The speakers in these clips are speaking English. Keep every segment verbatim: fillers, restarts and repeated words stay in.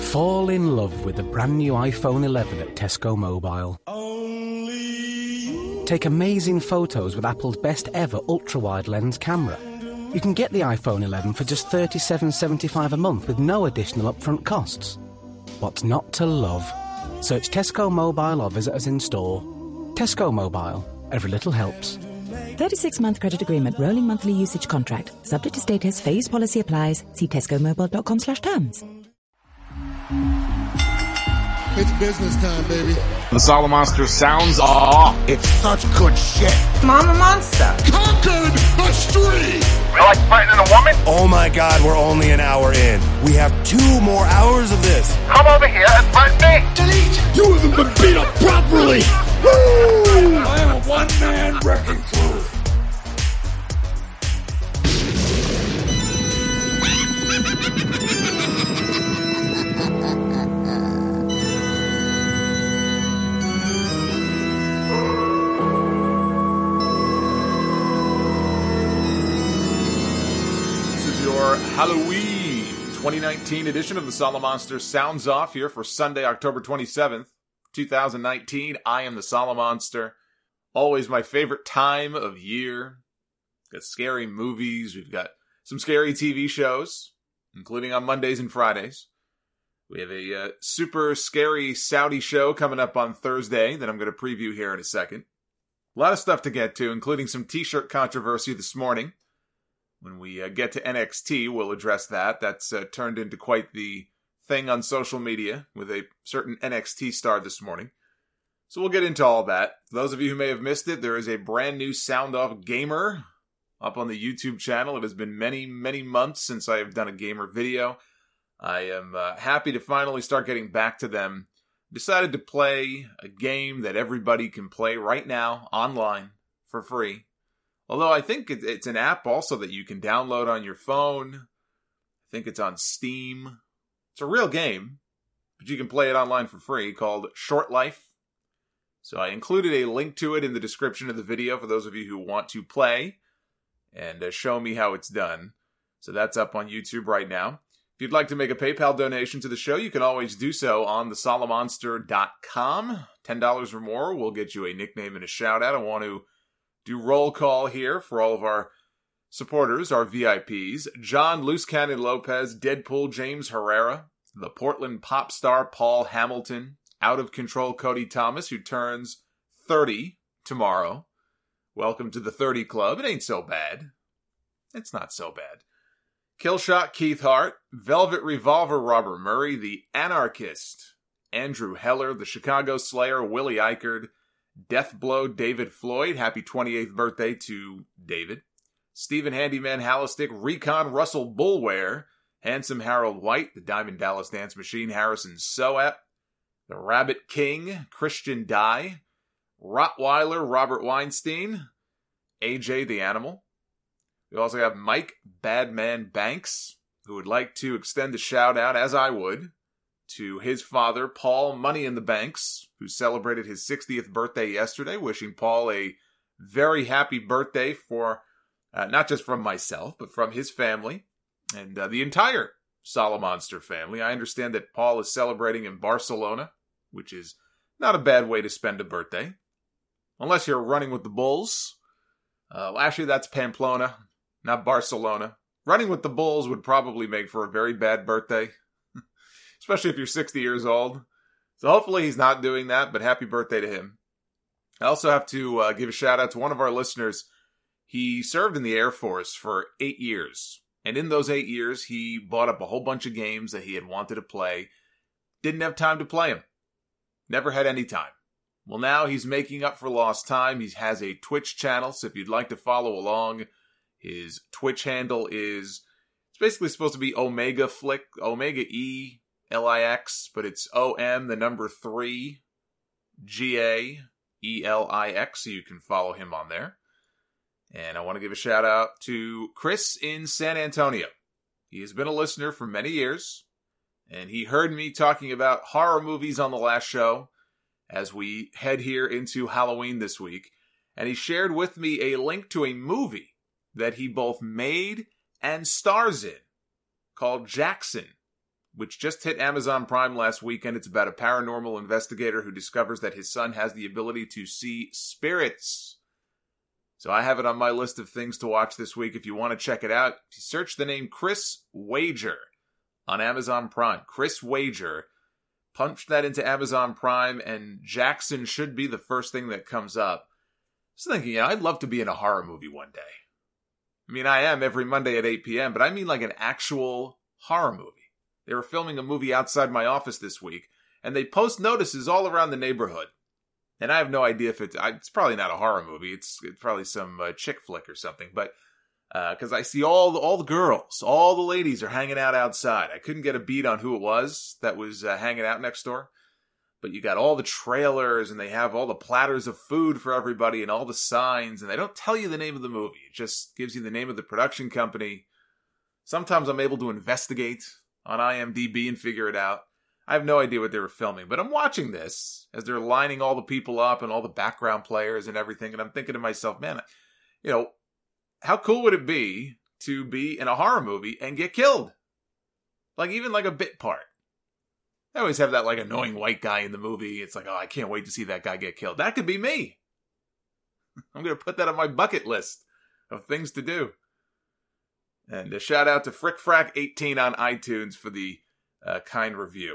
Fall in love with the brand new iPhone eleven at Tesco Mobile. Take amazing photos with Apple's best ever ultra-wide lens camera. You can get the iPhone eleven for just thirty-seven dollars and seventy-five cents a month with no additional upfront costs. What's not to love? Search Tesco Mobile or visit us in store. Tesco Mobile. Every little helps. thirty-six month credit agreement, rolling monthly usage contract. Subject to status, phased policy applies. See tescomobile.com slash terms. It's business time, baby. The Solomonster sounds off. It's such good shit. Mama Monster. Conquered a street. You like fighting a woman? Oh my god, we're only an hour in. We have two more hours of this. Come over here and fight me. Delete. You haven't been beat up properly. Woo! I am a one-man wrecking crew. Halloween twenty nineteen edition of the Solomonster sounds off here for Sunday, October twenty-seventh, twenty nineteen. I am the Solomonster. Always my favorite time of year. We've got scary movies. We've got some scary T V shows, including on Mondays and Fridays. We have a uh, super scary Saudi show coming up on Thursday that I'm going to preview here in a second. A lot of stuff to get to, including some t-shirt controversy this morning. When we uh, get to N X T, we'll address that. That's uh, turned into quite the thing on social media with a certain N X T star this morning. So we'll get into all that. For those of you who may have missed it, there is a brand new Sound Off Gamer up on the YouTube channel. It has been many, many months since I have done a gamer video. I am uh, happy to finally start getting back to them. Decided to play a game that everybody can play right now online for free. Although I think it's an app also that you can download on your phone. I think it's on Steam. It's a real game, but you can play it online for free, called Short Life. So I included a link to it in the description of the video for those of you who want to play and uh, show me how it's done. So that's up on YouTube right now. If you'd like to make a PayPal donation to the show, you can always do so on the solomonster dot com. ten dollars or more will get you a nickname and a shout out. I want to do roll call here for all of our supporters, our V I Ps. John Loose Cannon Lopez, Deadpool James Herrera, the Portland pop star Paul Hamilton, Out of Control Cody Thomas, who turns thirty tomorrow. Welcome to the thirty Club. It ain't so bad. It's not so bad. Killshot Keith Hart, Velvet Revolver Robert Murray, the Anarchist Andrew Heller, the Chicago Slayer Willie Eichard, Deathblow David Floyd, happy twenty-eighth birthday to David. Stephen Handyman Hallistick, Recon Russell Bulware, Handsome Harold White, the Diamond Dallas Dance Machine Harrison Soap, the Rabbit King Christian Dye, Rottweiler Robert Weinstein, A J the Animal. We also have Mike Badman Banks, who would like to extend a shout out, as I would, to his father, Paul Money in the Banks, who celebrated his sixtieth birthday yesterday. Wishing Paul a very happy birthday for, uh, not just from myself, but from his family and uh, the entire Solomonster family. I understand that Paul is celebrating in Barcelona, which is not a bad way to spend a birthday. Unless you're running with the Bulls. Uh, well, actually, that's Pamplona, not Barcelona. Running with the Bulls would probably make for a very bad birthday. Especially if you're sixty years old. So hopefully he's not doing that, but happy birthday to him. I also have to uh, give a shout out to one of our listeners. He served in the Air Force for eight years. And in those eight years, he bought up a whole bunch of games that he had wanted to play. Didn't have time to play them. Never had any time. Well, now he's making up for lost time. He has a Twitch channel, so if you'd like to follow along, his Twitch handle is, it's basically supposed to be Omega Flick, Omega E L I X, but it's O M, the number three, G A E L I X, so you can follow him on there. And I want to give a shout out to Chris in San Antonio. He has been a listener for many years, and he heard me talking about horror movies on the last show as we head here into Halloween this week, and he shared with me a link to a movie that he both made and stars in called Jackson. which just hit Amazon Prime last weekend. It's about a paranormal investigator who discovers that his son has the ability to see spirits. So I have it on my list of things to watch this week. If you want to check it out, search the name Chris Wager on Amazon Prime. Chris Wager. Punch that into Amazon Prime, and Jackson should be the first thing that comes up. I was thinking, yeah, I'd love to be in a horror movie one day. I mean, I am every Monday at eight p.m., but I mean like an actual horror movie. They were filming a movie outside my office this week, and they post notices all around the neighborhood. And I have no idea if it's, it's probably not a horror movie. It's, it's probably some uh, chick flick or something, but because uh, I see all the, all the girls, all the ladies are hanging out outside. I couldn't get a beat on who it was that was uh, hanging out next door. But you got all the trailers, and they have all the platters of food for everybody and all the signs, and they don't tell you the name of the movie. It just gives you the name of the production company. Sometimes I'm able to investigate on I M D B and figure it out. I have no idea what they were filming, but I'm watching this as they're lining all the people up and all the background players and everything, and I'm thinking to myself, man, you know, how cool would it be to be in a horror movie and get killed? Like, even like a bit part. I always have that like annoying white guy in the movie. It's like, oh, I can't wait to see that guy get killed. That could be me. I'm going to put that on my bucket list of things to do. And a shout out to Frick Frack eighteen on iTunes for the uh, kind review.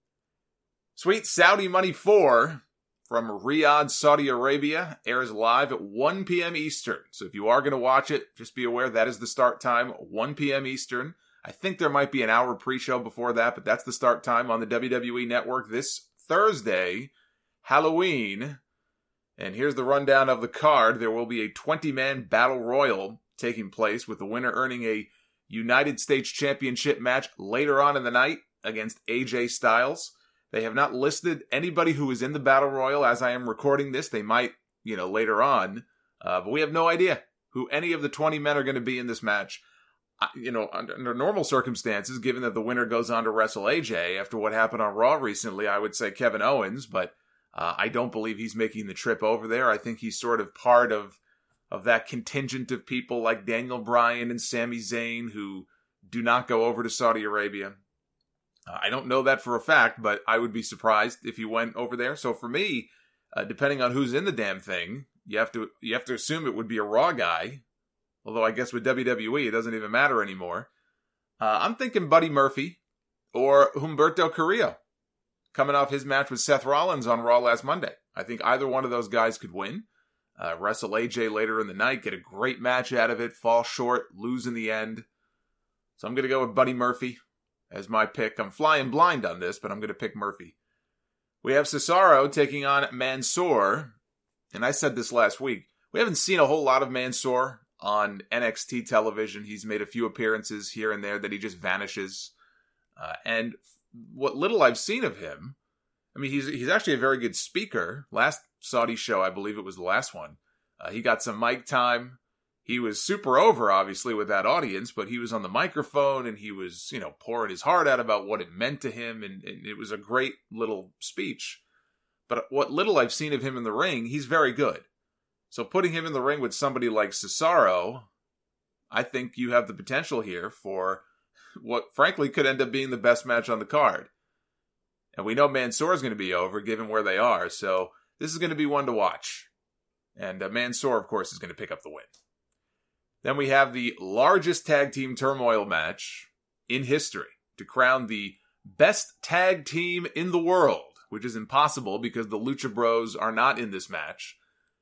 Sweet Saudi Money four from Riyadh, Saudi Arabia, airs live at one p.m. Eastern. So if you are going to watch it, just be aware that is the start time, one p.m. Eastern. I think there might be an hour pre-show before that, but that's the start time on the W W E Network this Thursday, Halloween. And here's the rundown of the card. There will be a twenty-man battle royal taking place, with the winner earning a United States Championship match later on in the night against A J Styles. They have not listed anybody who is in the battle royal as I am recording this. They might, you know, later on. Uh, but we have no idea who any of the twenty men are going to be in this match. Uh, you know, under, under normal circumstances, given that the winner goes on to wrestle A J after what happened on Raw recently, I would say Kevin Owens. But uh, I don't believe he's making the trip over there. I think he's sort of part of, of that contingent of people like Daniel Bryan and Sami Zayn who do not go over to Saudi Arabia. Uh, I don't know that for a fact, but I would be surprised if he went over there. So for me, uh, depending on who's in the damn thing, you have to you have to assume it would be a Raw guy. Although I guess with W W E, it doesn't even matter anymore. Uh, I'm thinking Buddy Murphy or Humberto Carrillo, coming off his match with Seth Rollins on Raw last Monday. I think either one of those guys could win. Uh, wrestle A J later in the night, get a great match out of it, fall short, lose in the end. So I'm going to go with Buddy Murphy as my pick. I'm flying blind on this, but I'm going to pick Murphy. We have Cesaro taking on Mansoor. And I said this last week. We haven't seen a whole lot of Mansoor on N X T television. He's made a few appearances here and there that he just vanishes. Uh, and what little I've seen of him, I mean, he's he's actually a very good speaker. Last Saudi show, I believe it was the last one, uh, he got some mic time. He was super over, obviously, with that audience, but he was on the microphone and he was, you know, pouring his heart out about what it meant to him, and, and it was a great little speech. But what little I've seen of him in the ring, he's very good. So putting him in the ring with somebody like Cesaro, I think you have the potential here for what, frankly, could end up being the best match on the card. And we know Mansoor is going to be over, given where they are, so this is going to be one to watch. And uh, Mansoor, of course, is going to pick up the win. Then we have the largest tag team turmoil match in history to crown the best tag team in the world, which is impossible because the Lucha Bros are not in this match.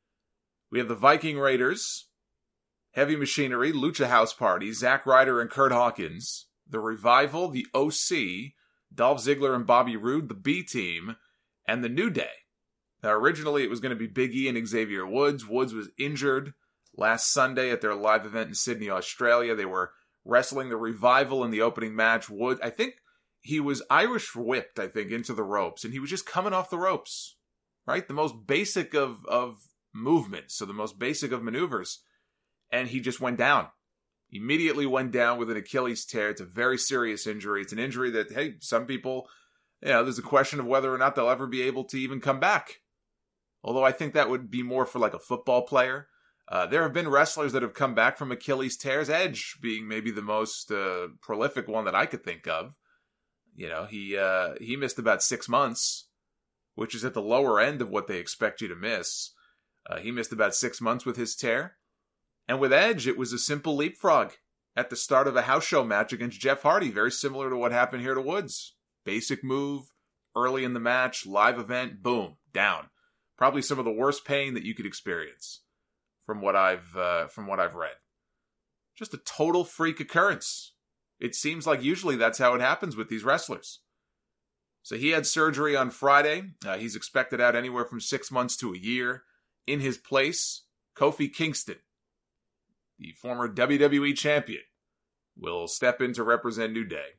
We have the Viking Raiders, Heavy Machinery, Lucha House Party, Zack Ryder and Kurt Hawkins, the Revival, the O C, Dolph Ziggler and Bobby Roode, the B-Team, and the New Day. Now, originally it was going to be Big E and Xavier Woods. Woods was injured last Sunday at their live event in Sydney, Australia. They were wrestling the Revival in the opening match. Woods, I think he was Irish whipped, I think, into the ropes, and he was just coming off the ropes, right? The most basic of, of movements, so the most basic of maneuvers, and he just went down. Immediately went down with an Achilles tear. It's a very serious injury. It's an injury that, hey, some people, you know, there's a question of whether or not they'll ever be able to even come back. Although I think that would be more for like a football player. Uh, there have been wrestlers that have come back from Achilles tears, Edge being maybe the most uh, prolific one that I could think of. You know, he uh, he missed about six months, which is at the lower end of what they expect you to miss. Uh, he missed about six months with his tear. And with Edge, it was a simple leapfrog at the start of a house show match against Jeff Hardy, very similar to what happened here to Woods. Basic move, early in the match, live event, boom, down. Probably some of the worst pain that you could experience from what I've uh, from what I've read. Just a total freak occurrence. It seems like usually that's how it happens with these wrestlers. So he had surgery on Friday. Uh, he's expected out anywhere from six months to a year. In his place, Kofi Kingston, the former W W E champion, will step in to represent New Day.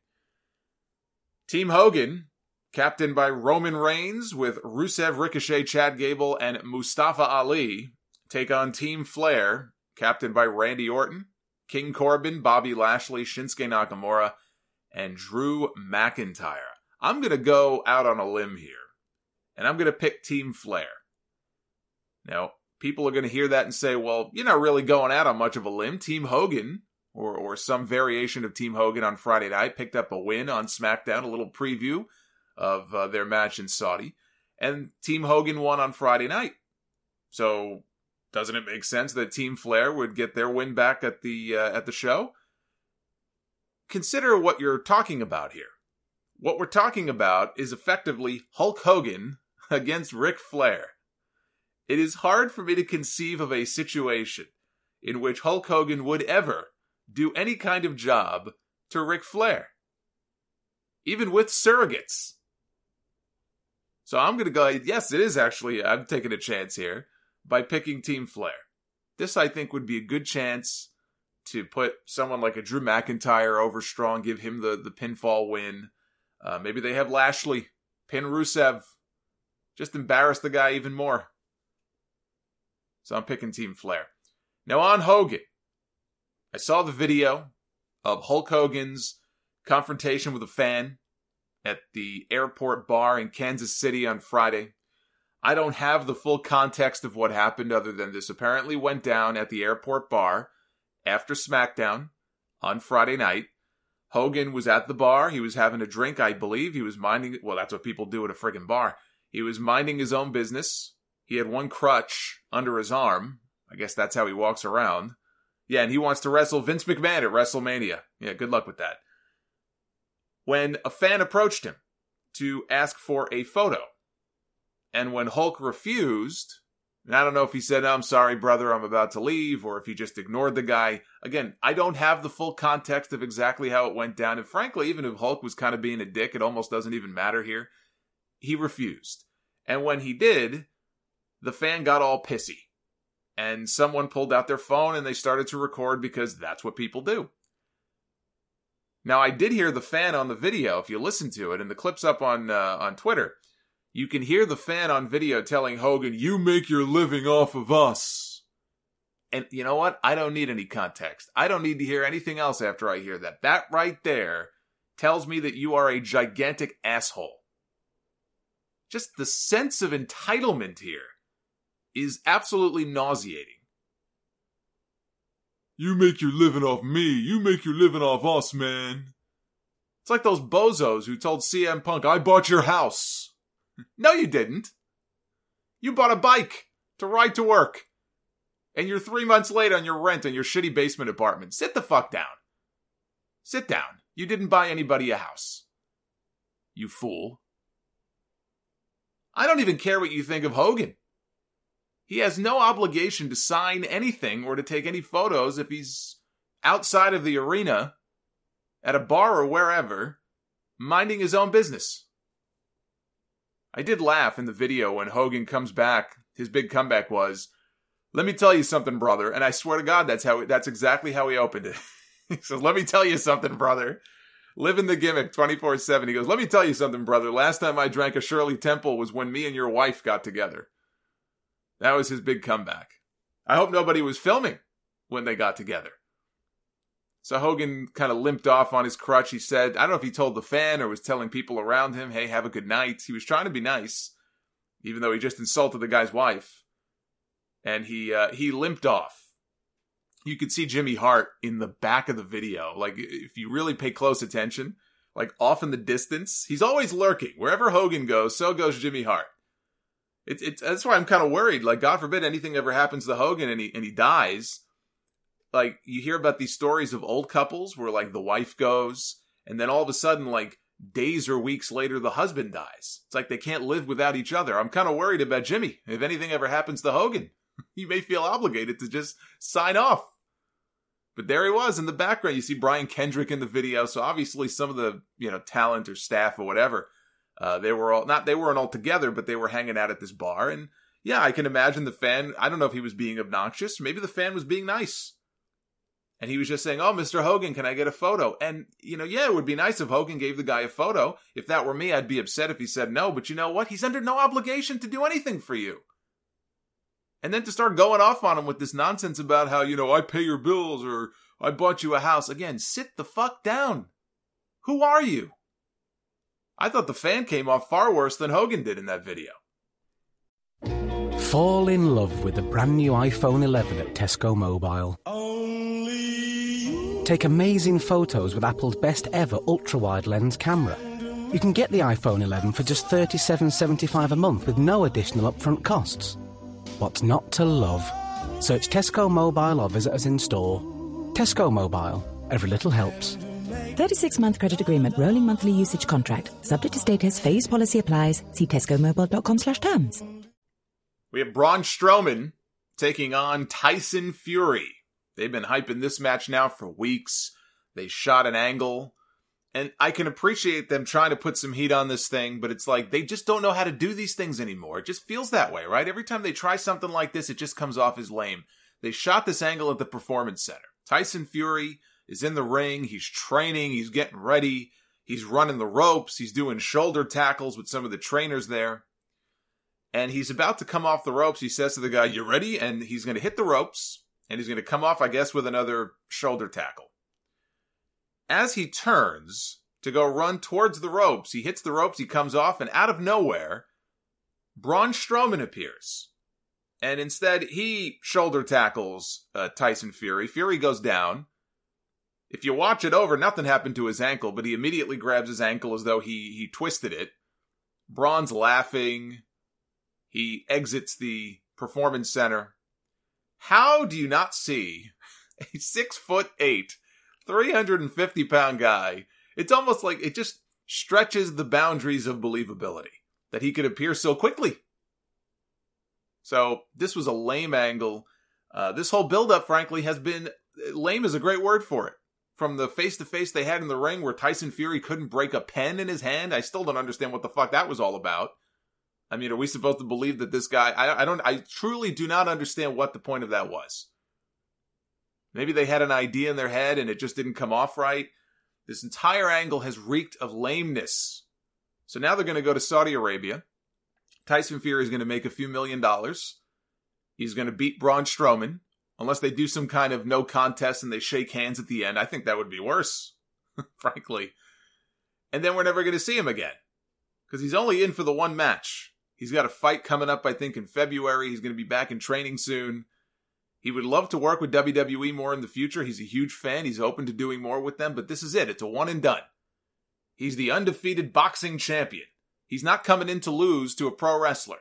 Team Hogan, captained by Roman Reigns, with Rusev, Ricochet, Chad Gable, and Mustafa Ali, take on Team Flair, captained by Randy Orton, King Corbin, Bobby Lashley, Shinsuke Nakamura, and Drew McIntyre. I'm going to go out on a limb here, and I'm going to pick Team Flair. Now, people are going to hear that and say, well, you're not really going out on much of a limb. Team Hogan, or, or some variation of Team Hogan on Friday night, picked up a win on SmackDown, a little preview of uh, their match in Saudi. And Team Hogan won on Friday night. So, doesn't it make sense that Team Flair would get their win back at the uh, at the show? Consider what you're talking about here. What we're talking about is effectively Hulk Hogan against Ric Flair. It is hard for me to conceive of a situation in which Hulk Hogan would ever do any kind of job to Ric Flair, even with surrogates. So I'm going to go, yes, it is actually, I'm taking a chance here by picking Team Flair. This, I think, would be a good chance to put someone like a Drew McIntyre over strong, give him the, the pinfall win. Uh, maybe they have Lashley pin Rusev, just embarrass the guy even more. So I'm picking Team Flair. Now on Hogan, I saw the video of Hulk Hogan's confrontation with a fan at the airport bar in Kansas City on Friday. I don't have the full context of what happened other than this apparently went down at the airport bar after SmackDown on Friday night. Hogan was at the bar. He was having a drink, I believe. He was minding, well, that's what people do at a friggin' bar. He was minding his own business. He had one crutch under his arm. I guess that's how he walks around. Yeah, and he wants to wrestle Vince McMahon at WrestleMania. Yeah, good luck with that. When a fan approached him to ask for a photo, and when Hulk refused, and I don't know if he said, I'm sorry, brother, I'm about to leave, or if he just ignored the guy. Again, I don't have the full context of exactly how it went down, and frankly, even if Hulk was kind of being a dick, it almost doesn't even matter here. He refused. And when he did, the fan got all pissy. And someone pulled out their phone and they started to record because that's what people do. Now, I did hear the fan on the video, if you listen to it, and the clip's up on uh, on Twitter. You can hear the fan on video telling Hogan, you make your living off of us. And you know what? I don't need any context. I don't need to hear anything else after I hear that. That right there tells me that you are a gigantic asshole. Just the sense of entitlement here is absolutely nauseating. You make your living off me. You make your living off us, man. It's like those bozos who told C M Punk, I bought your house. No, you didn't. You bought a bike to ride to work. And you're three months late on your rent on your shitty basement apartment. Sit the fuck down. Sit down. You didn't buy anybody a house. You fool. I don't even care what you think of Hogan. He has no obligation to sign anything or to take any photos if he's outside of the arena, at a bar or wherever, minding his own business. I did laugh in the video when Hogan comes back. His big comeback was, let me tell you something, brother. And I swear to God, that's how that's exactly how he opened it. He says, let me tell you something, brother. Living the gimmick twenty-four seven. He goes, let me tell you something, brother. Last time I drank a Shirley Temple was when me and your wife got together. That was his big comeback. I hope nobody was filming when they got together. So Hogan kind of limped off on his crutch. He said, I don't know if he told the fan or was telling people around him, hey, have a good night. He was trying to be nice, even though he just insulted the guy's wife. And he uh, he limped off. You could see Jimmy Hart in the back of the video. Like, if you really pay close attention, like off in the distance. He's always lurking. Wherever Hogan goes, so goes Jimmy Hart. It's it's that's why I'm kind of worried. Like, God forbid anything ever happens to Hogan and he and he dies. Like, you hear about these stories of old couples where, like, the wife goes, and then all of a sudden, like, days or weeks later, the husband dies. It's like they can't live without each other. I'm kind of worried about Jimmy. If anything ever happens to Hogan, he may feel obligated to just sign off. But there he was in the background. You see Brian Kendrick in the video. So obviously some of the, you know, talent or staff or whatever, uh, they were all, not, they weren't all together, but they were hanging out at this bar. And yeah, I can imagine the fan, I don't know if he was being obnoxious. Maybe the fan was being nice. And he was just saying, oh, Mister Hogan, can I get a photo? And, you know, yeah, it would be nice if Hogan gave the guy a photo. If that were me, I'd be upset if he said no. But you know what? He's under no obligation to do anything for you. And then to start going off on him with this nonsense about how, you know, I pay your bills or I bought you a house. Again, sit the fuck down. Who are you? I thought the fan came off far worse than Hogan did in that video. Fall in love with the brand new iPhone eleven at Tesco Mobile. Take amazing photos with Apple's best ever ultra-wide lens camera. You can get the iPhone eleven for just thirty-seven dollars and seventy-five cents a month with no additional upfront costs. What's not to love? Search Tesco Mobile or visit us in store. Tesco Mobile. Every little helps. thirty-six month credit agreement, rolling monthly usage contract. Subject to status, phase policy applies. See tescomobile.com slash terms. We have Braun Strowman taking on Tyson Fury. They've been hyping this match now for weeks. They shot an angle. And I can appreciate them trying to put some heat on this thing, but it's like they just don't know how to do these things anymore. It just feels that way, right? Every time they try something like this, it just comes off as lame. They shot this angle at the Performance Center. Tyson Fury is in the ring. He's training. He's getting ready. He's running the ropes. He's doing shoulder tackles with some of the trainers there. And he's about to come off the ropes. He says to the guy, you ready? And he's going to hit the ropes. And he's going to come off, I guess, with another shoulder tackle. As he turns to go run towards the ropes, he hits the ropes, he comes off, and out of nowhere, Braun Strowman appears. And instead, he shoulder tackles uh, Tyson Fury. Fury goes down. If you watch it over, nothing happened to his ankle, but he immediately grabs his ankle as though he, he twisted it. Braun's laughing. He exits the Performance Center. How do you not see a six foot eight, three hundred fifty pound guy? It's almost like it just stretches the boundaries of believability that he could appear so quickly. So this was a lame angle. Uh, this whole build-up, frankly, has been lame is a great word for it. From the face-to-face they had in the ring where Tyson Fury couldn't break a pen in his hand, I still don't understand what the fuck that was all about. I mean, are we supposed to believe that this guy... I, I don't. I truly do not understand what the point of that was. Maybe they had an idea in their head and it just didn't come off right. This entire angle has reeked of lameness. So now they're going to go to Saudi Arabia. Tyson Fury is going to make a few million dollars. He's going to beat Braun Strowman. Unless they do some kind of no contest and they shake hands at the end. I think that would be worse, frankly. And then we're never going to see him again. Because he's only in for the one match. He's got a fight coming up, I think, in February. He's going to be back in training soon. He would love to work with W W E more in the future. He's a huge fan. He's open to doing more with them. But this is it. It's a one and done. He's the undefeated boxing champion. He's not coming in to lose to a pro wrestler.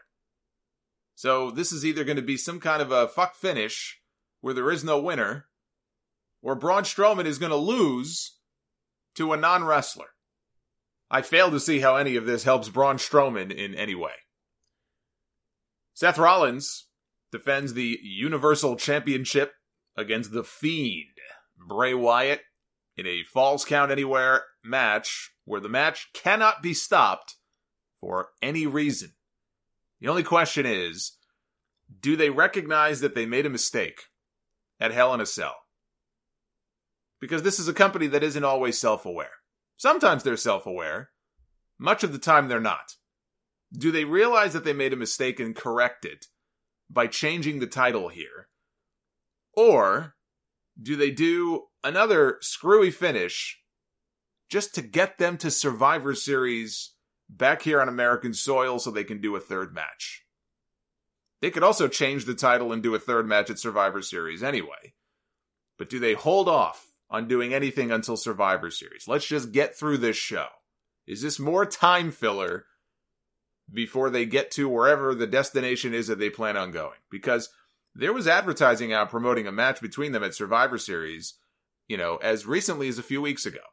So this is either going to be some kind of a fuck finish where there is no winner, or Braun Strowman is going to lose to a non-wrestler. I fail to see how any of this helps Braun Strowman in any way. Seth Rollins defends the Universal Championship against The Fiend, Bray Wyatt, in a Falls Count Anywhere match where the match cannot be stopped for any reason. The only question is, do they recognize that they made a mistake at Hell in a Cell? Because this is a company that isn't always self-aware. Sometimes they're self-aware. Much of the time they're not. Do they realize that they made a mistake and correct it by changing the title here? Or do they do another screwy finish just to get them to Survivor Series back here on American soil so they can do a third match? They could also change the title and do a third match at Survivor Series anyway. But do they hold off on doing anything until Survivor Series. Let's just get through this show. Is this more time filler before they get to wherever the destination is that they plan on going? Because there was advertising out promoting a match between them at Survivor Series, you know, as recently as a few weeks ago.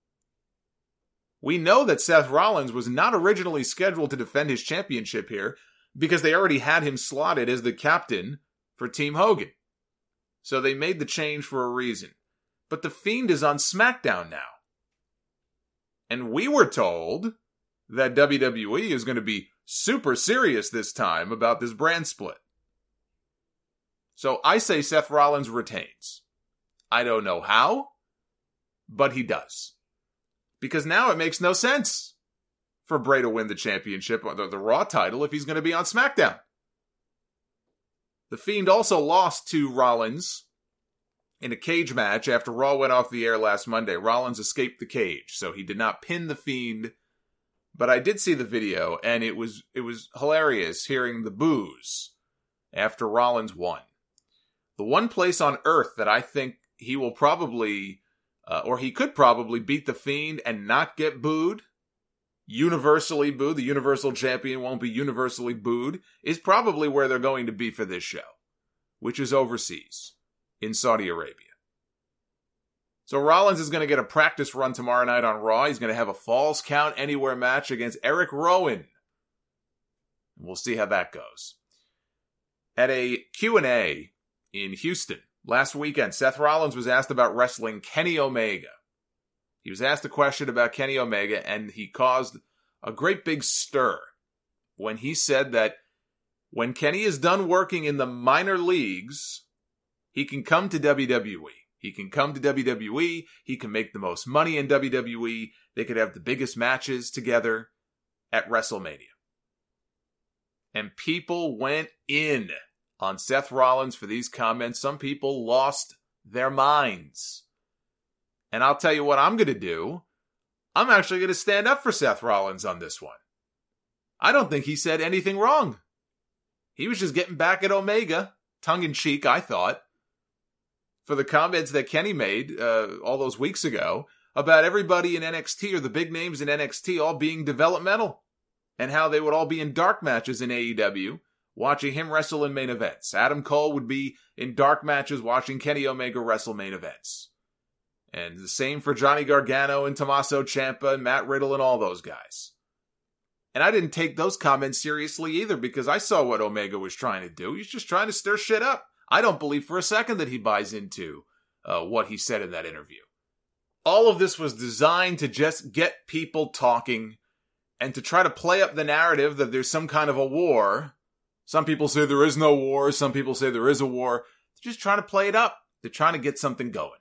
We know that Seth Rollins was not originally scheduled to defend his championship here because they already had him slotted as the captain for Team Hogan. So they made the change for a reason. But The Fiend is on SmackDown now. And we were told that W W E is going to be super serious this time about this brand split. So I say Seth Rollins retains. I don't know how, but he does. Because now it makes no sense for Bray to win the championship, the, the Raw title, if he's going to be on SmackDown. The Fiend also lost to Rollins in a cage match after Raw went off the air last Monday. Rollins escaped the cage, so he did not pin the Fiend. But I did see the video, and it was it was hilarious hearing the boos after Rollins won. The one place on earth that I think he will probably, uh, or he could probably beat the Fiend and not get booed, universally booed, the Universal Champion won't be universally booed, is probably where they're going to be for this show, which is overseas, in Saudi Arabia. So Rollins is going to get a practice run tomorrow night on Raw. He's going to have a Falls Count Anywhere match against Eric Rowan. We'll see how that goes. At a Q and A in Houston last weekend, Seth Rollins was asked about wrestling Kenny Omega. He was asked a question about Kenny Omega, and he caused a great big stir when he said that when Kenny is done working in the minor leagues, he can come to W W E. He can come to W W E. He can make the most money in W W E. They could have the biggest matches together at WrestleMania. And people went in on Seth Rollins for these comments. Some people lost their minds. And I'll tell you what I'm going to do. I'm actually going to stand up for Seth Rollins on this one. I don't think he said anything wrong. He was just getting back at Omega, tongue-in-cheek, I thought, for the comments that Kenny made uh, all those weeks ago about everybody in N X T, or the big names in N X T, all being developmental, and how they would all be in dark matches in A E W, watching him wrestle in main events. Adam Cole would be in dark matches watching Kenny Omega wrestle main events. And the same for Johnny Gargano and Tommaso Ciampa and Matt Riddle and all those guys. And I didn't take those comments seriously either, because I saw what Omega was trying to do. He's just trying to stir shit up. I don't believe for a second that he buys into uh, what he said in that interview. All of this was designed to just get people talking and to try to play up the narrative that there's some kind of a war. Some people say there is no war. Some people say there is a war. They're just trying to play it up. They're trying to get something going.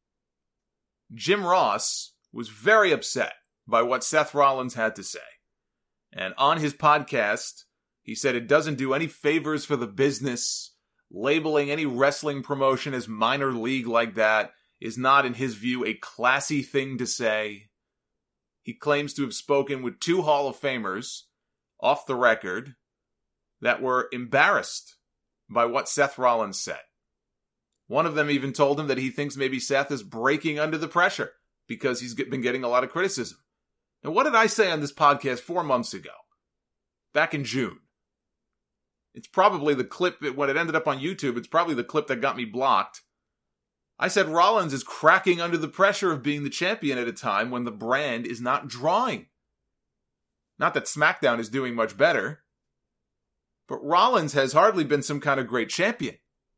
Jim Ross was very upset by what Seth Rollins had to say. And on his podcast, he said it doesn't do any favors for the business. Labeling any wrestling promotion as minor league like that is not, in his view, a classy thing to say. He claims to have spoken with two Hall of Famers, off the record, that were embarrassed by what Seth Rollins said. One of them even told him that he thinks maybe Seth is breaking under the pressure because he's been getting a lot of criticism. Now, what did I say on this podcast four months ago? Back in June. It's probably the clip, when it ended up on YouTube, it's probably the clip that got me blocked. I said Rollins is cracking under the pressure of being the champion at a time when the brand is not drawing. Not that SmackDown is doing much better, but Rollins has hardly been some kind of great champion.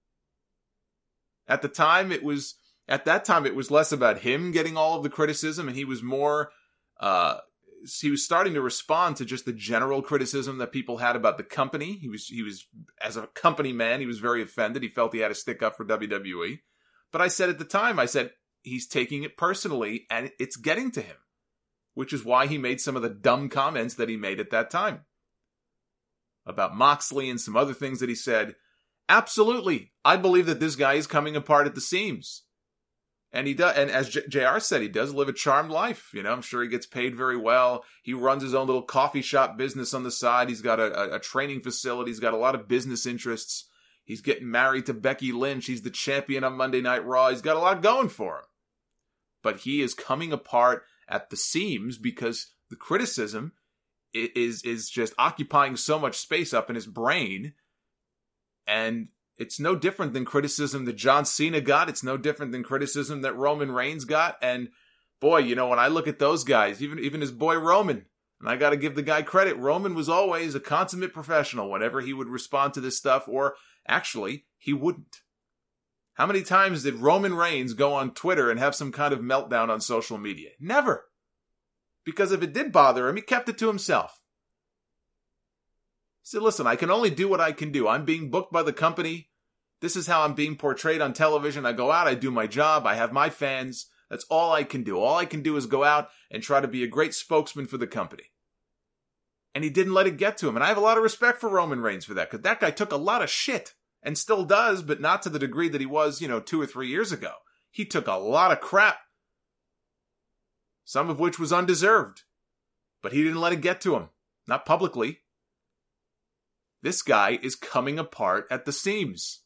At the time, it was, at that time, it was less about him getting all of the criticism, and he was more, uh, he was starting to respond to just the general criticism that people had about the company. He was, he was, as a company man, he was very offended. He felt he had to stick up for W W E. But I said at the time, I said, he's taking it personally and it's getting to him, which is why he made some of the dumb comments that he made at that time about Moxley and some other things that he said. Absolutely. I believe that this guy is coming apart at the seams. And he does, and as J R said, he does live a charmed life. You know, I'm sure he gets paid very well. He runs his own little coffee shop business on the side. He's got a, a, a training facility. He's got a lot of business interests. He's getting married to Becky Lynch. He's the champion on Monday Night Raw. He's got a lot going for him. but he is coming apart at the seams because the criticism is is just occupying so much space up in his brain. And it's no different than criticism that John Cena got. It's no different than criticism that Roman Reigns got. And boy, you know, when I look at those guys, even even his boy Roman, and I got to give the guy credit, Roman was always a consummate professional whenever he would respond to this stuff, or actually, he wouldn't. How many times did Roman Reigns go on Twitter and have some kind of meltdown on social media? Never. Because if it did bother him, he kept it to himself. He said, listen, I can only do what I can do. I'm being booked by the company. This is how I'm being portrayed on television. I go out, I do my job, I have my fans. That's all I can do. All I can do is go out and try to be a great spokesman for the company. And he didn't let it get to him. And I have a lot of respect for Roman Reigns for that, because that guy took a lot of shit. And still does, but not to the degree that he was, you know, two or three years ago. He took a lot of crap. Some of which was undeserved. But he didn't let it get to him. Not publicly. This guy is coming apart at the seams.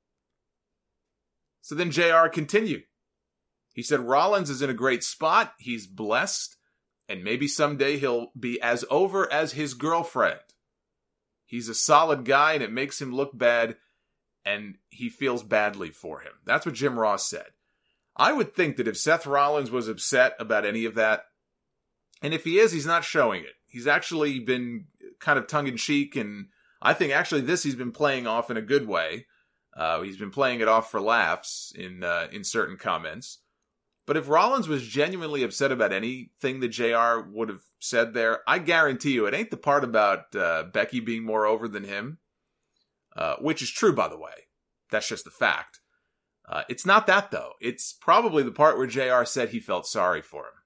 So then J R continued. He said Rollins is in a great spot. He's blessed. And maybe someday he'll be as over as his girlfriend. He's a solid guy and it makes him look bad. And he feels badly for him. That's what Jim Ross said. I would think that if Seth Rollins was upset about any of that, and if he is, he's not showing it. He's actually been kind of tongue-in-cheek, and I think actually this he's been playing off in a good way. Uh, he's been playing it off for laughs in uh, in certain comments. But if Rollins was genuinely upset about anything that J R would have said there, I guarantee you it ain't the part about uh, Becky being more over than him. Uh, which is true, by the way. That's just the fact. Uh, it's not that, though. It's probably the part where J R said he felt sorry for him.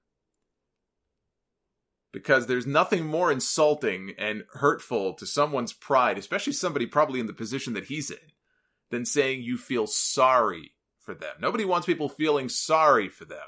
Because there's nothing more insulting and hurtful to someone's pride, especially somebody probably in the position that he's in, than saying you feel sorry for them. Nobody wants people feeling sorry for them.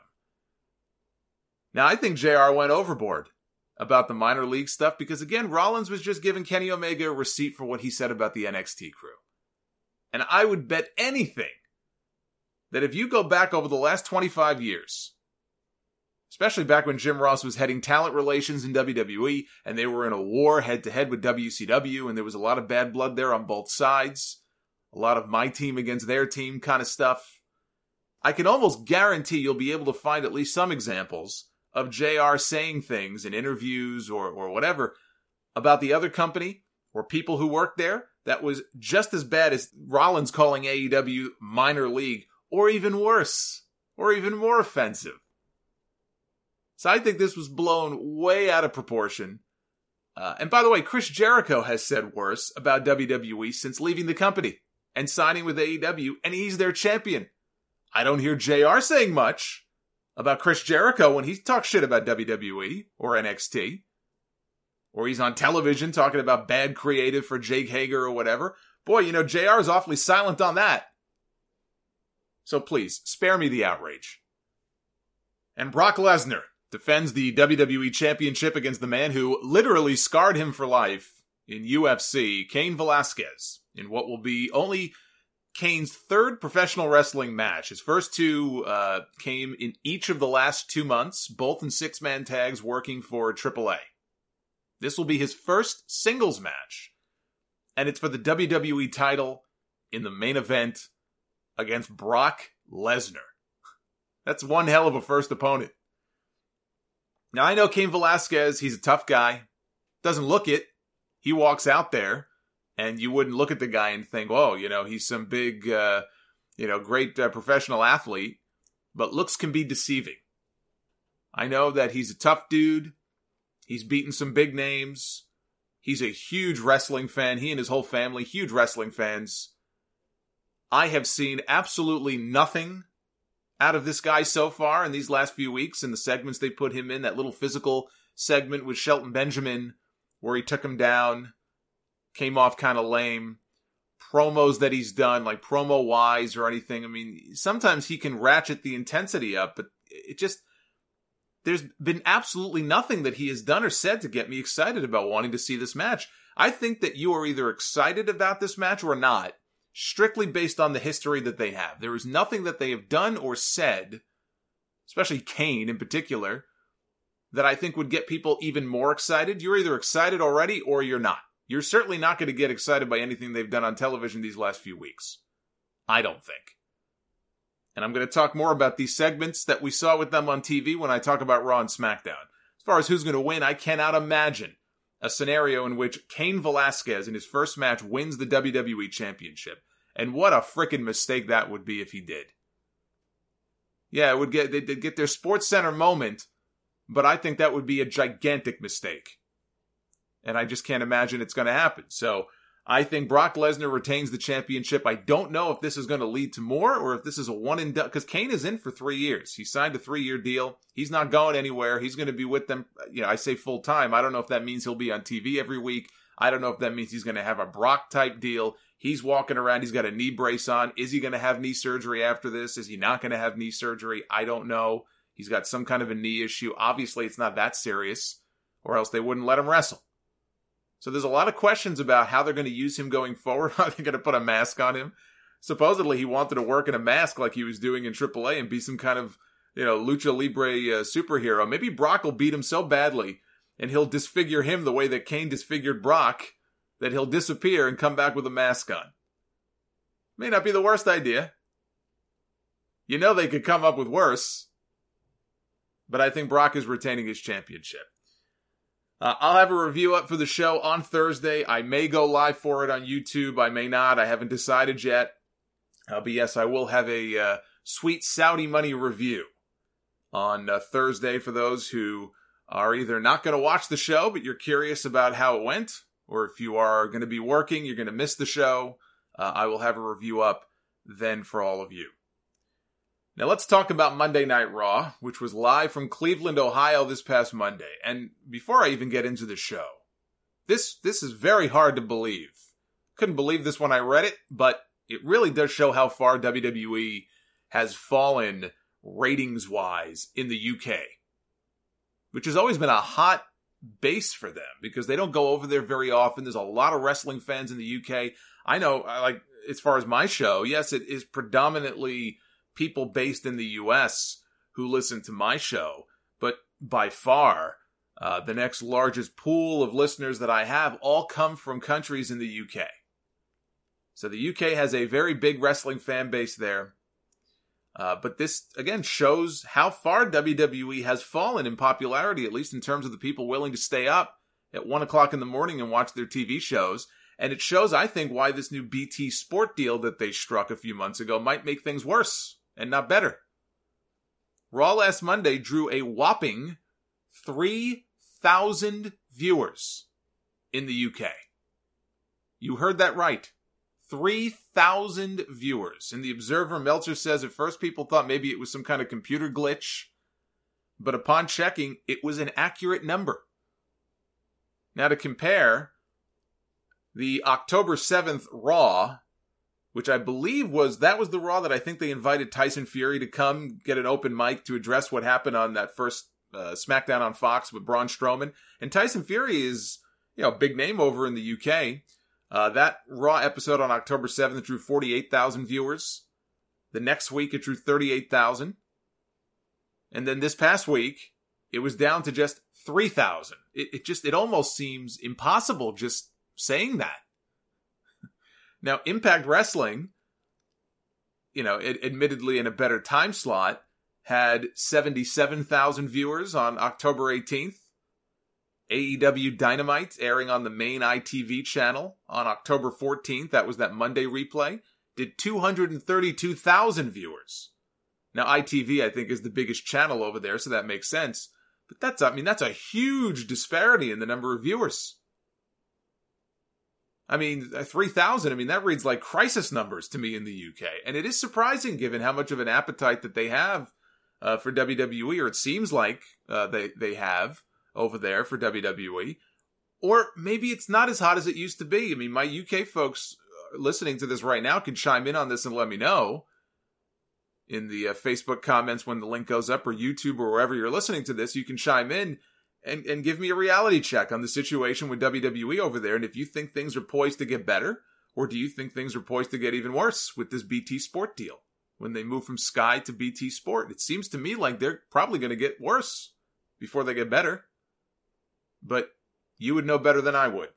Now, I think J R went overboard about the minor league stuff, because again, Rollins was just giving Kenny Omega a receipt for what he said about the N X T crew. And I would bet anything that if you go back over the last twenty-five years, especially back when Jim Ross was heading talent relations in W W E, and they were in a war head-to-head with W C W, and there was a lot of bad blood there on both sides, a lot of my team against their team kind of stuff, I can almost guarantee you'll be able to find at least some examples of J R saying things in interviews or or whatever about the other company or people who worked there that was just as bad as Rollins calling A E W minor league, or even worse, or even more offensive. So I think this was blown way out of proportion. Uh, and by the way, Chris Jericho has said worse about W W E since leaving the company and signing with A E W, and he's their champion. I don't hear J R saying much about Chris Jericho when he talks shit about W W E or N X T. Or he's on television talking about bad creative for Jake Hager or whatever. Boy, you know, J R is awfully silent on that. So please, spare me the outrage. And Brock Lesnar defends the W W E Championship against the man who literally scarred him for life in U F C, Cain Velasquez, in what will be only Cain's third professional wrestling match. His first two uh, came in each of the last two months, both in six-man tags working for triple A. This will be his first singles match, and it's for the W W E title in the main event against Brock Lesnar. That's one hell of a first opponent. Now, I know Cain Velasquez, he's a tough guy. Doesn't look it. He walks out there, and you wouldn't look at the guy and think, oh, you know, he's some big, uh, you know, great uh, professional athlete. But looks can be deceiving. I know that he's a tough dude. He's beaten some big names. He's a huge wrestling fan. He and his whole family, huge wrestling fans. I have seen absolutely nothing out of this guy so far in these last few weeks in the segments they put him in. That little physical segment with Shelton Benjamin where he took him down. Came off kind of lame. Promos that he's done, like promo-wise or anything. I mean, sometimes he can ratchet the intensity up, but it just... There's been absolutely nothing that he has done or said to get me excited about wanting to see this match. I think that you are either excited about this match or not, strictly based on the history that they have. There is nothing that they have done or said especially Kane in particular, that I think would get people even more excited. You're either excited already or you're not. You're certainly not going to get excited by anything they've done on television these last few weeks. I don't think. And I'm going to talk more about these segments that we saw with them on T V when I talk about Raw and SmackDown. As far as who's going to win, I cannot imagine a scenario in which Cain Velasquez in his first match wins the W W E Championship. And what a frickin' mistake that would be if he did. Yeah, it would get they'd get their Sports Center moment, but I think that would be a gigantic mistake. And I just can't imagine it's going to happen. So I think Brock Lesnar retains the championship. I don't know if this is going to lead to more or if this is a one and done, because Kane is in for three years. He signed a three-year deal. He's not going anywhere. He's going to be with them. You know, I say full time. I don't know if that means he'll be on T V every week. I don't know if that means he's going to have a Brock type deal. He's walking around. He's got a knee brace on. Is he going to have knee surgery after this? Is he not going to have knee surgery? I don't know. He's got some kind of a knee issue. Obviously, it's not that serious, or else they wouldn't let him wrestle. So there's a lot of questions about how they're going to use him going forward. Are they going to put a mask on him? Supposedly, he wanted to work in a mask like he was doing in triple A and be some kind of, you know, lucha libre uh, superhero. Maybe Brock will beat him so badly and he'll disfigure him the way that Kane disfigured Brock that he'll disappear and come back with a mask on. May not be the worst idea. You know they could come up with worse. But I think Brock is retaining his championship. Uh, I'll have a review up for the show on Thursday. I may go live for it on YouTube. I may not. I haven't decided yet. Uh, but yes, I will have a uh, sweet Saudi money review on uh, Thursday for those who are either not going to watch the show, but you're curious about how it went, or if you are going to be working, you're going to miss the show. Uh, I will have a review up then for all of you. Now let's talk about Monday Night Raw, which was live from Cleveland, Ohio this past Monday. And before I even get into the show, this this is very hard to believe. Couldn't believe this when I read it, but it really does show how far W W E has fallen ratings-wise in the U K, which has always been a hot base for them because they don't go over there very often. There's a lot of wrestling fans in the U K. I know, like, as far as my show, yes, it is predominantly people based in the U S who listen to my show, but by far, uh, the next largest pool of listeners that I have all come from countries in the U K. So the U K has a very big wrestling fan base there. Uh, but this, again, shows how far W W E has fallen in popularity, at least in terms of the people willing to stay up at one o'clock in the morning and watch their T V shows. And it shows, I think, why this new B T Sport deal that they struck a few months ago might make things worse and not better. Raw last Monday drew a whopping three thousand viewers in the U K. You heard that right. three thousand viewers. In the Observer, Meltzer says at first people thought maybe it was some kind of computer glitch, but upon checking, it was an accurate number. Now to compare, the October seventh Raw, which I believe was, that was the Raw that I think they invited Tyson Fury to come get an open mic to address what happened on that first uh, SmackDown on Fox with Braun Strowman. And Tyson Fury is, you know, a big name over in the U K. Uh, that Raw episode on October seventh drew forty-eight thousand viewers. The next week it drew thirty-eight thousand. And then this past week, it was down to just three thousand. It, it just, it almost seems impossible just saying that. Now, Impact Wrestling, you know, it, admittedly in a better time slot, had seventy-seven thousand viewers on October eighteenth. A E W Dynamite, airing on the main I T V channel on October fourteenth, that was that Monday replay, did two hundred thirty-two thousand viewers. Now, I T V, I think, is the biggest channel over there, so that makes sense. But that's, I mean, that's a huge disparity in the number of viewers. I mean, three thousand, I mean, that reads like crisis numbers to me in the U K. And it is surprising given how much of an appetite that they have uh, for W W E, or it seems like uh, they, they have over there for W W E. Or maybe it's not as hot as it used to be. I mean, my U K folks listening to this right now can chime in on this and let me know in the uh, Facebook comments when the link goes up, or YouTube, or wherever you're listening to this. You can chime in and, and give me a reality check on the situation with W W E over there. And if you think things are poised to get better, or do you think things are poised to get even worse with this B T Sport deal? when they move from Sky to B T Sport. It seems to me like they're probably going to get worse before they get better. But you would know better than I would.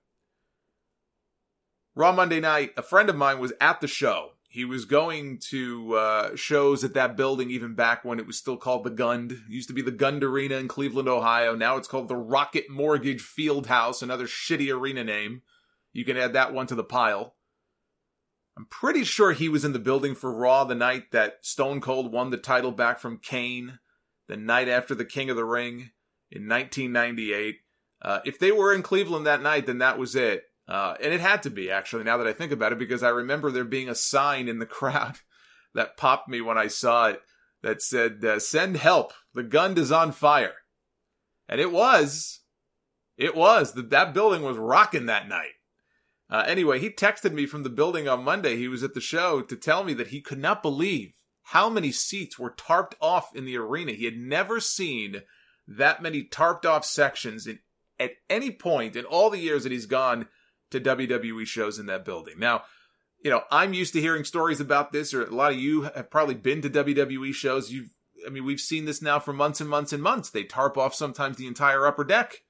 Raw Monday night, a friend of mine was at the show. He was going to uh, shows at that building even back when it was still called the Gund. It used to be the Gund Arena in Cleveland, Ohio. Now it's called the Rocket Mortgage Fieldhouse, another shitty arena name. You can add that one to the pile. I'm pretty sure he was in the building for Raw the night that Stone Cold won the title back from Kane, the night after the King of the Ring in nineteen ninety-eight. Uh, if they were in Cleveland that night, then that was it. Uh, and it had to be, actually, now that I think about it, because I remember there being a sign in the crowd that popped me when I saw it that said, uh, send help, the Gund is on fire. And it was. It was. The, that building was rocking that night. Uh, anyway, he texted me from the building on Monday. He was at the show to tell me that he could not believe how many seats were tarped off in the arena. He had never seen that many tarped off sections in, at any point in all the years that he's gone to W W E shows in that building. Now, you know, I'm used to hearing stories about this, or a lot of you have probably been to W W E shows. You've, I mean, we've seen this now for months and months and months. They tarp off sometimes the entire upper deck.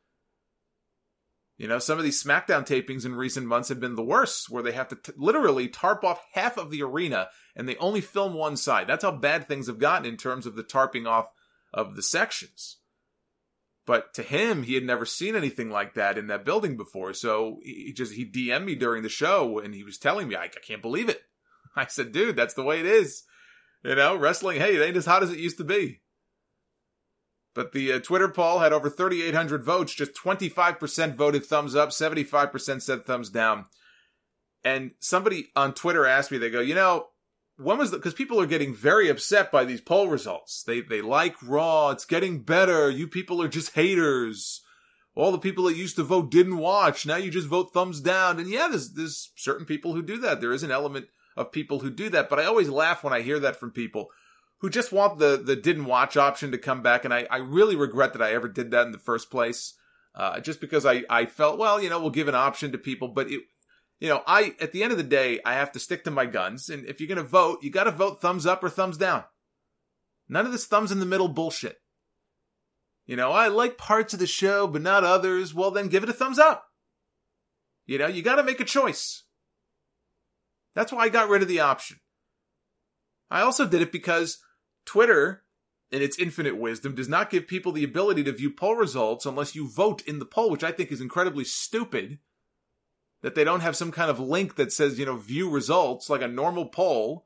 You know, some of these SmackDown tapings in recent months have been the worst, where they have to t- literally tarp off half of the arena and they only film one side. That's how bad things have gotten in terms of the tarping off of the sections. But to him, he had never seen anything like that in that building before. So he just, he D M'd me during the show and he was telling me, I, I can't believe it. I said, dude, that's the way it is. You know, wrestling, hey, it ain't as hot as it used to be. But the uh, Twitter poll had over thirty-eight hundred votes. Just twenty-five percent voted thumbs up. seventy-five percent said thumbs down. And somebody on Twitter asked me, they go, you know, when was the, because people are getting very upset by these poll results. They they like Raw. It's getting better. You people are just haters. All the people that used to vote didn't watch. Now you just vote thumbs down. And yeah, there's, there's certain people who do that. There is an element of people who do that. But I always laugh when I hear that from people who just want the, the didn't watch option to come back. And I, I really regret that I ever did that in the first place. Uh, just because I, I felt, well, you know, we'll give an option to people. But it, You know, I, at the end of the day, I have to stick to my guns. And if you're going to vote, you got to vote thumbs up or thumbs down. None of this thumbs in the middle bullshit. You know, I like parts of the show, but not others. Well, then give it a thumbs up. You know, you got to make a choice. That's why I got rid of the option. I also did it because Twitter, in its infinite wisdom, does not give people the ability to view poll results unless you vote in the poll, which I think is incredibly stupid. That they don't have some kind of link that says, you know, view results like a normal poll.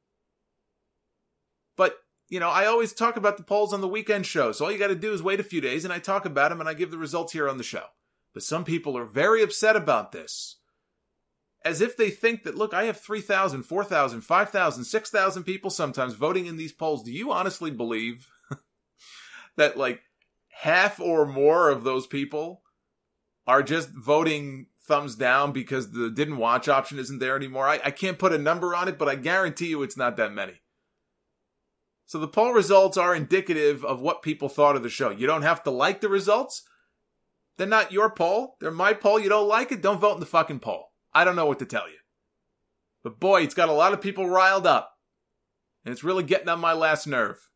But, you know, I always talk about the polls on the weekend show. So all you got to do is wait a few days and I talk about them and I give the results here on the show. But some people are very upset about this. As if they think that, look, I have three thousand, four thousand, five thousand, six thousand people sometimes voting in these polls. Do you honestly believe that like half or more of those people are just voting thumbs down because the didn't watch option isn't there anymore? I, I can't put a number on it, but I guarantee you it's not that many. So the poll results are indicative of what people thought of the show. You don't have to like the results. They're not your poll. They're my poll. You don't like it? Don't vote in the fucking poll. I don't know what to tell you. But boy, it's got a lot of people riled up. And it's really getting on my last nerve.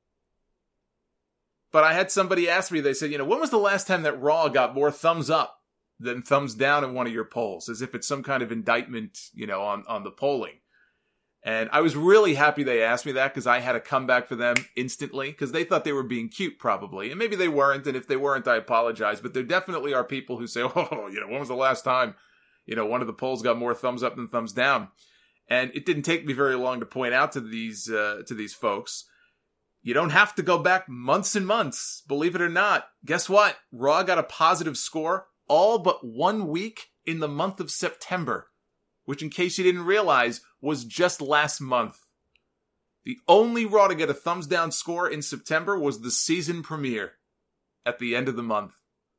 But I had somebody ask me, they said, you know, when was the last time that Raw got more thumbs up than thumbs down in one of your polls? As if it's some kind of indictment, you know, on, on the polling. And I was really happy they asked me that because I had a comeback for them instantly because they thought they were being cute probably. And maybe they weren't. And if they weren't, I apologize. But there definitely are people who say, oh, you know, when was the last time, you know, one of the polls got more thumbs up than thumbs down? And it didn't take me very long to point out to these, uh, to these folks. You don't have to go back months and months. Believe it or not. Guess what? Raw got a positive score all but one week in the month of September. Which, in case you didn't realize, was just last month. The only Raw to get a thumbs down score in September was the season premiere at the end of the month.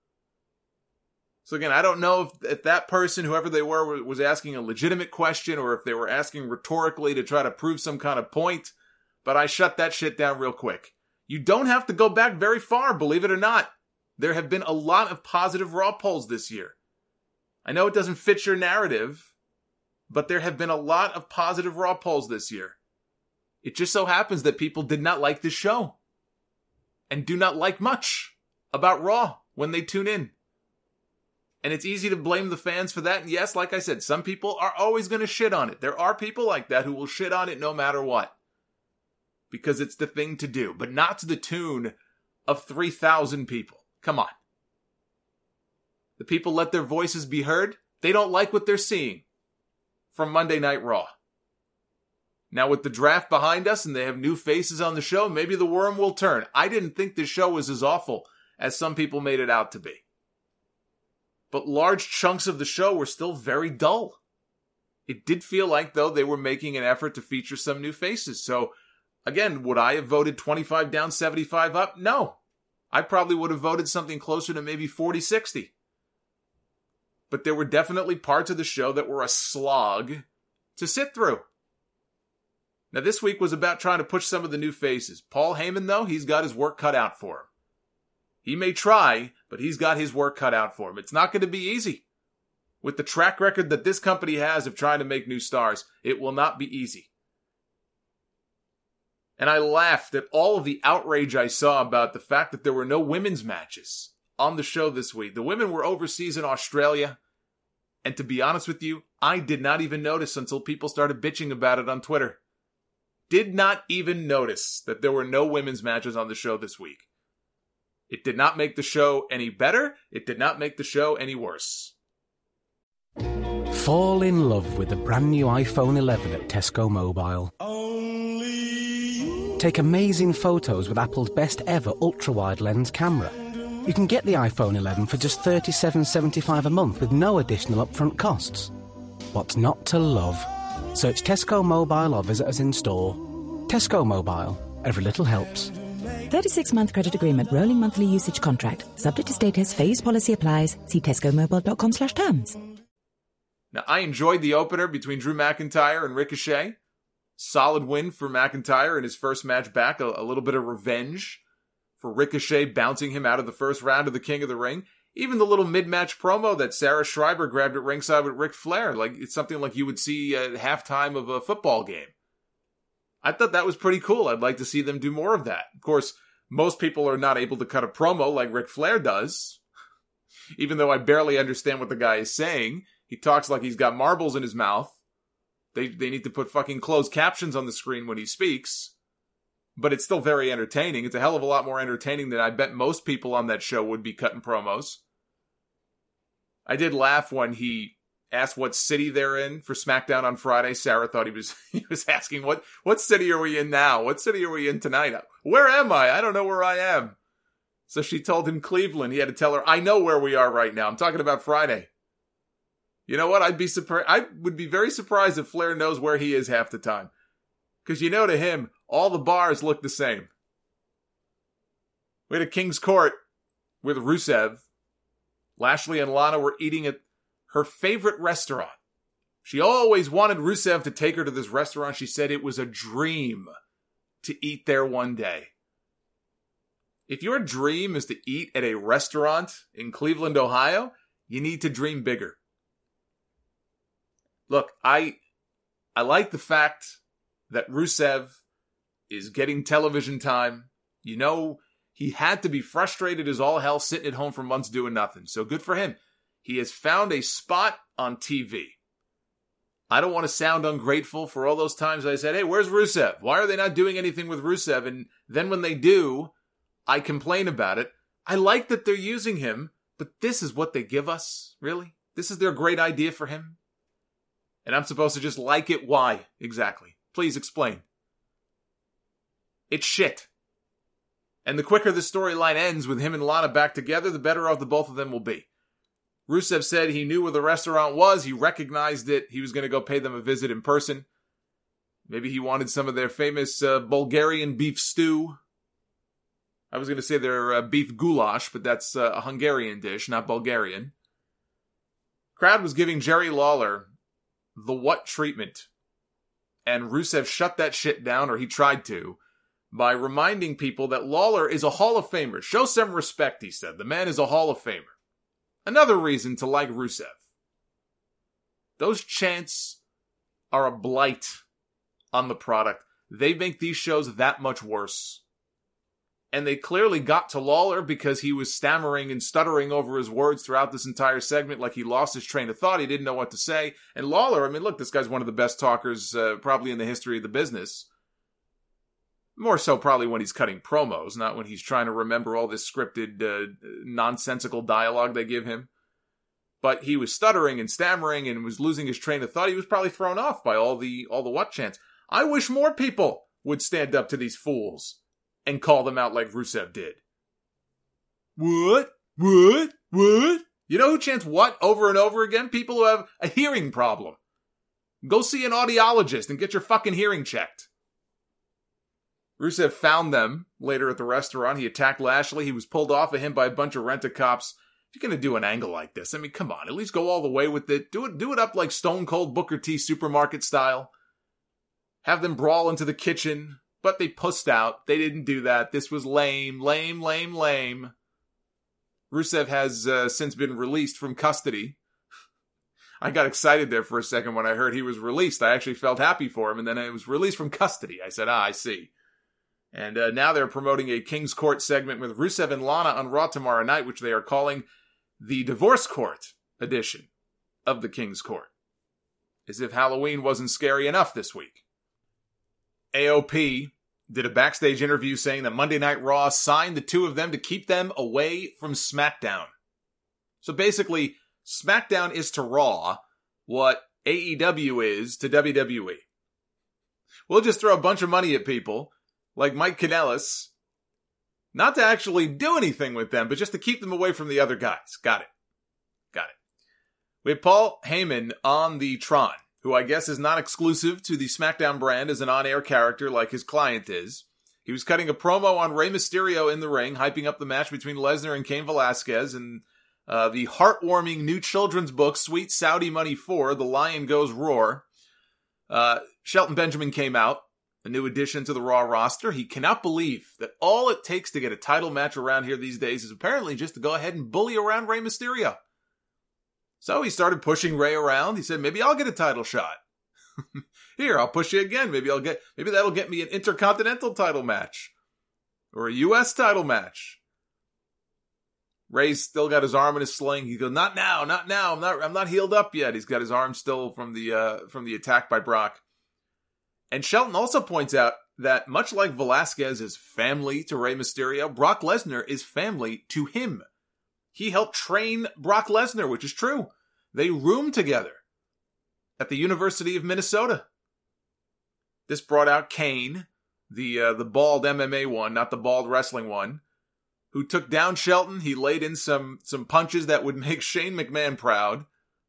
So again, I don't know if, if that person, whoever they were, was asking a legitimate question or if they were asking rhetorically to try to prove some kind of point, but I shut that shit down real quick. You don't have to go back very far, believe it or not. There have been a lot of positive Raw polls this year. I know it doesn't fit your narrative, but there have been a lot of positive Raw polls this year. It just so happens that people did not like this show and do not like much about Raw when they tune in. And it's easy to blame the fans for that. And yes, like I said, some people are always going to shit on it. There are people like that who will shit on it no matter what. Because it's the thing to do. But not to the tune of three thousand people. Come on. The people let their voices be heard. They don't like what they're seeing from Monday Night Raw. Now with the draft behind us and they have new faces on the show, maybe the worm will turn. I didn't think this show was as awful as some people made it out to be. But large chunks of the show were still very dull. It did feel like, though, they were making an effort to feature some new faces. So, again, would I have voted twenty-five down, seventy-five up? No. I probably would have voted something closer to maybe forty sixty. But there were definitely parts of the show that were a slog to sit through. Now, this week was about trying to push some of the new faces. Paul Heyman, though, he's got his work cut out for him. He may try, but he's got his work cut out for him. It's not going to be easy. With the track record that this company has of trying to make new stars, it will not be easy. And I laughed at all of the outrage I saw about the fact that there were no women's matches on the show this week. The women were overseas in Australia. And to be honest with you, I did not even notice until people started bitching about it on Twitter. Did not even notice that there were no women's matches on the show this week. It did not make the show any better. It did not make the show any worse. Fall in love with the brand new iPhone eleven at Tesco Mobile. Take amazing photos with Apple's best ever ultra-wide lens camera. You can get the iPhone eleven for just thirty-seven dollars and seventy-five cents a month with no additional upfront costs. What's not to love? Search Tesco Mobile or visit us in store. Tesco Mobile. Every little helps. thirty-six month credit agreement, rolling monthly usage contract. Subject to status, phased policy applies. See tescomobile.com slash terms. Now, I enjoyed the opener between Drew McIntyre and Ricochet. Solid win for McIntyre in his first match back. A, a little bit of revenge for Ricochet bouncing him out of the first round of the King of the Ring. Even the little mid-match promo that Sarah Schreiber grabbed at ringside with Ric Flair. Like, it's something like you would see at halftime of a football game. I thought that was pretty cool. I'd like to see them do more of that. Of course, most people are not able to cut a promo like Ric Flair does. Even though I barely understand what the guy is saying. He talks like he's got marbles in his mouth. They they need to put fucking closed captions on the screen when he speaks. But it's still very entertaining. It's a hell of a lot more entertaining than I bet most people on that show would be cutting promos. I did laugh when he asked what city they're in for SmackDown on Friday. Sarah thought he was he was asking, what, what city are we in now? What city are we in tonight? Where am I? I don't know where I am. So she told him Cleveland. He had to tell her, I know where we are right now. I'm talking about Friday. You know what? I'd be surprised. I would be very surprised if Flair knows where he is half the time. Because you know, to him, all the bars look the same. We had a King's Court with Rusev. Lashley and Lana were eating at her favorite restaurant. She always wanted Rusev to take her to this restaurant. She said it was a dream to eat there one day. If your dream is to eat at a restaurant in Cleveland, Ohio, you need to dream bigger. Look, I I like the fact that Rusev is getting television time. You know, he had to be frustrated as all hell sitting at home for months doing nothing. So good for him. He has found a spot on T V. I don't want to sound ungrateful for all those times I said, hey, where's Rusev? Why are they not doing anything with Rusev? And then when they do, I complain about it. I like that they're using him, but this is what they give us? Really? This is their great idea for him? And I'm supposed to just like it? Why? Exactly. Please explain. It's shit. And the quicker the storyline ends with him and Lana back together, the better off the both of them will be. Rusev said he knew where the restaurant was. He recognized it. He was going to go pay them a visit in person. Maybe he wanted some of their famous uh, Bulgarian beef stew. I was going to say their uh, beef goulash, but that's uh, a Hungarian dish, not Bulgarian. Crowd was giving Jerry Lawler the what treatment. And Rusev shut that shit down, or he tried to, by reminding people that Lawler is a Hall of Famer. Show some respect, he said. The man is a Hall of Famer. Another reason to like Rusev. Those chants are a blight on the product. they make these shows that much worse. And they clearly got to Lawler because he was stammering and stuttering over his words throughout this entire segment, like he lost his train of thought. He didn't know what to say. And Lawler, I mean, look, this guy's one of the best talkers uh, probably in the history of the business. More so probably when he's cutting promos, not when he's trying to remember all this scripted, uh, nonsensical dialogue they give him. But he was stuttering and stammering and was losing his train of thought. He was probably thrown off by all the all the what chants. I wish more people would stand up to these fools and call them out like Rusev did. What? What? What? You know who chants what over and over again? People who have a hearing problem. Go see an audiologist and get your fucking hearing checked. Rusev found them later at the restaurant. He attacked Lashley. He was pulled off of him by a bunch of rent-a-cops. If you're going to do an angle like this, I mean, come on, at least go all the way with it. Do it, do it up like Stone Cold Booker T supermarket style. Have them brawl into the kitchen, but they pussed out. They didn't do that. This was lame, lame, lame, lame. Rusev has uh, since been released from custody. I got excited there for a second when I heard he was released. I actually felt happy for him, and then it was released from custody. I said, ah, I see. And uh, now they're promoting a King's Court segment with Rusev and Lana on Raw tomorrow night, which they are calling the Divorce Court edition of the King's Court. As if Halloween wasn't scary enough this week. A O P did a backstage interview saying that Monday Night Raw signed the two of them to keep them away from SmackDown. So basically, SmackDown is to Raw what A E W is to W W E. We'll just throw a bunch of money at people like Mike Kanellis, not to actually do anything with them, but just to keep them away from the other guys. Got it. Got it. We have Paul Heyman on the Tron, who I guess is not exclusive to the SmackDown brand as an on-air character like his client is. He was cutting a promo on Rey Mysterio in the ring, hyping up the match between Lesnar and Cain Velasquez, and uh, the heartwarming new children's book, Sweet Saudi Money four, The Lion Goes Roar. Uh, Shelton Benjamin came out, a new addition to the Raw roster. He cannot believe that all it takes to get a title match around here these days is apparently just to go ahead and bully around Rey Mysterio. So he started pushing Rey around. He said, maybe I'll get a title shot. Here, I'll push you again. Maybe I'll get, maybe that'll get me an Intercontinental title match. Or a U S title match. Rey's still got his arm in his sling. He goes, not now, not now. I'm not, I'm not healed up yet. He's got his arm still from the, uh, from the attack by Brock. And Shelton also points out that much like Velasquez is family to Rey Mysterio, Brock Lesnar is family to him. He helped train Brock Lesnar, which is true. They roomed together at the University of Minnesota. This brought out Kane, the uh, the bald M M A one, not the bald wrestling one, who took down Shelton. He laid in some some punches that would make Shane McMahon proud.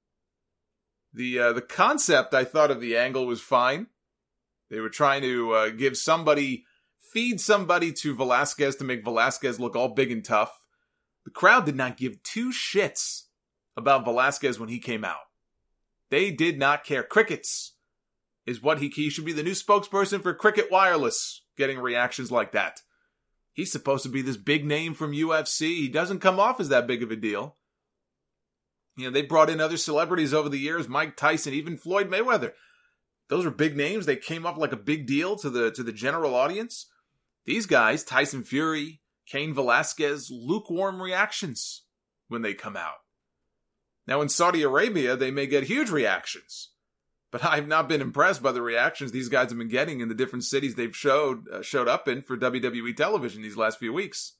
The uh, the concept, I thought, of the angle was fine. They were trying to uh, give somebody, feed somebody to Velasquez to make Velasquez look all big and tough. The crowd did not give two shits about Velasquez when he came out. They did not care. Crickets is what he, he should be the new spokesperson for Cricket Wireless, getting reactions like that. He's supposed to be this big name from U F C. He doesn't come off as that big of a deal. You know, they brought in other celebrities over the years, Mike Tyson, even Floyd Mayweather. Those are big names. They came off like a big deal to the to the general audience. These guys, Tyson Fury, Cain Velasquez, lukewarm reactions when they come out. Now in Saudi Arabia, they may get huge reactions. But I've not been impressed by the reactions these guys have been getting in the different cities they've showed uh, showed up in for W W E television these last few weeks.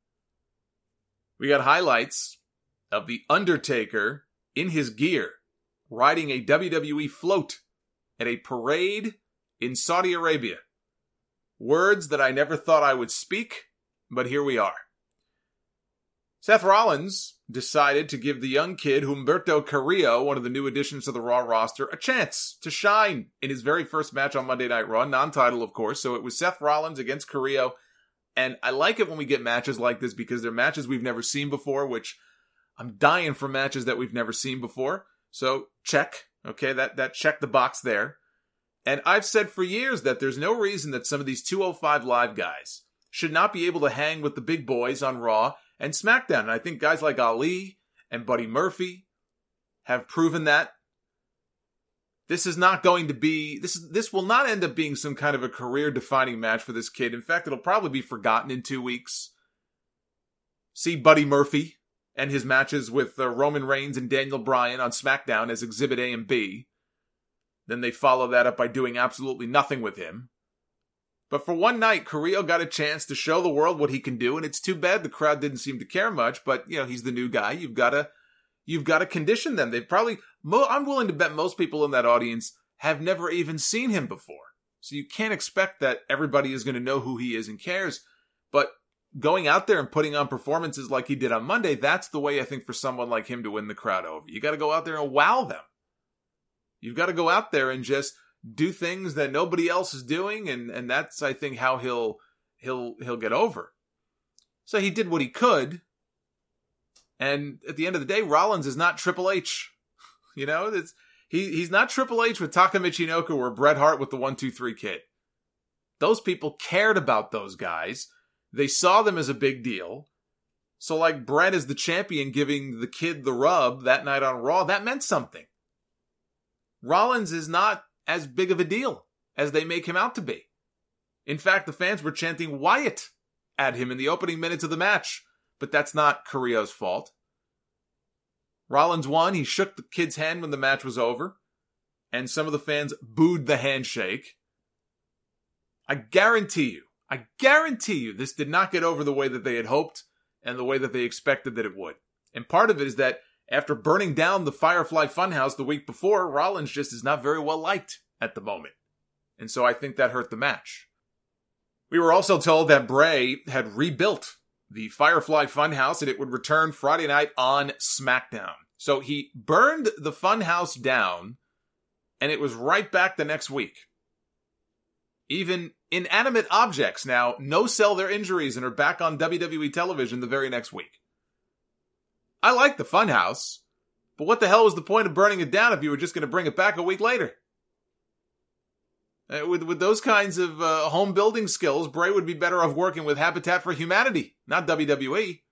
We got highlights of The Undertaker in his gear, riding a W W E float at a parade in Saudi Arabia. Words that I never thought I would speak, but here we are. Seth Rollins decided to give the young kid, Humberto Carrillo, one of the new additions to the Raw roster, a chance to shine in his very first match on Monday Night Raw, non-title of course, so it was Seth Rollins against Carrillo, and I like it when we get matches like this because they're matches we've never seen before, which I'm dying for matches that we've never seen before, so check. Okay, that, that checked the box there. And I've said for years that there's no reason that some of these two oh five Live guys should not be able to hang with the big boys on Raw and SmackDown. And I think guys like Ali and Buddy Murphy have proven that. This is not going to be, this is, this will not end up being some kind of a career-defining match for this kid. In fact, it'll probably be forgotten in two weeks. See Buddy Murphy and his matches with uh, Roman Reigns and Daniel Bryan on SmackDown as Exhibit A and B. Then they follow that up by doing absolutely nothing with him. But for one night, Carrillo got a chance to show the world what he can do, and it's too bad the crowd didn't seem to care much, but, you know, he's the new guy. You've got to, you've got to condition them. They've probably, mo- I'm willing to bet most people in that audience have never even seen him before. So you can't expect that everybody is going to know who he is and cares. But going out there and putting on performances like he did on Monday, that's the way I think for someone like him to win the crowd over. You got to go out there and wow them. You've got to go out there and just do things that nobody else is doing, and, and that's, I think, how he'll he'll he'll get over. So he did what he could, and at the end of the day, Rollins is not Triple H. You know, it's, he he's not Triple H with Taka Michinoku or Bret Hart with the one two three Kid. Those people cared about those guys. They saw them as a big deal. So like Bret as the champion giving the Kid the rub that night on Raw, that meant something. Rollins is not as big of a deal as they make him out to be. In fact, the fans were chanting Wyatt at him in the opening minutes of the match, but that's not Carrillo's fault. Rollins won. He shook the Kid's hand when the match was over, and some of the fans booed the handshake. I guarantee you, I guarantee you this did not get over the way that they had hoped and the way that they expected that it would. And part of it is that after burning down the Firefly Funhouse the week before, Rollins just is not very well liked at the moment. And so I think that hurt the match. We were also told that Bray had rebuilt the Firefly Funhouse and it would return Friday night on SmackDown. So he burned the Funhouse down and it was right back the next week. Even inanimate objects now no-sell their injuries and are back on W W E television the very next week. I like the Funhouse, but what the hell was the point of burning it down if you were just going to bring it back a week later? Uh, with with those kinds of uh, home building skills, Bray would be better off working with Habitat for Humanity, not W W E.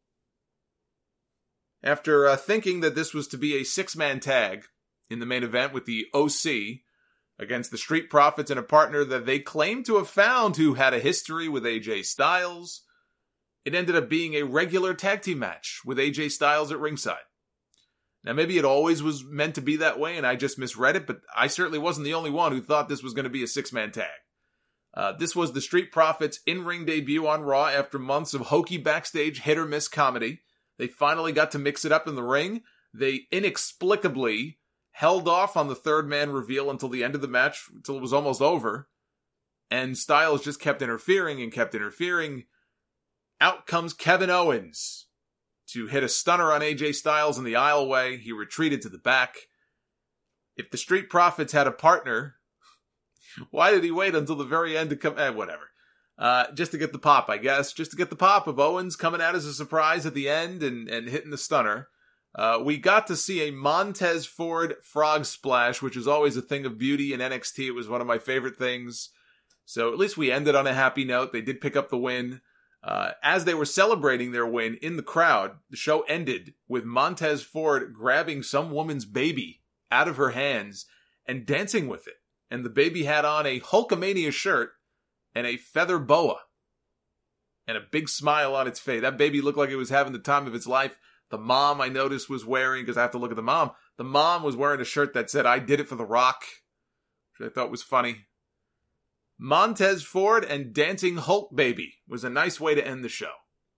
After uh, thinking that this was to be a six-man tag in the main event with the O C against the Street Profits and a partner that they claimed to have found who had a history with A J Styles, it ended up being a regular tag team match with A J Styles at ringside. Now, maybe it always was meant to be that way and I just misread it, but I certainly wasn't the only one who thought this was going to be a six-man tag. Uh, this was the Street Profits in-ring debut on Raw after months of hokey backstage hit-or-miss comedy. They finally got to mix it up in the ring. They inexplicably held off on the third man reveal until the end of the match, until it was almost over. And Styles just kept interfering and kept interfering. Out comes Kevin Owens to hit a stunner on A J Styles in the aisleway. He retreated to the back. If the Street Profits had a partner, why did he wait until the very end to come? Eh, whatever. Uh, just to get the pop, I guess. Just to get the pop of Owens coming out as a surprise at the end and, and hitting the stunner. Uh, we got to see a Montez Ford frog splash, which is always a thing of beauty in N X T. It was one of my favorite things. So at least we ended on a happy note. They did pick up the win. Uh, as they were celebrating their win in the crowd, the show ended with Montez Ford grabbing some woman's baby out of her hands and dancing with it. And the baby had on a Hulkamania shirt and a feather boa and a big smile on its face. That baby looked like it was having the time of its life. The mom, I noticed, was wearing, because I have to look at the mom, the mom was wearing a shirt that said, "I did it for The Rock," which I thought was funny. Montez Ford and Dancing Hulk Baby was a nice way to end the show.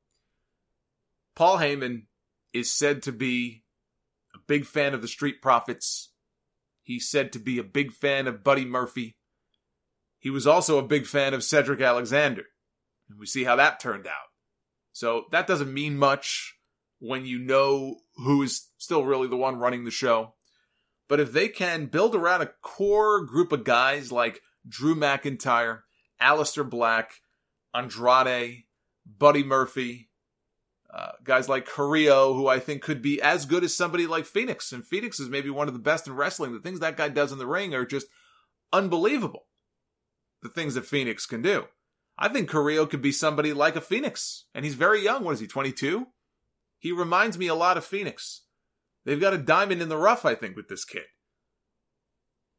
Paul Heyman is said to be a big fan of the Street Profits. He's said to be a big fan of Buddy Murphy. He was also a big fan of Cedric Alexander. And we see how that turned out. So that doesn't mean much when you know who is still really the one running the show. But if they can build around a core group of guys like Drew McIntyre, Aleister Black, Andrade, Buddy Murphy, uh, guys like Carrillo, who I think could be as good as somebody like Phoenix. And Phoenix is maybe one of the best in wrestling. The things that guy does in the ring are just unbelievable. The things that Phoenix can do. I think Carrillo could be somebody like a Phoenix. And he's very young. What is he, twenty-two? He reminds me a lot of Phoenix. They've got a diamond in the rough, I think, with this kid.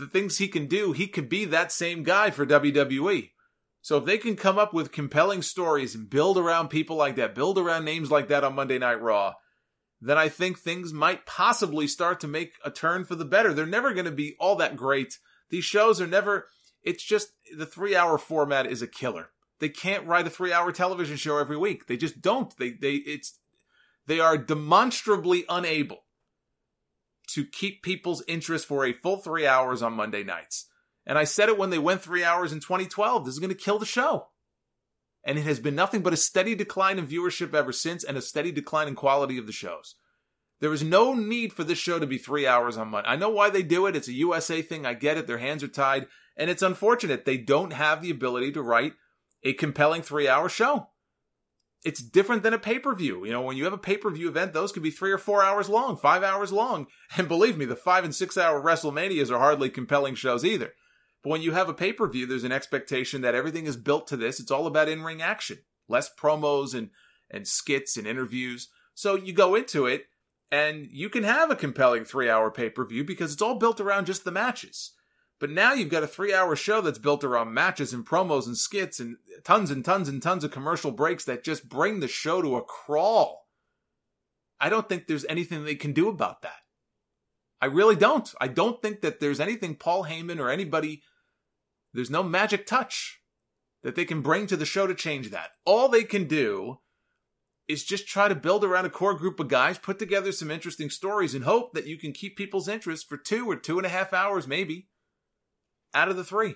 the things he can do, he could be that same guy for W W E. So if they can come up with compelling stories and build around people like that, build around names like that on Monday Night Raw, then I think things might possibly start to make a turn for the better. They're never going to be all that great. These shows are never, it's just, the three-hour format is a killer. They can't write a three-hour television show every week. They just don't. They, they, it's, they are demonstrably unable to keep people's interest for a full three hours on Monday nights. And I said it when they went three hours in twenty twelve. This is going to kill the show. And it has been nothing but a steady decline in viewership ever since, and a steady decline in quality of the shows. There is no need for this show to be three hours on Monday. I know why they do it. It's a U S A thing. I get it. Their hands are tied. And it's unfortunate. They don't have the ability to write a compelling three-hour show. It's different than a pay-per-view. You know, when you have a pay-per-view event, those could be three or four hours long, five hours long. And believe me, the five and six-hour WrestleManias are hardly compelling shows either. But when you have a pay-per-view, there's an expectation that everything is built to this. It's all about in-ring action. Less promos and, and skits and interviews. So you go into it, and you can have a compelling three-hour pay-per-view because it's all built around just the matches. But now you've got a three-hour show that's built around matches and promos and skits and tons and tons and tons of commercial breaks that just bring the show to a crawl. I don't think there's anything they can do about that. I really don't. I don't think that there's anything Paul Heyman or anybody, there's no magic touch that they can bring to the show to change that. All they can do is just try to build around a core group of guys, put together some interesting stories, and hope that you can keep people's interest for two or two and a half hours maybe out of the three.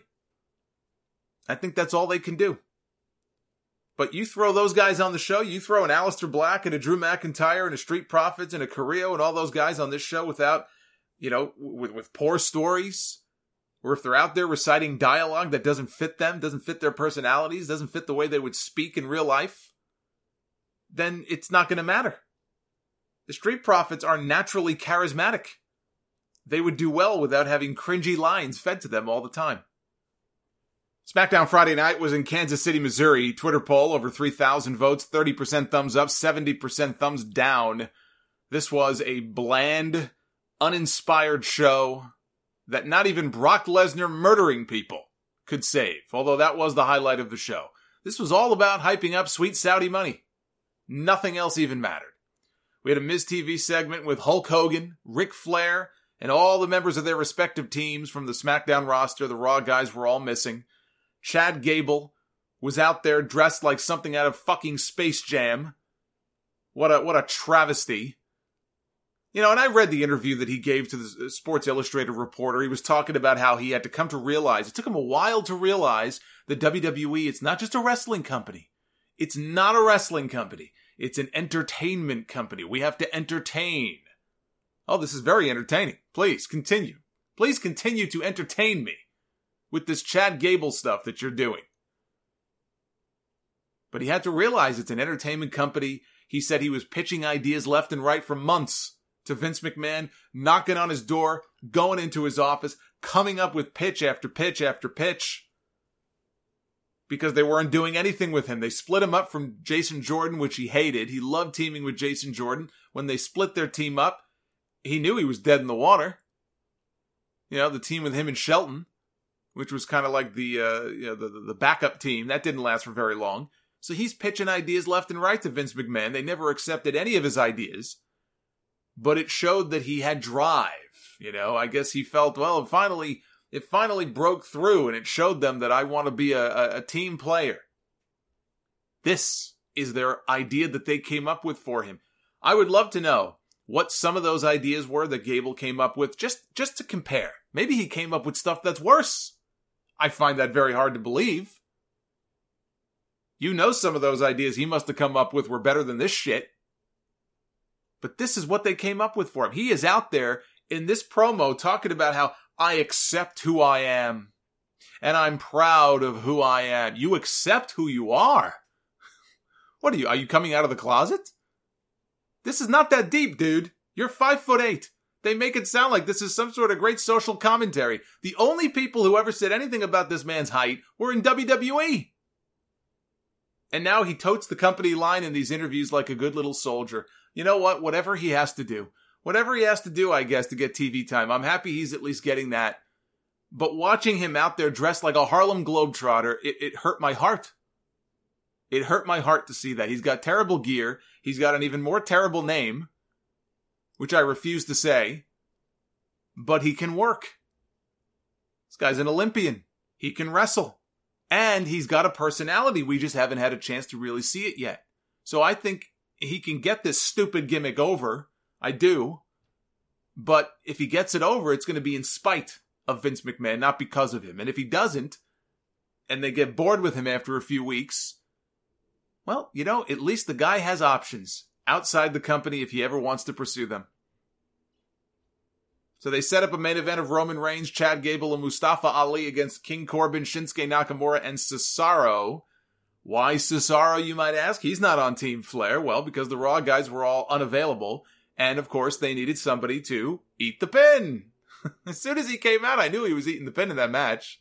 I think that's all they can do. But you throw those guys on the show, you throw an Aleister Black and a Drew McIntyre and a Street Profits and a Carrillo and all those guys on this show without, you know, with, with poor stories, or if they're out there reciting dialogue that doesn't fit them, doesn't fit their personalities, doesn't fit the way they would speak in real life, then it's not going to matter. The Street Profits are naturally charismatic. They would do well without having cringy lines fed to them all the time. SmackDown Friday night was in Kansas City, Missouri. Twitter poll, over three thousand votes, thirty percent thumbs up, seventy percent thumbs down. This was a bland, uninspired show that not even Brock Lesnar murdering people could save, although that was the highlight of the show. This was all about hyping up sweet Saudi money. Nothing else even mattered. We had a Miz T V segment with Hulk Hogan, Ric Flair, and all the members of their respective teams from the SmackDown roster. The Raw guys were all missing. Chad Gable was out there dressed like something out of fucking Space Jam. What a what a travesty. You know, and I read the interview that he gave to the Sports Illustrated reporter. He was talking about how he had to come to realize, it took him a while to realize that W W E, it's not just a wrestling company. It's not a wrestling company. It's an entertainment company. We have to entertain. Oh, this is very entertaining. Please continue. Please continue to entertain me with this Chad Gable stuff that you're doing. But he had to realize it's an entertainment company. He said he was pitching ideas left and right for months to Vince McMahon, knocking on his door, going into his office, coming up with pitch after pitch after pitch, because they weren't doing anything with him. They split him up from Jason Jordan, which he hated. He loved teaming with Jason Jordan. When they split their team up, he knew he was dead in the water. You know, the team with him and Shelton, which was kind of like the, uh, you know, the, the backup team. That didn't last for very long. So he's pitching ideas left and right to Vince McMahon. They never accepted any of his ideas. But it showed that he had drive. You know, I guess he felt, well, it finally, it finally broke through, and it showed them that I want to be a, a, a team player. This is their idea that they came up with for him. I would love to know what some of those ideas were that Gable came up with, just, just to compare. Maybe he came up with stuff that's worse. I find that very hard to believe. You know, some of those ideas he must have come up with were better than this shit. But this is what they came up with for him. He is out there in this promo talking about how I accept who I am. And I'm proud of who I am. You accept who you are? What are you? Are you coming out of the closet? This is not that deep, dude. You're five foot eight. They make it sound like this is some sort of great social commentary. The only people who ever said anything about this man's height were in W W E. And now he totes the company line in these interviews like a good little soldier. You know what? Whatever he has to do. Whatever he has to do, I guess, to get T V time. I'm happy he's at least getting that. But watching him out there dressed like a Harlem Globetrotter, it, it hurt my heart. It hurt my heart to see that. He's got terrible gear. He's got an even more terrible name, which I refuse to say. But he can work. This guy's an Olympian. He can wrestle. And he's got a personality. We just haven't had a chance to really see it yet. So I think he can get this stupid gimmick over. I do. But if he gets it over, it's going to be in spite of Vince McMahon, not because of him. And if he doesn't, and they get bored with him after a few weeks, well, you know, at least the guy has options outside the company if he ever wants to pursue them. So they set up a main event of Roman Reigns, Chad Gable, and Mustafa Ali against King Corbin, Shinsuke Nakamura, and Cesaro. Why Cesaro, you might ask? He's not on Team Flair. Well, because the Raw guys were all unavailable. And, of course, they needed somebody to eat the pin. As soon as he came out, I knew he was eating the pin in that match.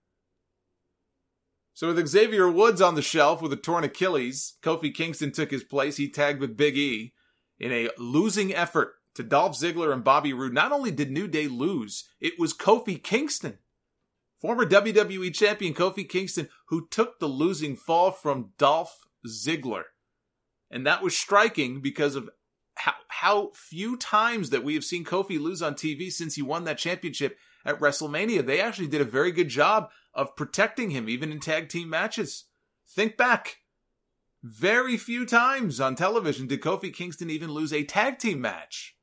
So with Xavier Woods on the shelf with a torn Achilles, Kofi Kingston took his place. He tagged with Big E in a losing effort to Dolph Ziggler and Bobby Roode. Not only did New Day lose, it was Kofi Kingston, former W W E champion Kofi Kingston, who took the losing fall from Dolph Ziggler. And that was striking because of how, how few times that we have seen Kofi lose on T V since he won that championship at WrestleMania. They actually did a very good job of protecting him, even in tag team matches. Think back. Very few times on television did Kofi Kingston even lose a tag team match.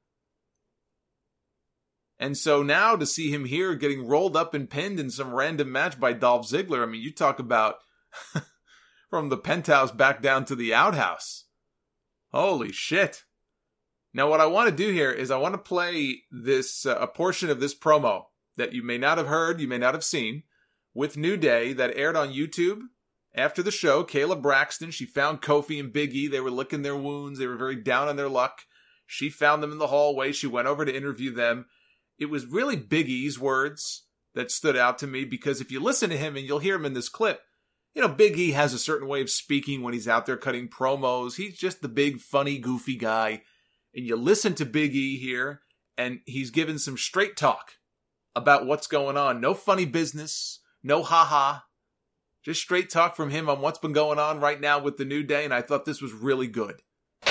And so now to see him here getting rolled up and pinned in some random match by Dolph Ziggler, I mean, you talk about from the penthouse back down to the outhouse. Holy shit. Now what I want to do here is I want to play this uh, a portion of this promo that you may not have heard, you may not have seen, with New Day that aired on YouTube. After the show, Kayla Braxton, she found Kofi and Big E. They were licking their wounds. They were very down on their luck. She found them in the hallway. She went over to interview them. It was really Big E's words that stood out to me, because if you listen to him, and you'll hear him in this clip, you know, Big E has a certain way of speaking when he's out there cutting promos. He's just the big, funny, goofy guy. And you listen to Big E here, and he's given some straight talk about what's going on. No funny business, no ha-ha. Just straight talk from him on what's been going on right now with the New Day, and I thought this was really good.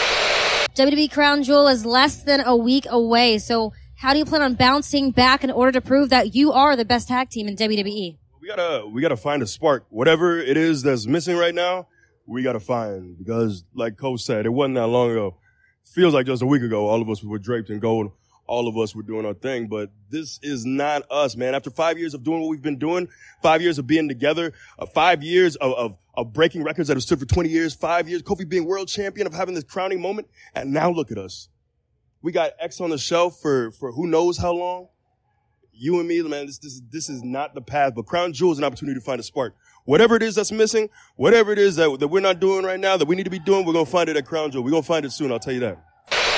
W W E Crown Jewel is less than a week away, so how do you plan on bouncing back in order to prove that you are the best tag team in W W E? We gotta, we gotta find a spark. Whatever it is that's missing right now, we gotta find. Because, like Coach said, it wasn't that long ago. Feels like just a week ago, all of us were draped in gold. All of us were doing our thing, but this is not us, man. After five years of doing what we've been doing, five years of being together, uh, five years of, of, of breaking records that have stood for twenty years, five years, Kofi being world champion, of having this crowning moment, and now look at us. We got X on the shelf for, for who knows how long. You and me, man, this, this, this is not the path, but Crown Jewel is an opportunity to find a spark. Whatever it is that's missing, whatever it is that, that we're not doing right now, that we need to be doing, we're going to find it at Crown Jewel. We're going to find it soon, I'll tell you that.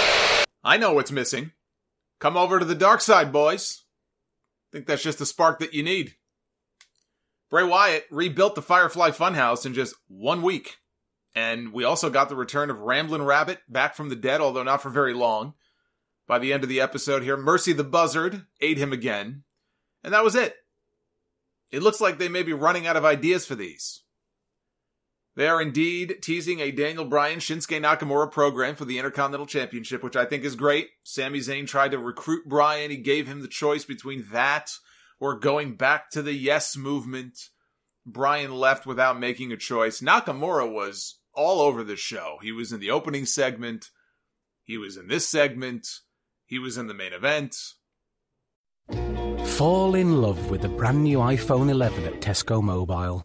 I know what's missing. Come over to the dark side, boys. I think that's just the spark that you need. Bray Wyatt rebuilt the Firefly Funhouse in just one week. And we also got the return of Ramblin' Rabbit back from the dead, although not for very long. By the end of the episode here, Mercy the Buzzard ate him again. And that was it. It looks like they may be running out of ideas for these. They are indeed teasing a Daniel Bryan Shinsuke Nakamura program for the Intercontinental Championship, which I think is great. Sami Zayn tried to recruit Bryan. He gave him the choice between that or going back to the Yes movement. Bryan left without making a choice. Nakamura was all over this show. He was in the opening segment. He was in this segment. He was in the main event. Fall in love with the brand new iPhone eleven at Tesco Mobile.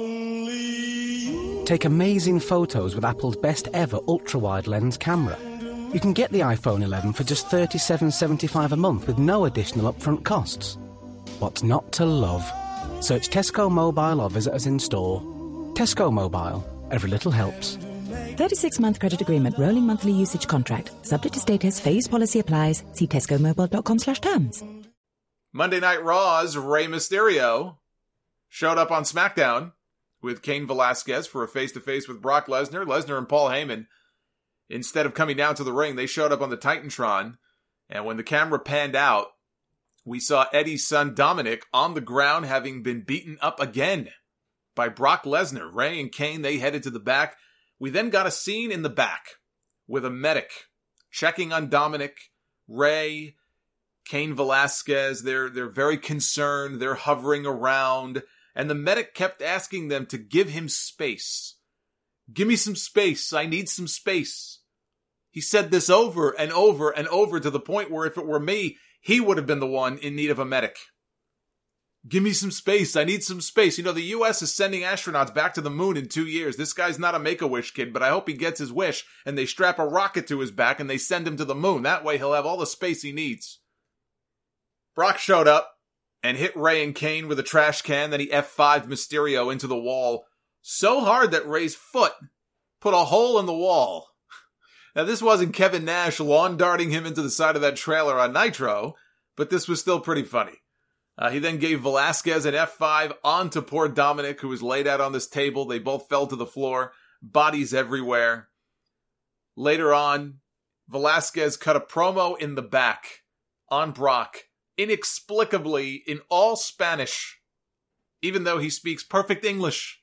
Take amazing photos with Apple's best ever ultra-wide lens camera. You can get the iPhone eleven for just thirty-seven dollars and seventy-five cents a month with no additional upfront costs. What's not to love? Search Tesco Mobile or visit us in store. Tesco Mobile. Every little helps. thirty-six month credit agreement, rolling monthly usage contract. Subject to status, phased policy applies. See tescomobile.com slash terms. Monday Night Raw's Rey Mysterio showed up on SmackDown with Cain Velasquez for a face-to-face with Brock Lesnar. Lesnar and Paul Heyman, instead of coming down to the ring, they showed up on the Titantron. And when the camera panned out, we saw Eddie's son Dominic on the ground having been beaten up again by Brock Lesnar. Ray and Kane, they headed to the back. We then got a scene in the back with a medic checking on Dominic, Ray, Cain Velasquez. They're, they're very concerned. They're hovering around. And the medic kept asking them to give him space. Give me some space. I need some space. He said this over and over and over to the point where if it were me, he would have been the one in need of a medic. Give me some space. I need some space. You know, the U S is sending astronauts back to the moon in two years. This guy's not a Make-A-Wish kid, but I hope he gets his wish and they strap a rocket to his back and they send him to the moon. That way he'll have all the space he needs. Brock showed up and hit Ray and Kane with a trash can. Then he F fived Mysterio into the wall so hard that Ray's foot put a hole in the wall. Now, this wasn't Kevin Nash lawn darting him into the side of that trailer on Nitro, but this was still pretty funny. Uh, he then gave Velasquez an F five onto poor Dominic, who was laid out on this table. They both fell to the floor, bodies everywhere. Later on, Velasquez cut a promo in the back on Brock, inexplicably in all Spanish, even though he speaks perfect English.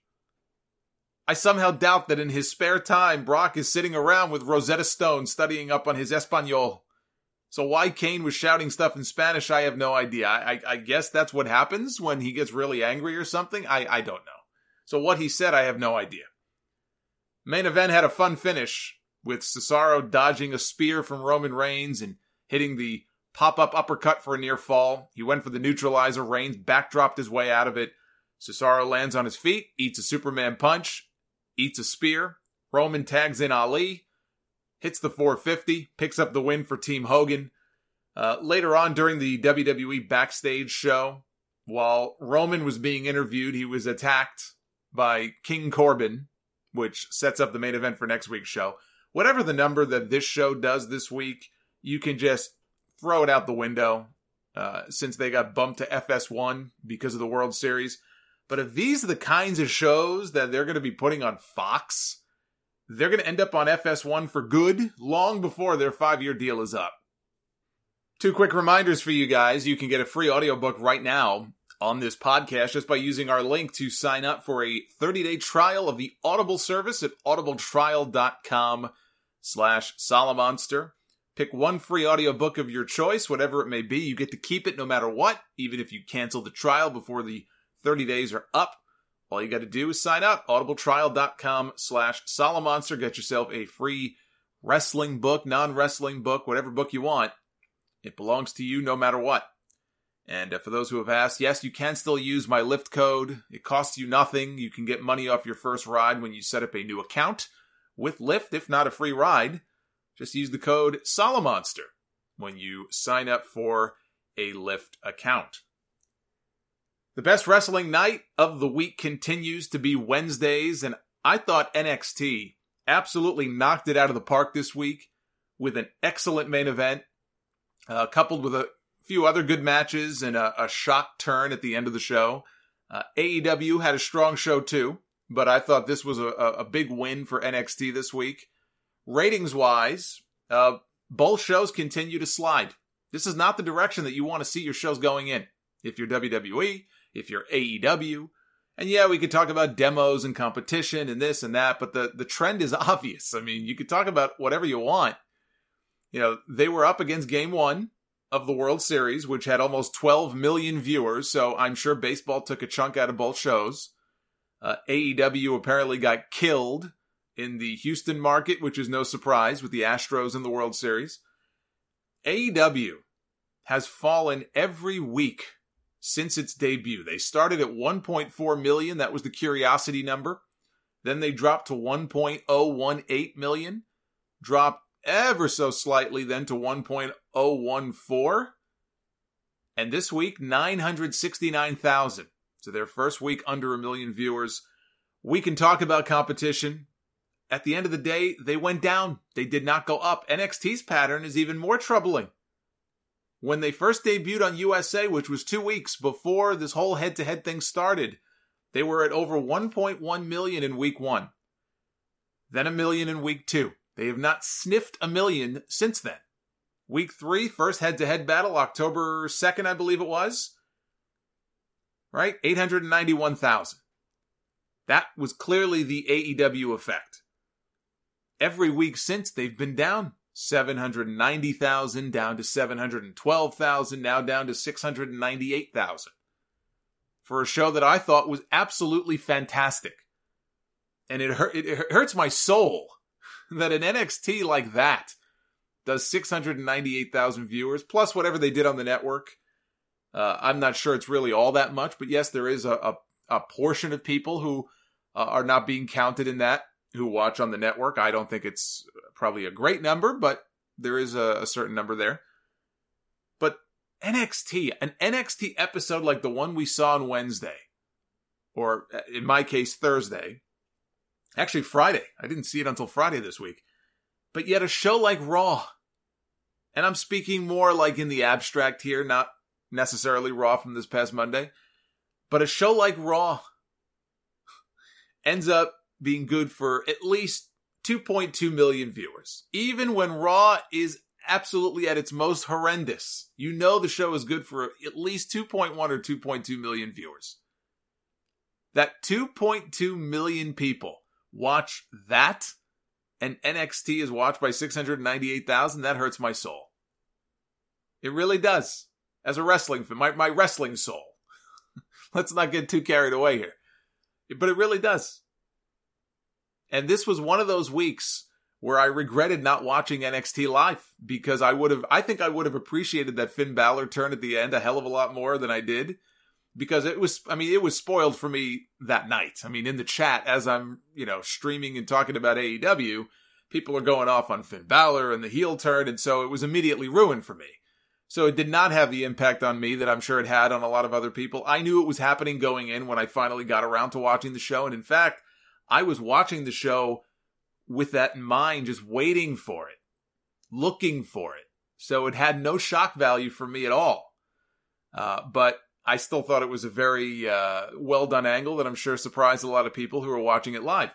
I somehow doubt that in his spare time, Brock is sitting around with Rosetta Stone studying up on his Espanol. So why Kane was shouting stuff in Spanish, I have no idea. I, I, I guess that's what happens when he gets really angry or something. I, I don't know. So what he said, I have no idea. Main event had a fun finish with Cesaro dodging a spear from Roman Reigns and hitting the pop-up uppercut for a near fall. He went for the neutralizer. Reigns backdropped his way out of it. Cesaro lands on his feet, eats a Superman punch, eats a spear. Roman tags in Ali, hits the four fifty, picks up the win for Team Hogan. Uh, later on during the W W E backstage show, while Roman was being interviewed, he was attacked by King Corbin, which sets up the main event for next week's show. Whatever the number that this show does this week, you can just throw it out the window uh, since they got bumped to F S one because of the World Series. But if these are the kinds of shows that they're going to be putting on Fox, they're going to end up on F S one for good long before their five-year deal is up. Two quick reminders for you guys. You can get a free audiobook right now on this podcast just by using our link to sign up for a thirty-day trial of the Audible service at audibletrial.com slash Solomonster. Pick one free audiobook of your choice, whatever it may be. You get to keep it no matter what, even if you cancel the trial before the thirty days are up. All you got to do is sign up, audibletrial.com slash Solomonster. Get yourself a free wrestling book, non-wrestling book, whatever book you want. It belongs to you no matter what. And uh, for those who have asked, yes, you can still use my Lyft code. It costs you nothing. You can get money off your first ride when you set up a new account with Lyft, if not a free ride. Just use the code Solomonster when you sign up for a Lyft account. The best wrestling night of the week continues to be Wednesdays, and I thought N X T absolutely knocked it out of the park this week with an excellent main event, uh, coupled with a few other good matches and a, a shock turn at the end of the show. Uh, A E W had a strong show too, but I thought this was a, a big win for N X T this week. Ratings-wise, uh, both shows continue to slide. This is not the direction that you want to see your shows going in. If you're W W E, if you're A E W, and yeah, we could talk about demos and competition and this and that, but the, the trend is obvious. I mean, you could talk about whatever you want. You know, they were up against Game one of the World Series, which had almost twelve million viewers, so I'm sure baseball took a chunk out of both shows. Uh, A E W apparently got killed in the Houston market, which is no surprise with the Astros in the World Series. A E W has fallen every week since its debut. They started at one point four million. That was the curiosity number. Then they dropped to one point oh one eight million. Dropped ever so slightly then to one point oh one four. And this week, nine hundred sixty-nine thousand. So their first week under a million viewers. We can talk about competition. At the end of the day, they went down. They did not go up. N X T's pattern is even more troubling. When they first debuted on U S A, which was two weeks before this whole head-to-head thing started, they were at over one point one million in week one. Then a million in week two. They have not sniffed a million since then. Week three, first head-to-head battle, October second, I believe it was. Right? eight hundred ninety-one thousand. That was clearly the A E W effect. Every week since, they've been down. seven hundred ninety thousand, down to seven hundred twelve thousand, now down to six hundred ninety-eight thousand. For a show that I thought was absolutely fantastic. And it, hurt, it hurts my soul that an N X T like that does six hundred ninety-eight thousand viewers, plus whatever they did on the network. Uh, I'm not sure it's really all that much, but yes, there is a, a, a portion of people who uh, are not being counted in that, who watch on the network. I don't think it's probably a great number, but there is a, a certain number there. But N X T, an N X T episode like the one we saw on Wednesday, or in my case, Thursday, actually Friday. I didn't see it until Friday this week. But yet a show like Raw, and I'm speaking more like in the abstract here, not necessarily Raw from this past Monday, but a show like Raw ends up being good for at least two point two million viewers. Even when Raw is absolutely at its most horrendous, you know the show is good for at least two point one or two point two million viewers. That two point two million people watch that, and N X T is watched by six hundred ninety-eight thousand, that hurts my soul. It really does. As a wrestling fan, my, my wrestling soul. Let's not get too carried away here. But it really does. And this was one of those weeks where I regretted not watching N X T live, because I would have, I think I would have appreciated that Finn Balor turn at the end a hell of a lot more than I did. Because it was, I mean, it was spoiled for me that night. I mean, in the chat, as I'm, you know, streaming and talking about A E W, people are going off on Finn Balor and the heel turn, and so it was immediately ruined for me. So it did not have the impact on me that I'm sure it had on a lot of other people. I knew it was happening going in when I finally got around to watching the show, and in fact, I was watching the show with that in mind, just waiting for it, looking for it. So it had no shock value for me at all. Uh, but I still thought it was a very uh, well-done angle that I'm sure surprised a lot of people who were watching it live.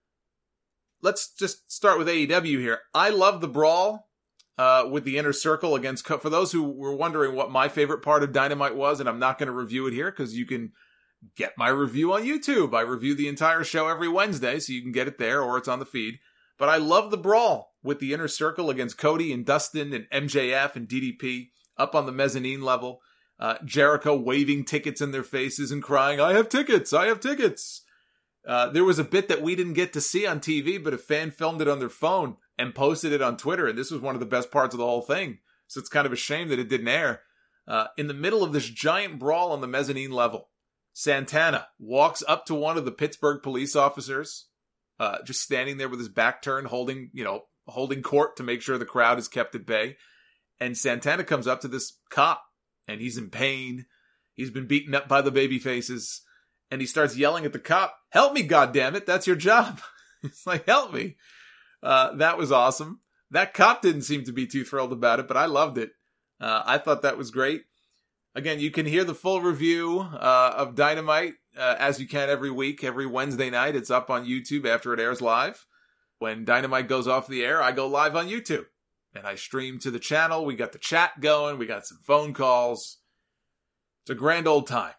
Let's just start with A E W here. I love the brawl uh, with the Inner Circle against... Co- For those who were wondering what my favorite part of Dynamite was, and I'm not going to review it here because you can get my review on YouTube. I review the entire show every Wednesday, so you can get it there or it's on the feed. But I love the brawl with the Inner Circle against Cody and Dustin and M J F and D D P up on the mezzanine level. Uh, Jericho waving tickets in their faces and crying, I have tickets, I have tickets. Uh, there was a bit that we didn't get to see on T V, but a fan filmed it on their phone and posted it on Twitter, and this was one of the best parts of the whole thing. So it's kind of a shame that it didn't air. Uh, in the middle of this giant brawl on the mezzanine level, Santana walks up to one of the Pittsburgh police officers, uh, just standing there with his back turned, holding, you know, holding court to make sure the crowd is kept at bay. And Santana comes up to this cop, and he's in pain. He's been beaten up by the baby faces. And he starts yelling at the cop, help me, goddammit, that's your job. It's like, help me. Uh, that was awesome. That cop didn't seem to be too thrilled about it, but I loved it. Uh, I thought that was great. Again, you can hear the full review uh, of Dynamite uh, as you can every week, every Wednesday night. It's up on YouTube after it airs live. When Dynamite goes off the air, I go live on YouTube. And I stream to the channel. We got the chat going. We got some phone calls. It's a grand old time.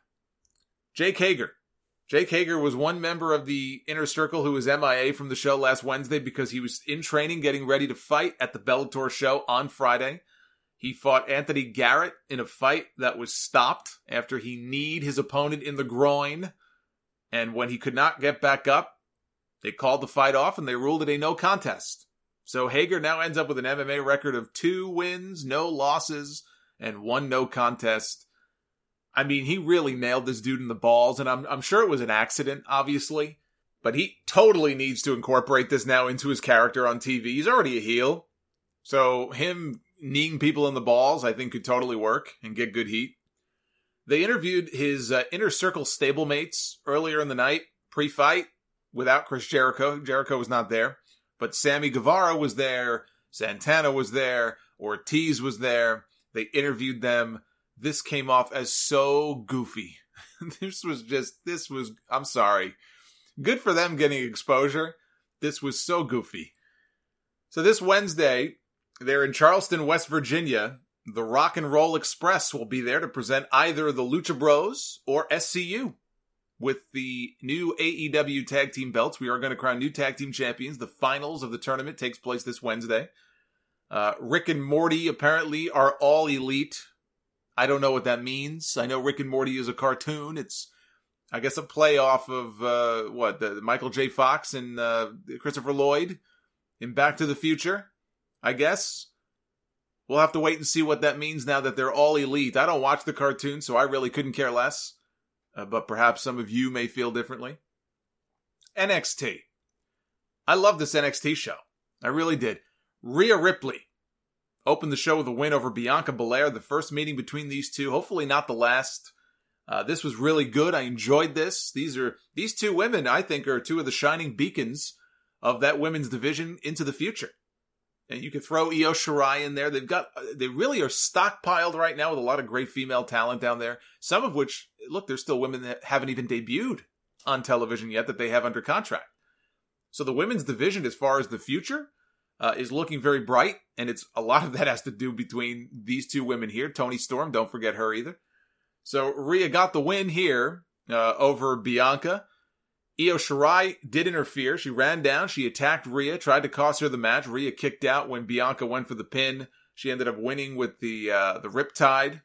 Jake Hager. Jake Hager was one member of the Inner Circle who was M I A from the show last Wednesday because he was in training getting ready to fight at the Bellator show on Friday. He fought Anthony Garrett in a fight that was stopped after he kneed his opponent in the groin. And when he could not get back up, they called the fight off and they ruled it a no contest. So Hager now ends up with an M M A record of two wins, no losses, and one no contest. I mean, he really nailed this dude in the balls, and I'm I'm sure it was an accident, obviously. But he totally needs to incorporate this now into his character on T V. He's already a heel. So him kneeing people in the balls, I think, could totally work and get good heat. They interviewed his uh, Inner Circle stablemates earlier in the night, pre-fight, without Chris Jericho. Jericho was not there. But Sammy Guevara was there. Santana was there. Ortiz was there. They interviewed them. This came off as so goofy. This was just, this was, I'm sorry. Good for them getting exposure. This was so goofy. So this Wednesday, They're in Charleston, West Virginia. The Rock and Roll Express will be there to present either the Lucha Bros or S C U. With the new A E W tag team belts, we are going to crown new tag team champions. The finals of the tournament takes place this Wednesday. Uh, Rick and Morty apparently are all elite. I don't know what that means. I know Rick and Morty is a cartoon. It's, I guess, a play off of, uh, what, the Michael J. Fox and uh, Christopher Lloyd in Back to the Future, I guess. We'll have to wait and see what that means now that they're all elite. I don't watch the cartoon, so I really couldn't care less. Uh, but perhaps some of you may feel differently. N X T. I love this N X T show. I really did. Rhea Ripley opened the show with a win over Bianca Belair, the first meeting between these two. Hopefully not the last. Uh, this was really good. I enjoyed this. These are these two women, I think, are two of the shining beacons of that women's division into the future. And you could throw Io Shirai in there. They've got, they really are stockpiled right now with a lot of great female talent down there. Some of which, look, there's still women that haven't even debuted on television yet that they have under contract. So the women's division, as far as the future, uh, is looking very bright. And it's a lot of that has to do between these two women here. Toni Storm, don't forget her either. So Rhea got the win here uh, over Bianca. Io Shirai did interfere. She ran down. She attacked Rhea, tried to cost her the match. Rhea kicked out when Bianca went for the pin. She ended up winning with the uh, the Riptide.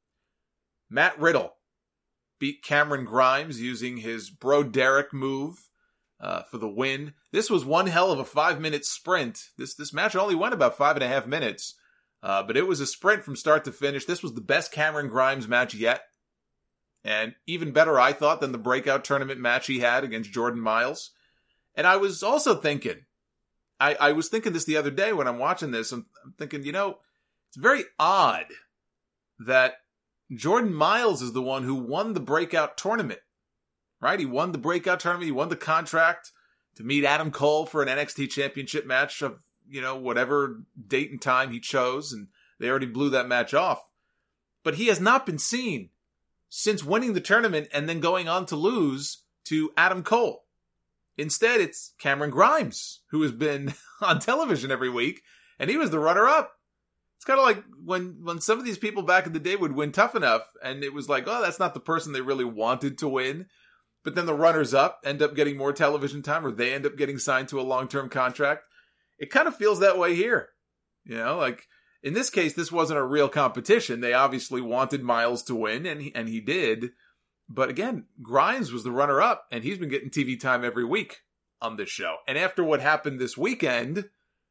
Matt Riddle beat Cameron Grimes using his Bro Derek move uh, for the win. This was one hell of a five-minute sprint. This this match only went about five and a half minutes, uh, but it was a sprint from start to finish. This was the best Cameron Grimes match yet. And even better, I thought, than the breakout tournament match he had against Jordan Miles. And I was also thinking, I, I was thinking this the other day when I'm watching this, I'm, I'm thinking, you know, it's very odd that Jordan Miles is the one who won the breakout tournament, right? He won the breakout tournament. He won the contract to meet Adam Cole for an N X T championship match of, you know, whatever date and time he chose. And they already blew that match off. But he has not been seen since winning the tournament and then going on to lose to Adam Cole. Instead, it's Cameron Grimes, who has been on television every week, and he was the runner-up. It's kind of like when, when some of these people back in the day would win Tough Enough, and it was like, oh, that's not the person they really wanted to win. But then the runners-up end up getting more television time, or they end up getting signed to a long-term contract. It kind of feels that way here. You know, like, in this case, this wasn't a real competition. They obviously wanted Miles to win, and he, and he did. But again, Grimes was the runner-up, and he's been getting T V time every week on this show. And after what happened this weekend,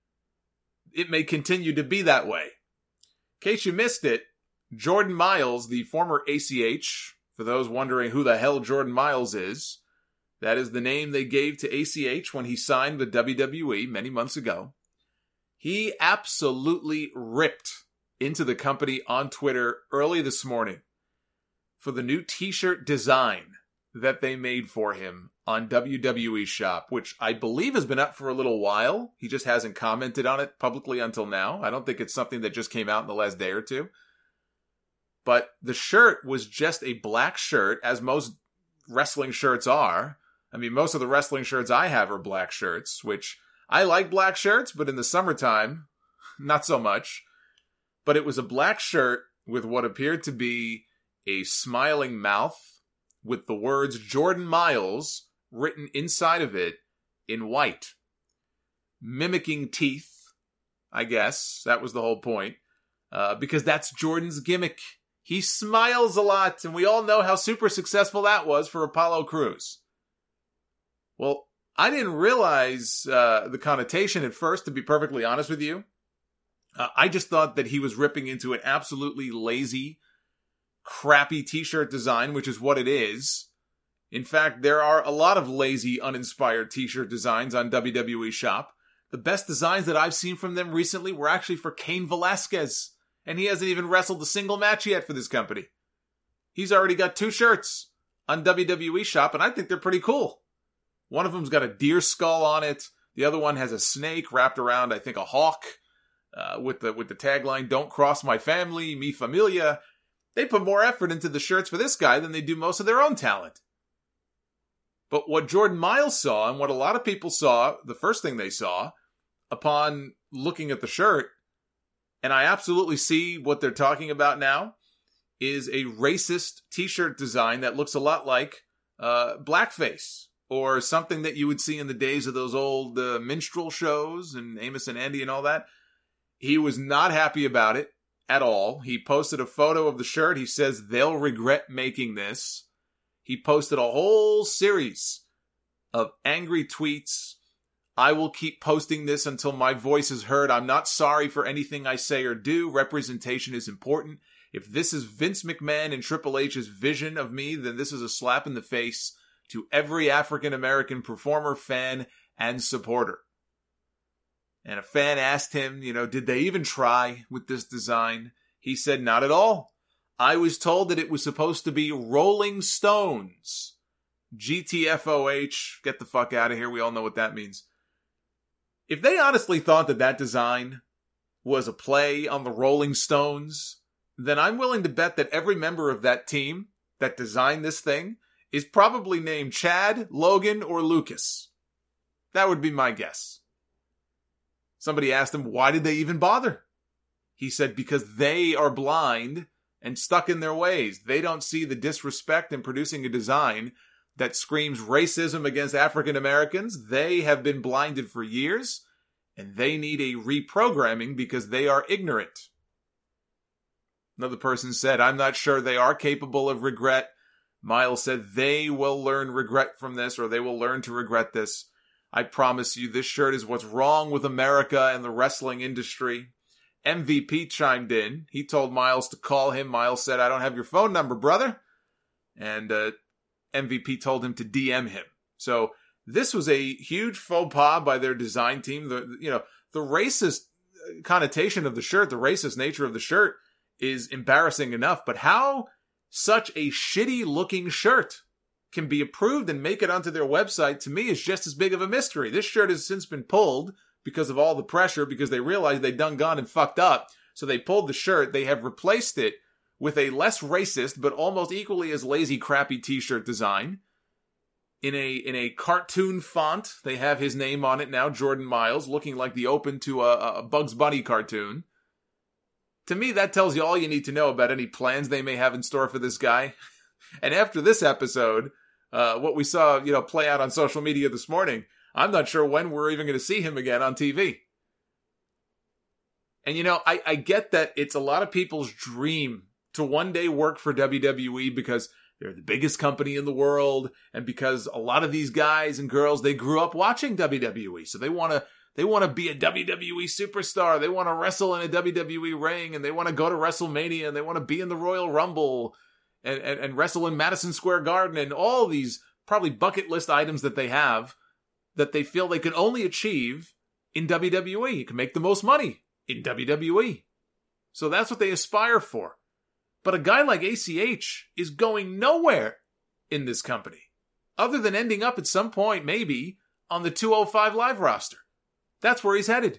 it may continue to be that way. In case you missed it, Jordan Miles, the former A C H, for those wondering who the hell Jordan Miles is, that is the name they gave to A C H when he signed with W W E many months ago. He absolutely ripped into the company on Twitter early this morning for the new t-shirt design that they made for him on W W E Shop, which I believe has been up for a little while. He just hasn't commented on it publicly until now. I don't think it's something that just came out in the last day or two. But the shirt was just a black shirt, as most wrestling shirts are. I mean, most of the wrestling shirts I have are black shirts, which I like black shirts, but in the summertime, not so much. But it was a black shirt with what appeared to be a smiling mouth with the words Jordan Miles written inside of it in white. Mimicking teeth, I guess. That was the whole point. Uh, because that's Jordan's gimmick. He smiles a lot, and we all know how super successful that was for Apollo Crews. Well, I didn't realize uh, the connotation at first, to be perfectly honest with you. Uh, I just thought that he was ripping into an absolutely lazy, crappy t-shirt design, which is what it is. In fact, there are a lot of lazy, uninspired t-shirt designs on W W E Shop. The best designs that I've seen from them recently were actually for Cain Velasquez, and he hasn't even wrestled a single match yet for this company. He's already got two shirts on W W E Shop, and I think they're pretty cool. One of them's got a deer skull on it. The other one has a snake wrapped around, I think, a hawk, uh, with the with the tagline, "Don't cross my family, mi familia." They put more effort into the shirts for this guy than they do most of their own talent. But what Jordan Miles saw, and what a lot of people saw, the first thing they saw, upon looking at the shirt, and I absolutely see what they're talking about now, is a racist t-shirt design that looks a lot like uh, blackface, or something that you would see in the days of those old uh, minstrel shows and Amos and Andy and all that. He was not happy about it at all. He posted a photo of the shirt. He says they'll regret making this. He posted a whole series of angry tweets. I will keep posting this until my voice is heard. I'm not sorry for anything I say or do. Representation is important. If this is Vince McMahon and Triple H's vision of me, then this is a slap in the face to every African-American performer, fan, and supporter. And a fan asked him, you know, did they even try with this design? He said, not at all. I was told that it was supposed to be Rolling Stones. G T F O H, get the fuck out of here. We all know what that means. If they honestly thought that that design was a play on the Rolling Stones, then I'm willing to bet that every member of that team that designed this thing is probably named Chad, Logan, or Lucas. That would be my guess. Somebody asked him, why did they even bother? He said, because they are blind and stuck in their ways. They don't see the disrespect in producing a design that screams racism against African Americans. They have been blinded for years, and they need a reprogramming because they are ignorant. Another person said, I'm not sure they are capable of regret. Miles said, they will learn regret from this, or they will learn to regret this. I promise you, this shirt is what's wrong with America and the wrestling industry. M V P chimed in. He told Miles to call him. Miles said, I don't have your phone number, brother. And uh, M V P told him to D M him. So this was a huge faux pas by their design team. The, you know, the racist connotation of the shirt, the racist nature of the shirt is embarrassing enough. But how such a shitty looking shirt can be approved and make it onto their website, to me, is just as big of a mystery. This shirt has since been pulled because of all the pressure, because they realized they done gone and fucked up. So they pulled the shirt. They have replaced it with a less racist, but almost equally as lazy, crappy t-shirt design. In a in a cartoon font, they have his name on it now, Jordan Miles, looking like the open to a, a Bugs Bunny cartoon. To me, that tells you all you need to know about any plans they may have in store for this guy. And after this episode, uh, what we saw, you know, play out on social media this morning, I'm not sure when we're even going to see him again on T V. And, you know, I, I get that it's a lot of people's dream to one day work for W W E because they're the biggest company in the world, and because a lot of these guys and girls, they grew up watching W W E. So they want to they want to be a W W E superstar. They want to wrestle in a W W E ring, and they want to go to WrestleMania, and they want to be in the Royal Rumble and, and, and wrestle in Madison Square Garden, and all these probably bucket list items that they have that they feel they can only achieve in W W E. You can make the most money in W W E. So that's what they aspire for. But a guy like A C H is going nowhere in this company, other than ending up at some point, maybe, on the two oh five Live roster. That's where he's headed.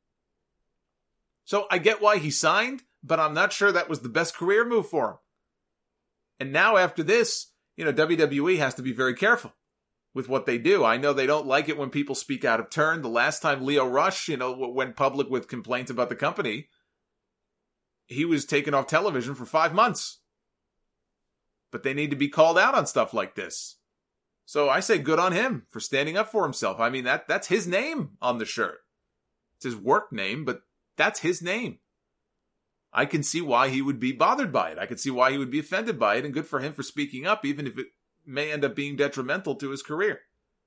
So I get why he signed, but I'm not sure that was the best career move for him. And now after this, you know, W W E has to be very careful with what they do. I know they don't like it when people speak out of turn. The last time Leo Rush, you know, went public with complaints about the company, he was taken off television for five months. But they need to be called out on stuff like this. So I say good on him for standing up for himself. I mean, that that's his name on the shirt. It's his work name, but that's his name. I can see why he would be bothered by it. I can see why he would be offended by it, and good for him for speaking up, even if it may end up being detrimental to his career.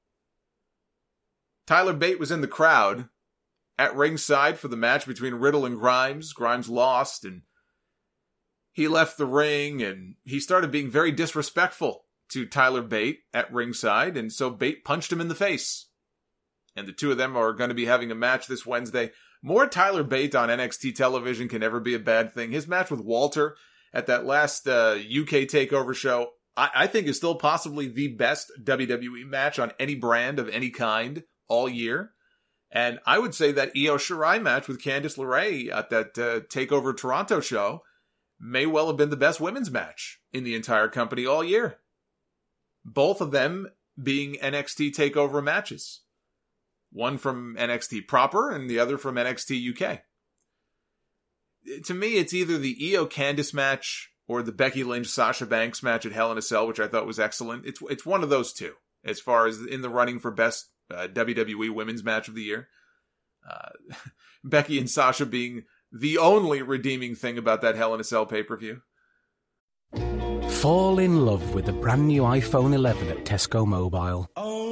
Tyler Bate was in the crowd at ringside for the match between Riddle and Grimes. Grimes lost, and he left the ring, and he started being very disrespectful to Tyler Bate at ringside, and so Bate punched him in the face. And the two of them are going to be having a match this Wednesday. More Tyler Bate on N X T television can never be a bad thing. His match with Walter at that last uh, U K TakeOver show, I-, I think is still possibly the best W W E match on any brand of any kind all year. And I would say that Io Shirai match with Candice LeRae at that uh, TakeOver Toronto show may well have been the best women's match in the entire company all year. Both of them being N X T TakeOver matches. One from N X T proper and the other from N X T U K. to me, it's either the Io Candice match or the Becky Lynch Sasha Banks match at Hell in a Cell, which I thought was excellent. It's it's one of those two as far as in the running for best uh, W W E Women's Match of the Year. Uh, Becky and Sasha being the only redeeming thing about that Hell in a Cell pay-per-view. Fall in love with the brand new iPhone eleven at Tesco Mobile.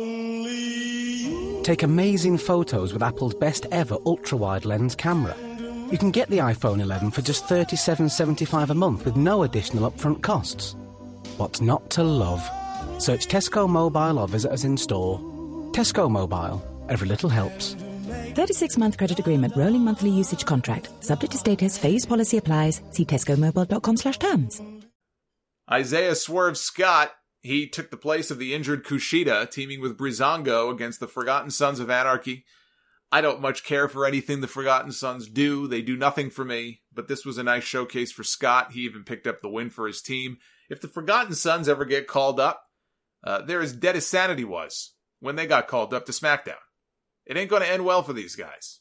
Take amazing photos with Apple's best ever ultra-wide lens camera. You can get the iPhone eleven for just thirty-seven dollars and seventy-five cents a month with no additional upfront costs. What's not to love? Search Tesco Mobile or visit us in store. Tesco Mobile. Every little helps. thirty-six month credit agreement, rolling monthly usage contract. Subject to status, phased policy applies. See tescomobile.com slash terms. Isaiah Swerve Scott, he took the place of the injured Kushida, teaming with Breezango against the Forgotten Sons of Anarchy. I don't much care for anything the Forgotten Sons do. They do nothing for me, but this was a nice showcase for Scott. He even picked up the win for his team. If the Forgotten Sons ever get called up, uh, they're as dead as Sanity was when they got called up to SmackDown. It ain't going to end well for these guys.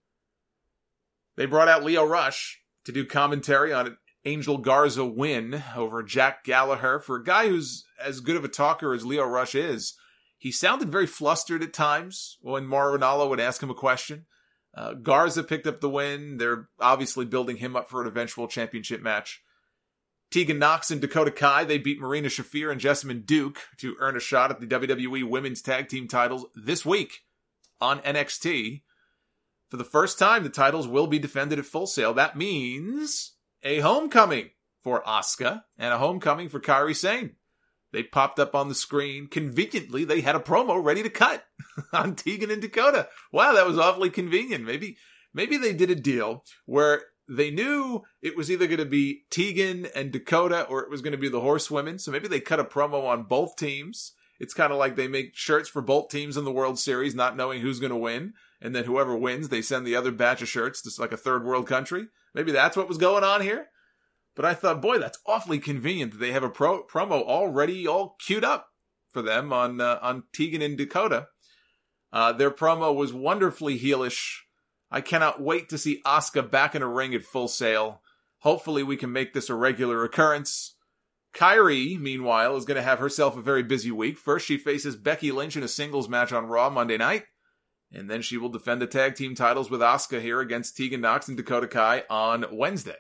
They brought out Lio Rush to do commentary on an Angel Garza win over Jack Gallagher. For a guy who's as good of a talker as Lio Rush is, he sounded very flustered at times when Mauro Ranallo would ask him a question. Uh, Garza picked up the win. They're obviously building him up for an eventual championship match. Tegan Nox and Dakota Kai, they beat Marina Shafir and Jessamine Duke to earn a shot at the W W E Women's Tag Team titles this week on N X T. For the first time, the titles will be defended at Full Sail. That means a homecoming for Asuka and a homecoming for Kairi Sane. They popped up on the screen. Conveniently, they had a promo ready to cut on Tegan and Dakota. Wow, that was awfully convenient. Maybe, maybe they did a deal where they knew it was either going to be Tegan and Dakota or it was going to be the Horsewomen. So maybe they cut a promo on both teams. It's kind of like they make shirts for both teams in the World Series, not knowing who's going to win. And then whoever wins, they send the other batch of shirts to like a third world country. Maybe that's what was going on here. But I thought, boy, that's awfully convenient that they have a pro- promo already all queued up for them on uh, on Tegan and Dakota. Uh, their promo was wonderfully heelish. I cannot wait to see Asuka back in a ring at Full Sail. Hopefully we can make this a regular occurrence. Kairi, meanwhile, is going to have herself a very busy week. First, she faces Becky Lynch in a singles match on Raw Monday night. And then she will defend the tag team titles with Asuka here against Tegan Nox and Dakota Kai on Wednesday.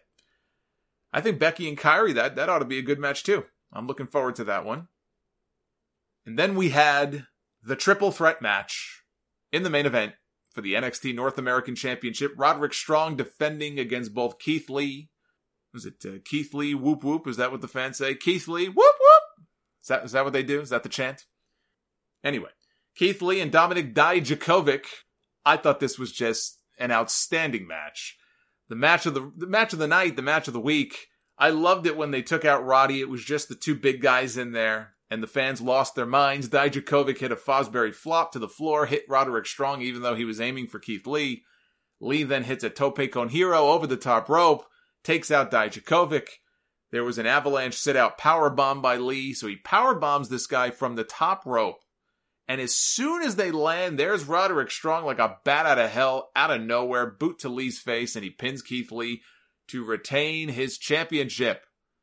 I think Becky and Kairi, that, that ought to be a good match too. I'm looking forward to that one. And then we had the triple threat match in the main event for the N X T North American Championship. Roderick Strong defending against both Keith Lee. Was it uh, Keith Lee whoop whoop? Is that what the fans say? Keith Lee whoop whoop? Is that, is that what they do? Is that the chant? Anyway. Keith Lee and Dominik Dijakovic. I thought this was just an outstanding match. The match of the, the match of the night, the match of the week. I loved it when they took out Roddy. It was just the two big guys in there, and the fans lost their minds. Dijakovic hit a Fosbury flop to the floor, hit Roderick Strong, even though he was aiming for Keith Lee. Lee then hits a Tope Con Hero over the top rope, takes out Dijakovic. There was an avalanche sit-out powerbomb by Lee, so he powerbombs this guy from the top rope. And as soon as they land, there's Roderick Strong like a bat out of hell, out of nowhere, boot to Lee's face, and he pins Keith Lee to retain his championship.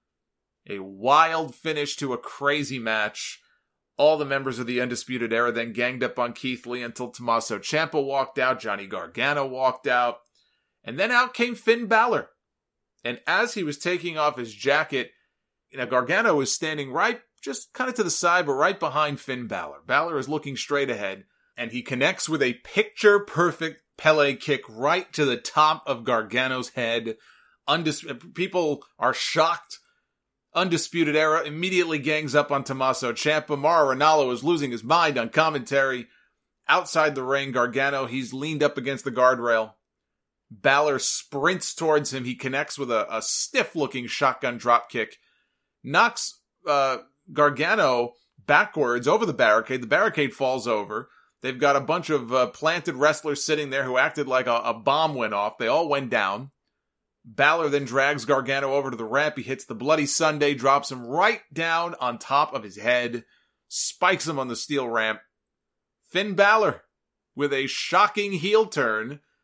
A wild finish to a crazy match. All the members of the Undisputed Era then ganged up on Keith Lee until Tommaso Ciampa walked out, Johnny Gargano walked out, and then out came Finn Balor. And as he was taking off his jacket, you know, Gargano was standing right just kind of to the side, but right behind Finn Balor. Balor is looking straight ahead, and he connects with a picture-perfect Pele kick right to the top of Gargano's head. Undis- People are shocked. Undisputed Era immediately gangs up on Tommaso Ciampa. Mauro Ranallo is losing his mind on commentary. Outside the ring, Gargano, he's leaned up against the guardrail. Balor sprints towards him. He connects with a, a stiff-looking shotgun dropkick. Knocks uh, Gargano backwards over the barricade. The barricade falls over. They've got a bunch of uh, planted wrestlers sitting there who acted like a, a bomb went off. They all went down. Balor then drags Gargano over to the ramp. He hits the Bloody Sunday, drops him right down on top of his head, spikes him on the steel ramp. Finn Balor, with a shocking heel turn,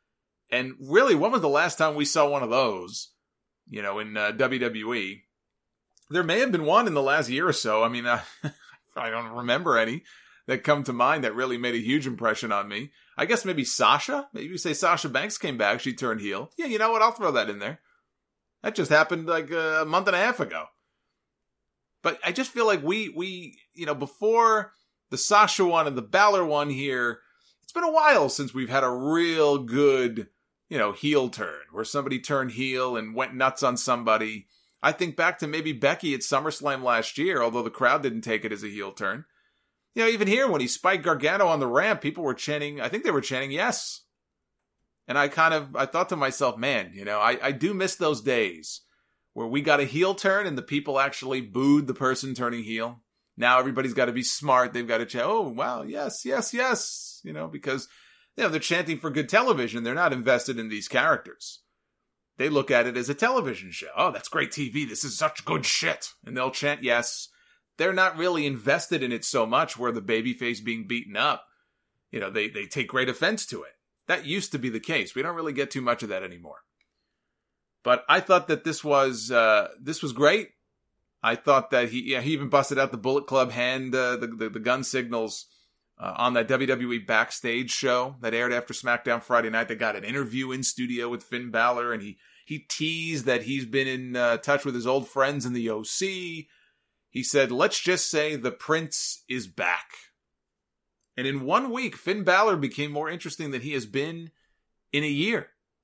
And really, when was the last time we saw one of those, you know, in uh, W W E? There may have been one in the last year or so. I mean, uh, I don't remember any that come to mind that really made a huge impression on me. I guess maybe Sasha. Maybe you say Sasha Banks came back. She turned heel. Yeah, you know what? I'll throw that in there. That just happened like a month and a half ago. But I just feel like we, we, you know, before the Sasha one and the Balor one here, it's been a while since we've had a real good, you know, heel turn where somebody turned heel and went nuts on somebody. I think back to maybe Becky at SummerSlam last year, although the crowd didn't take it as a heel turn. You know, even here, when he spiked Gargano on the ramp, people were chanting, I think they were chanting, yes. And I kind of, I thought to myself, man, you know, I, I do miss those days where we got a heel turn and the people actually booed the person turning heel. Now everybody's got to be smart. They've got to chant, oh, wow, yes, yes, yes. You know, because, you know, they're chanting for good television. They're not invested in these characters. They look at it as a television show. Oh, that's great T V. This is such good shit. And they'll chant yes. They're not really invested in it so much where the babyface being beaten up, you know, they, they take great offense to it. That used to be the case. We don't really get too much of that anymore. But I thought that this was uh, this was great. I thought that he yeah, he even busted out the Bullet Club hand, uh, the, the the gun signals uh, on that W W E Backstage show that aired after SmackDown Friday night. They got an interview in studio with Finn Balor, and he he teased that he's been in uh, touch with his old friends in the O C. He said, let's just say the Prince is back. And in one week, Finn Balor became more interesting than he has been in a year.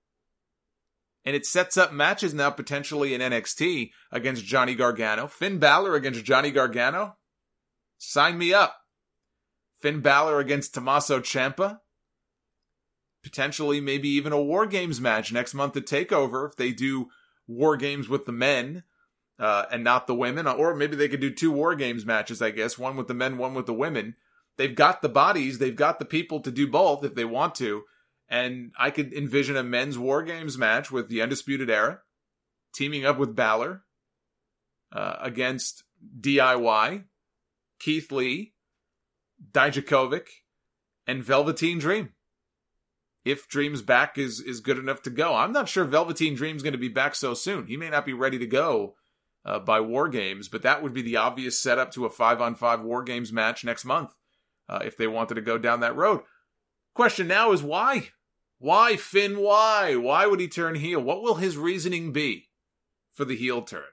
And it sets up matches now potentially in N X T against Johnny Gargano. Finn Balor against Johnny Gargano? Sign me up. Finn Balor against Tommaso Ciampa? Potentially maybe even a War Games match next month at TakeOver if they do War Games with the men uh, and not the women. Or maybe they could do two War Games matches, I guess. One with the men, one with the women. They've got the bodies. They've got the people to do both if they want to. And I could envision a men's War Games match with the Undisputed Era teaming up with Balor uh, against D I Y, Keith Lee, Dijakovic, and Velveteen Dream. If Dream's back is, is good enough to go. I'm not sure Velveteen Dream's going to be back so soon. He may not be ready to go uh, by War Games, but that would be the obvious setup to a five-on-five War Games match next month uh, if they wanted to go down that road. Question now is why? Why, Finn, why? Why would he turn heel? What will his reasoning be for the heel turn?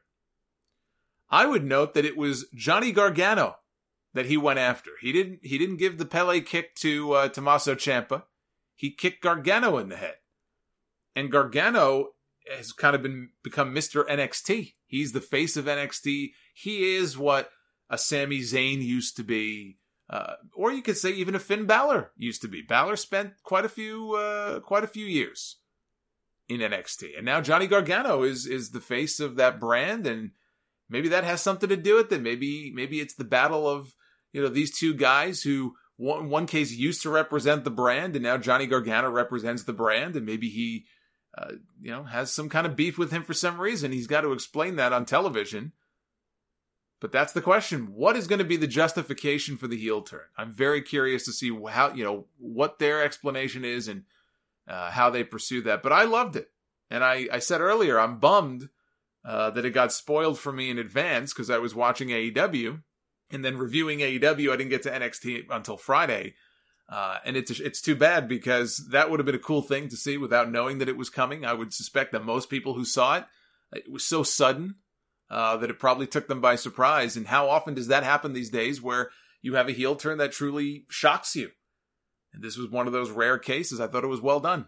I would note that it was Johnny Gargano that he went after. He didn't He didn't give the Pele kick to uh, Tommaso Ciampa. He kicked Gargano in the head. And Gargano has kind of been become Mister N X T. He's the face of N X T. He is what a Sami Zayn used to be. Uh, or you could say even a Finn Balor used to be. Balor spent quite a few uh, quite a few years in N X T. And now Johnny Gargano is is the face of that brand, and maybe that has something to do with it. Maybe maybe it's the battle of, you know, these two guys who one, one case used to represent the brand, and now Johnny Gargano represents the brand, and maybe he uh, you know, has some kind of beef with him for some reason. He's got to explain that on television. But that's the question. What is going to be the justification for the heel turn? I'm very curious to see how, you know, what their explanation is and uh, how they pursue that. But I loved it. And I, I said earlier, I'm bummed uh, that it got spoiled for me in advance because I was watching A E W. And then reviewing A E W, I didn't get to N X T until Friday. Uh, and it's it's too bad because that would have been a cool thing to see without knowing that it was coming. I would suspect that most people who saw it, it was so sudden. Uh, that it probably took them by surprise. And how often does that happen these days where you have a heel turn that truly shocks you? And this was one of those rare cases. I thought it was well done.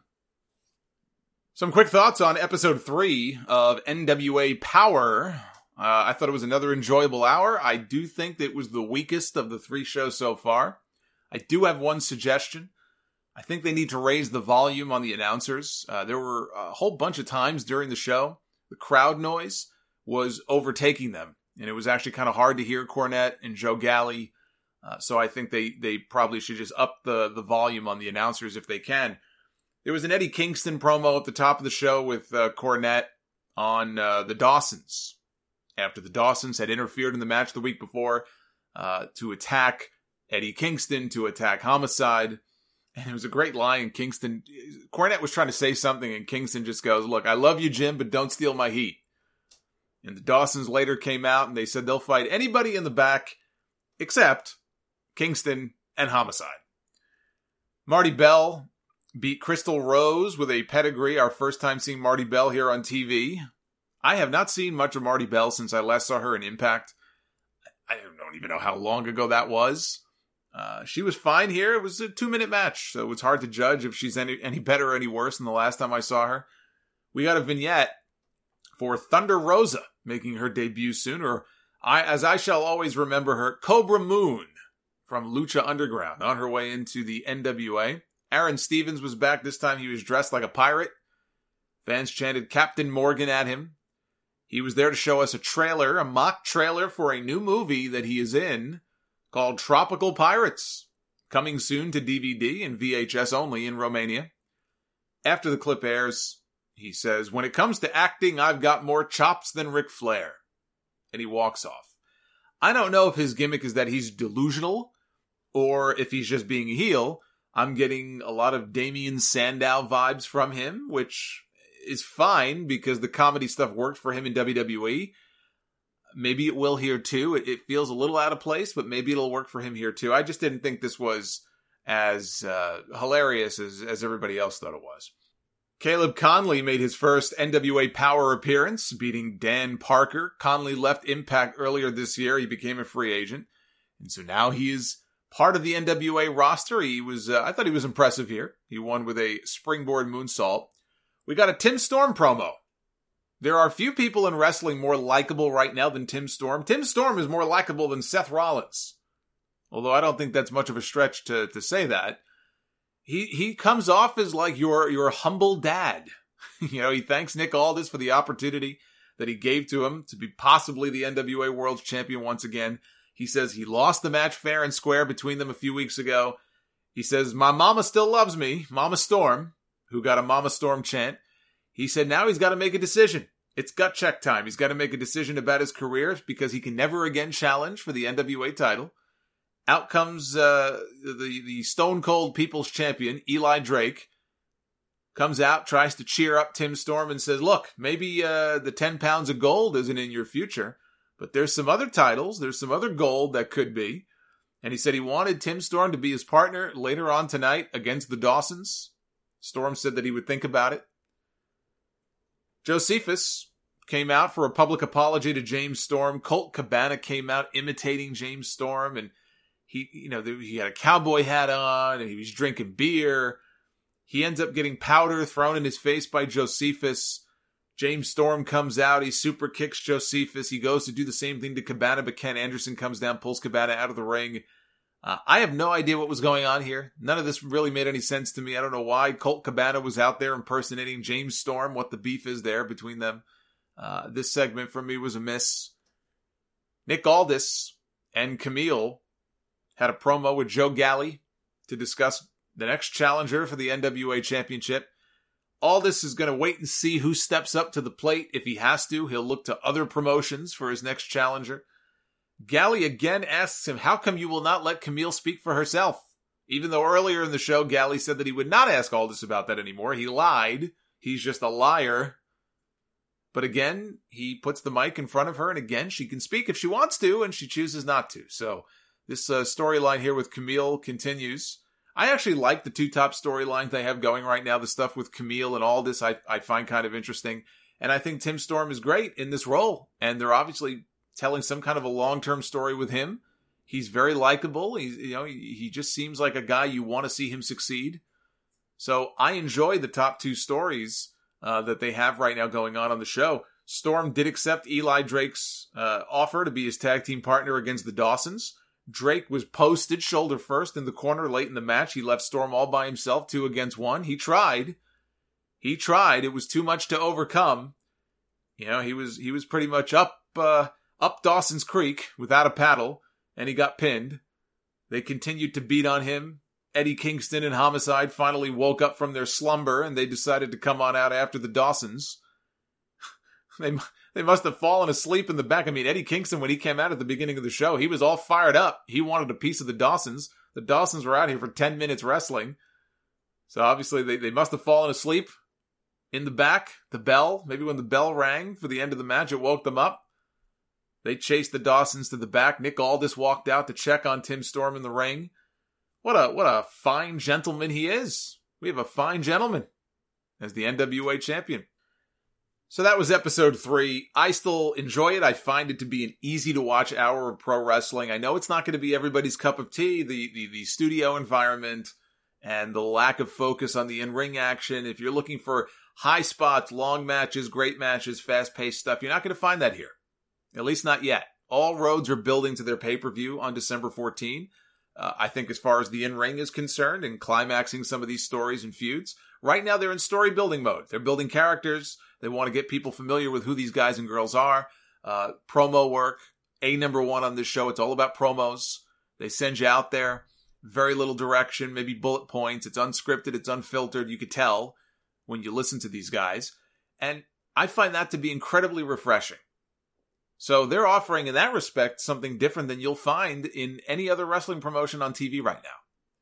Some quick thoughts on episode three of N W A Power. Uh, I thought it was another enjoyable hour. I do think that it was the weakest of the three shows so far. I do have one suggestion. I think they need to raise the volume on the announcers. Uh, there were a whole bunch of times during the show, the crowd noise was overtaking them. And it was actually kind of hard to hear Cornette and Joe Galli. Uh, so I think they they probably should just up the, the volume on the announcers if they can. There was an Eddie Kingston promo at the top of the show with uh, Cornette on uh, the Dawsons. After the Dawsons had interfered in the match the week before uh, to attack Eddie Kingston, to attack Homicide. And it was a great line. Kingston, Cornette was trying to say something, and Kingston just goes, look, I love you, Jim, but don't steal my heat. And the Dawsons later came out, and they said they'll fight anybody in the back except Kingston and Homicide. Marty Bell beat Crystal Rose with a pedigree, our first time seeing Marty Bell here on T V. I have not seen much of Marty Bell since I last saw her in Impact. I don't even know how long ago that was. Uh, she was fine here. It was a two-minute match, so it's hard to judge if she's any, any better or any worse than the last time I saw her. We got a vignette for Thunder Rosa making her debut soon, or I, as I shall always remember her, Cobra Moon from Lucha Underground on her way into the N W A. Aaron Stevens was back. This time he was dressed like a pirate. Fans chanted Captain Morgan at him. He was there to show us a trailer, a mock trailer for a new movie that he is in called Tropical Pirates, coming soon to D V D and V H S only in Romania. After the clip airs, he says, when it comes to acting, I've got more chops than Ric Flair. And he walks off. I don't know if his gimmick is that he's delusional or if he's just being a heel. I'm getting a lot of Damien Sandow vibes from him, which is fine because the comedy stuff worked for him in W W E. Maybe it will here too. It, it feels a little out of place, but maybe it'll work for him here too. I just didn't think this was as uh, hilarious as, as everybody else thought it was. Caleb Conley made his first N W A Power appearance, beating Dan Parker. Conley left Impact earlier this year. He became a free agent. And so now he is part of the N W A roster. He was, uh, I thought he was impressive here. He won with a springboard moonsault. We got a Tim Storm promo. There are few people in wrestling more likable right now than Tim Storm. Tim Storm is more likable than Seth Rollins. Although I don't think that's much of a stretch to, to say that. He he comes off as like your, your humble dad. You know, he thanks Nick Aldis for the opportunity that he gave to him to be possibly the N W A World Champion once again. He says he lost the match fair and square between them a few weeks ago. He says, my mama still loves me, Mama Storm, who got a Mama Storm chant. He said now he's got to make a decision. It's gut check time. He's got to make a decision about his career because he can never again challenge for the N W A title. Out comes uh, the, the Stone Cold People's Champion, Eli Drake. Comes out, tries to cheer up Tim Storm and says, look, maybe uh, the ten pounds of gold isn't in your future, but there's some other titles, there's some other gold that could be. And he said he wanted Tim Storm to be his partner later on tonight against the Dawsons. Storm said that he would think about it. Josephus came out for a public apology to James Storm. Colt Cabana came out imitating James Storm, and he, you know, he had a cowboy hat on, and he was drinking beer. He ends up getting powder thrown in his face by Josephus. James Storm comes out. He super kicks Josephus. He goes to do the same thing to Cabana, but Ken Anderson comes down, pulls Cabana out of the ring. Uh, I have no idea what was going on here. None of this really made any sense to me. I don't know why Colt Cabana was out there impersonating James Storm, what the beef is there between them. Uh, this segment for me was a miss. Nick Aldis and Camille had a promo with Joe Galli to discuss the next challenger for the N W A Championship. Aldis is going to wait and see who steps up to the plate. If he has to, he'll look to other promotions for his next challenger. Galli again asks him, how come you will not let Camille speak for herself? Even though earlier in the show, Galli said that he would not ask Aldis about that anymore. He lied. He's just a liar. But again, he puts the mic in front of her, and again, she can speak if she wants to, and she chooses not to. So this uh, storyline here with Camille continues. I actually like the two top storylines they have going right now. The stuff with Camille and Aldis I, I find kind of interesting. And I think Tim Storm is great in this role. And they're obviously telling some kind of a long-term story with him. He's very likable. He's, you know, he, he just seems like a guy you want to see him succeed. So I enjoy the top two stories uh, that they have right now going on on the show. Storm did accept Eli Drake's uh, offer to be his tag team partner against the Dawsons. Drake was posted shoulder first in the corner late in the match. He left Storm all by himself, two against one. He tried. He tried. It was too much to overcome. You know, he was he was pretty much up uh, up Dawson's Creek without a paddle, and he got pinned. They continued to beat on him. Eddie Kingston and Homicide finally woke up from their slumber, and they decided to come on out after the Dawsons. they they must have fallen asleep in the back. I mean, Eddie Kingston, when he came out at the beginning of the show, he was all fired up. He wanted a piece of the Dawsons. The Dawsons were out here for ten minutes wrestling. So obviously they, they must have fallen asleep in the back. The bell, maybe when the bell rang for the end of the match, it woke them up. They chased the Dawsons to the back. Nick Aldis walked out to check on Tim Storm in the ring. What a what a fine gentleman he is. We have a fine gentleman as the N W A champion. So that was episode three. I still enjoy it. I find it to be an easy-to-watch hour of pro wrestling. I know it's not going to be everybody's cup of tea, the, the, the studio environment and the lack of focus on the in-ring action. If you're looking for high spots, long matches, great matches, fast-paced stuff, you're not going to find that here. At least not yet. All roads are building to their pay-per-view on December fourteenth. Uh, I think as far as the in-ring is concerned and climaxing some of these stories and feuds, right now they're in story-building mode. They're building characters. They want to get people familiar with who these guys and girls are. Uh, promo work, a number one on this show. It's all about promos. They send you out there. Very little direction, maybe bullet points. It's unscripted. It's unfiltered. You could tell when you listen to these guys. And I find that to be incredibly refreshing. So they're offering, in that respect, something different than you'll find in any other wrestling promotion on T V right now.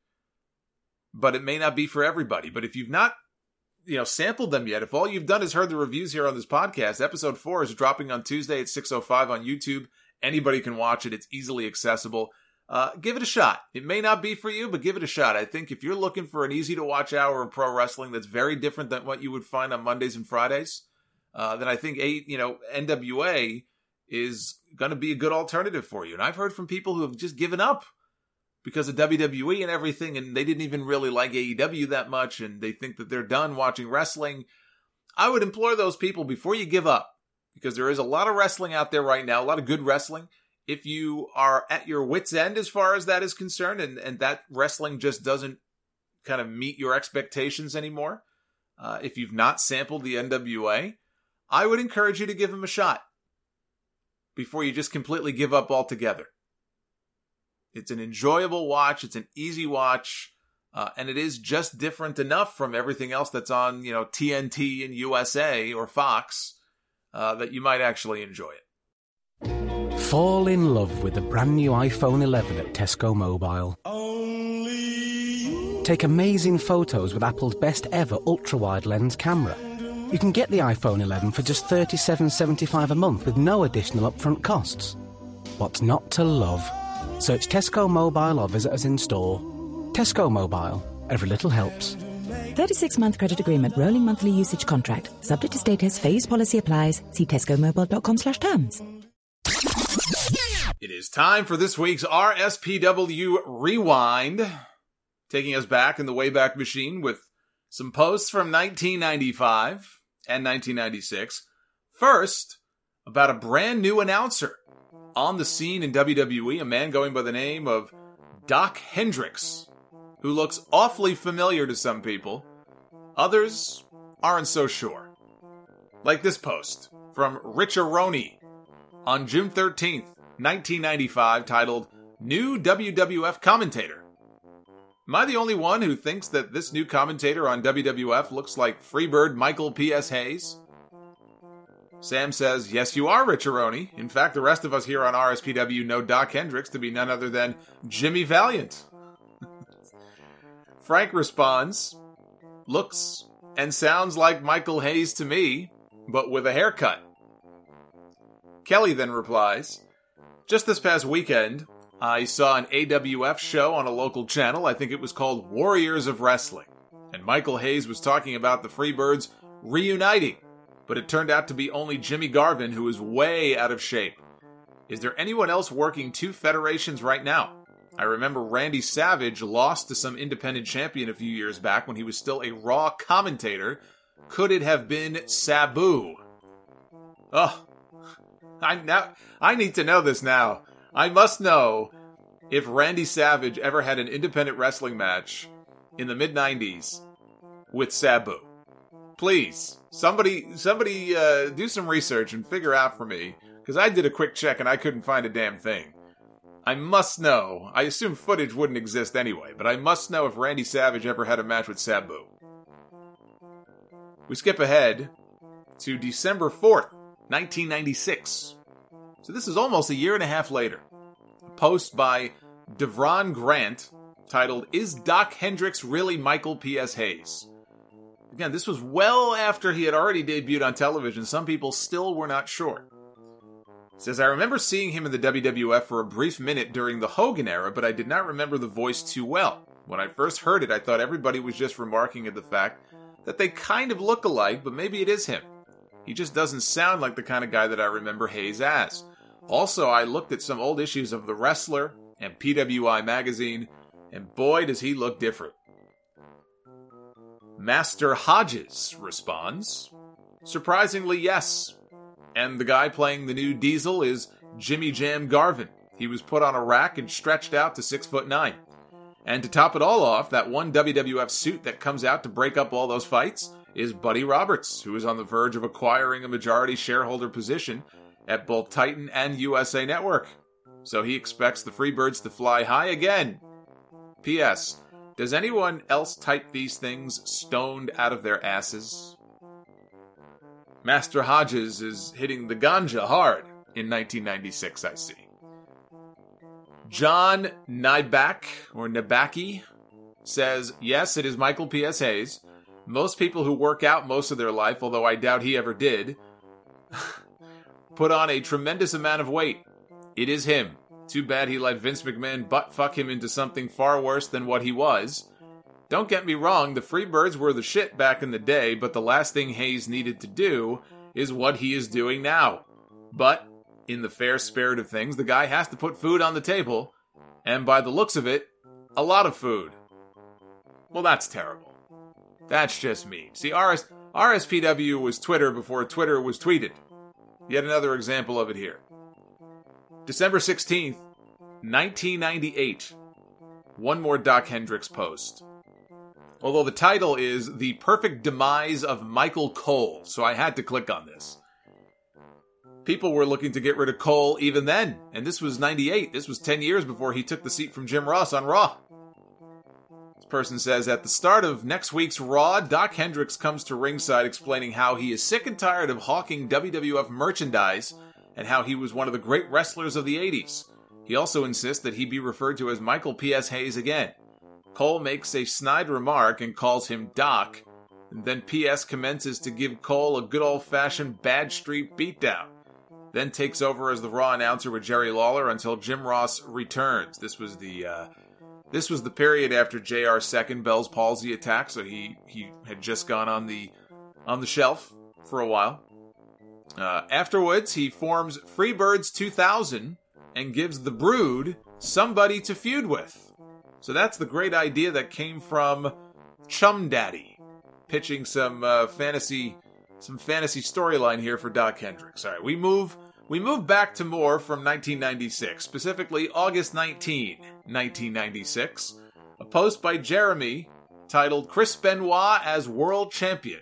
But it may not be for everybody. But if you've not, you know, sampled them yet, if all you've done is heard the reviews here on this podcast, episode four is dropping on Tuesday at six oh five on YouTube. Anybody can watch it. It's easily accessible. Uh, give it a shot. It may not be for you, but give it a shot. I think if you're looking for an easy-to-watch hour of pro wrestling that's very different than what you would find on Mondays and Fridays, uh, then I think, a, you know, N W A is going to be a good alternative for you. And I've heard from people who have just given up because of W W E and everything, and they didn't even really like A E W that much, and they think that they're done watching wrestling. I would implore those people before you give up, because there is a lot of wrestling out there right now, a lot of good wrestling. If you are at your wit's end as far as that is concerned, and, and that wrestling just doesn't kind of meet your expectations anymore, uh, if you've not sampled the N W A, I would encourage you to give them a shot before you just completely give up altogether. It's an enjoyable watch. It's an easy watch. Uh, and it is just different enough from everything else that's on, you know, T N T and U S A or Fox uh, that you might actually enjoy it. Fall in love with the brand new iPhone eleven at Tesco Mobile. Take amazing photos with Apple's best ever ultra-wide lens camera. You can get the iPhone eleven for just thirty-seven seventy-five a month with no additional upfront costs. What's not to love? Search Tesco Mobile or visit us in store. Tesco Mobile. Every little helps. thirty-six month credit agreement, rolling monthly usage contract. Subject to status, phase policy applies. See tescomobile.com slash terms. It is time for this week's R S P W Rewind, taking us back in the Wayback Machine with some posts from nineteen ninety-five and nineteen ninety-six. First, about a brand new announcer on the scene in W W E, a man going by the name of Doc Hendrix, who looks awfully familiar to some people. Others aren't so sure. Like this post from Rich-A-Roni on June thirteenth, nineteen ninety-five, titled New W W F Commentator. Am I the only one who thinks that this new commentator on W W F looks like Freebird Michael P S. Hayes? Sam says, yes, you are, Rich-A-Roni. In fact, the rest of us here on R S P W know Doc Hendrix to be none other than Jimmy Valiant. Frank responds, looks and sounds like Michael Hayes to me, but with a haircut. Kelly then replies, just this past weekend, I saw an A W F show on a local channel. I think it was called Warriors of Wrestling. And Michael Hayes was talking about the Freebirds reuniting. But it turned out to be only Jimmy Garvin, who is way out of shape. Is there anyone else working two federations right now? I remember Randy Savage lost to some independent champion a few years back when he was still a Raw commentator. Could it have been Sabu? Oh, I now I need to know this now. I must know if Randy Savage ever had an independent wrestling match in the mid nineties with Sabu. Please, somebody somebody uh, do some research and figure out for me, because I did a quick check and I couldn't find a damn thing. I must know. I assume footage wouldn't exist anyway, but I must know if Randy Savage ever had a match with Sabu. We skip ahead to December fourth, nineteen ninety-six. So this is almost a year and a half later. A post by Devron Grant titled, "Is Doc Hendrix Really Michael P S. Hayes?" Again, this was well after he had already debuted on television. Some people still were not sure. It says, "I remember seeing him in the W W F for a brief minute during the Hogan era, but I did not remember the voice too well. When I first heard it, I thought everybody was just remarking at the fact that they kind of look alike, but maybe it is him. He just doesn't sound like the kind of guy that I remember Hayes as. Also, I looked at some old issues of The Wrestler and P W I magazine, and boy, does he look different." Master Hodges responds, "Surprisingly, yes. And the guy playing the new Diesel is Jimmy Jam Garvin. He was put on a rack and stretched out to six foot nine. And to top it all off, that one W W F suit that comes out to break up all those fights is Buddy Roberts, who is on the verge of acquiring a majority shareholder position at both Titan and U S A Network. So he expects the Freebirds to fly high again. P S. Does anyone else type these things stoned out of their asses?" Master Hodges is hitting the ganja hard in nineteen ninety-six, I see. John Nybak, or Nabaki, says, "Yes, it is Michael P S. Hayes. Most people who work out most of their life, although I doubt he ever did, put on a tremendous amount of weight. It is him. Too bad he let Vince McMahon butt-fuck him into something far worse than what he was. Don't get me wrong, the Freebirds were the shit back in the day, but the last thing Hayes needed to do is what he is doing now. But, in the fair spirit of things, the guy has to put food on the table, and by the looks of it, a lot of food. Well, that's terrible. That's just mean. See, R S, R S P W was Twitter before Twitter was tweeted. Yet another example of it here. December sixteenth, nineteen ninety-eight. One more Doc Hendrix post. Although the title is The Perfect Demise of Michael Cole, so I had to click on this. People were looking to get rid of Cole even then, and this was ninety-eight. This was ten years before he took the seat from Jim Ross on Raw. This person says, "At the start of next week's Raw, Doc Hendrix comes to ringside explaining how he is sick and tired of hawking W W F merchandise and how he was one of the great wrestlers of the eighties. He also insists that he be referred to as Michael P S. Hayes again. Cole makes a snide remark and calls him Doc, and then P S commences to give Cole a good old-fashioned Bad Street beatdown, then takes over as the Raw announcer with Jerry Lawler until Jim Ross returns." This was the uh, this was the period after J R's second Bell's palsy attack, so he, he had just gone on the on the shelf for a while. Uh, afterwards, he forms Freebirds two thousand and gives the Brood somebody to feud with. So that's the great idea that came from Chum Daddy, pitching some uh, fantasy, some fantasy storyline here for Doc Hendrix. All right, we move, we move back to more from nineteen ninety-six, specifically August nineteenth, nineteen ninety-six. A post by Jeremy titled "Chris Benoit as World Champion."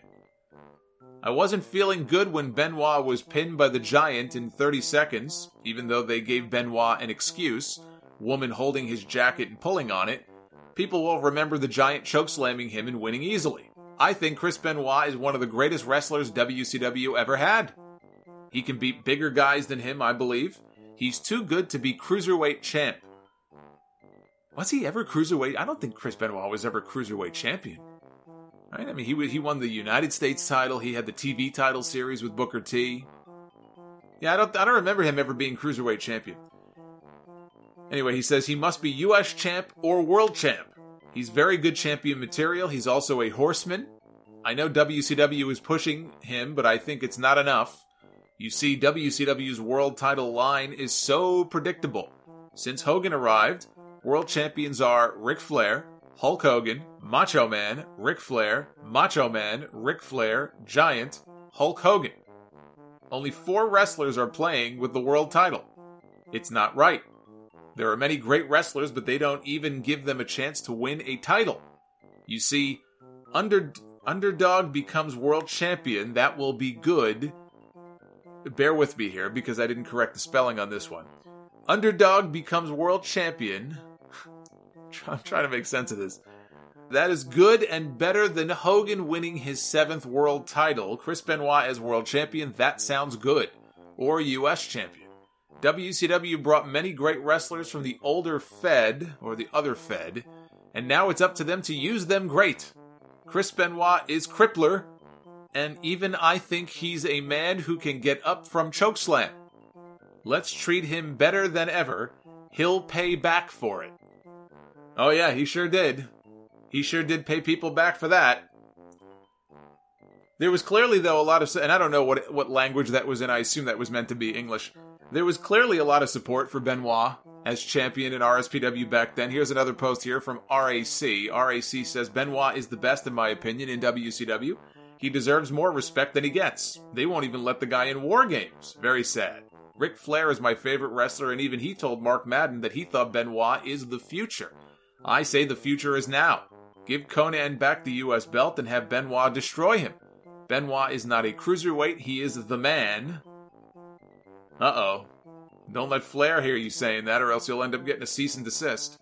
I wasn't feeling good when Benoit was pinned by the Giant in thirty seconds, even though they gave Benoit an excuse. Woman holding his jacket and pulling on it. People will remember the Giant chokeslamming him and winning easily. I think Chris Benoit is one of the greatest wrestlers W C W ever had. He can beat bigger guys than him, I believe. He's too good to be Cruiserweight champ. Was he ever Cruiserweight? I don't think Chris Benoit was ever Cruiserweight champion. Right? I mean, he he won the United States title. He had the T V title series with Booker T. Yeah, I don't I don't remember him ever being Cruiserweight champion. Anyway, he says he must be U S champ or world champ. He's very good champion material. He's also a horseman. I know W C W is pushing him, but I think it's not enough. You see, W C W's world title line is so predictable. Since Hogan arrived, world champions are Ric Flair, Hulk Hogan, Macho Man, Ric Flair, Macho Man, Ric Flair, Giant, Hulk Hogan. Only four wrestlers are playing with the world title. It's not right. There are many great wrestlers, but they don't even give them a chance to win a title. You see, under, underdog becomes world champion. That will be good. Bear with me here, because I didn't correct the spelling on this one. Underdog becomes world champion. I'm trying to make sense of this. That is good and better than Hogan winning his seventh world title. Chris Benoit as world champion, that sounds good. Or U S champion. W C W brought many great wrestlers from the older Fed, or the other Fed, and now it's up to them to use them great. Chris Benoit is crippler, and even I think he's a man who can get up from chokeslam. Let's treat him better than ever. He'll pay back for it. Oh yeah, he sure did. He sure did pay people back for that. There was clearly, though, a lot of... And I don't know what what language that was in. I assume that was meant to be English. There was clearly a lot of support for Benoit as champion in R S P W back then. Here's another post here from R A C. R A C says, Benoit is the best, in my opinion, in W C W. He deserves more respect than he gets. They won't even let the guy in War Games. Very sad. Ric Flair is my favorite wrestler, and even he told Mark Madden that he thought Benoit is the future. I say the future is now. Give Conan back the U S belt and have Benoit destroy him. Benoit is not a cruiserweight, he is the man. Uh-oh. Don't let Flair hear you saying that, or else you'll end up getting a cease and desist.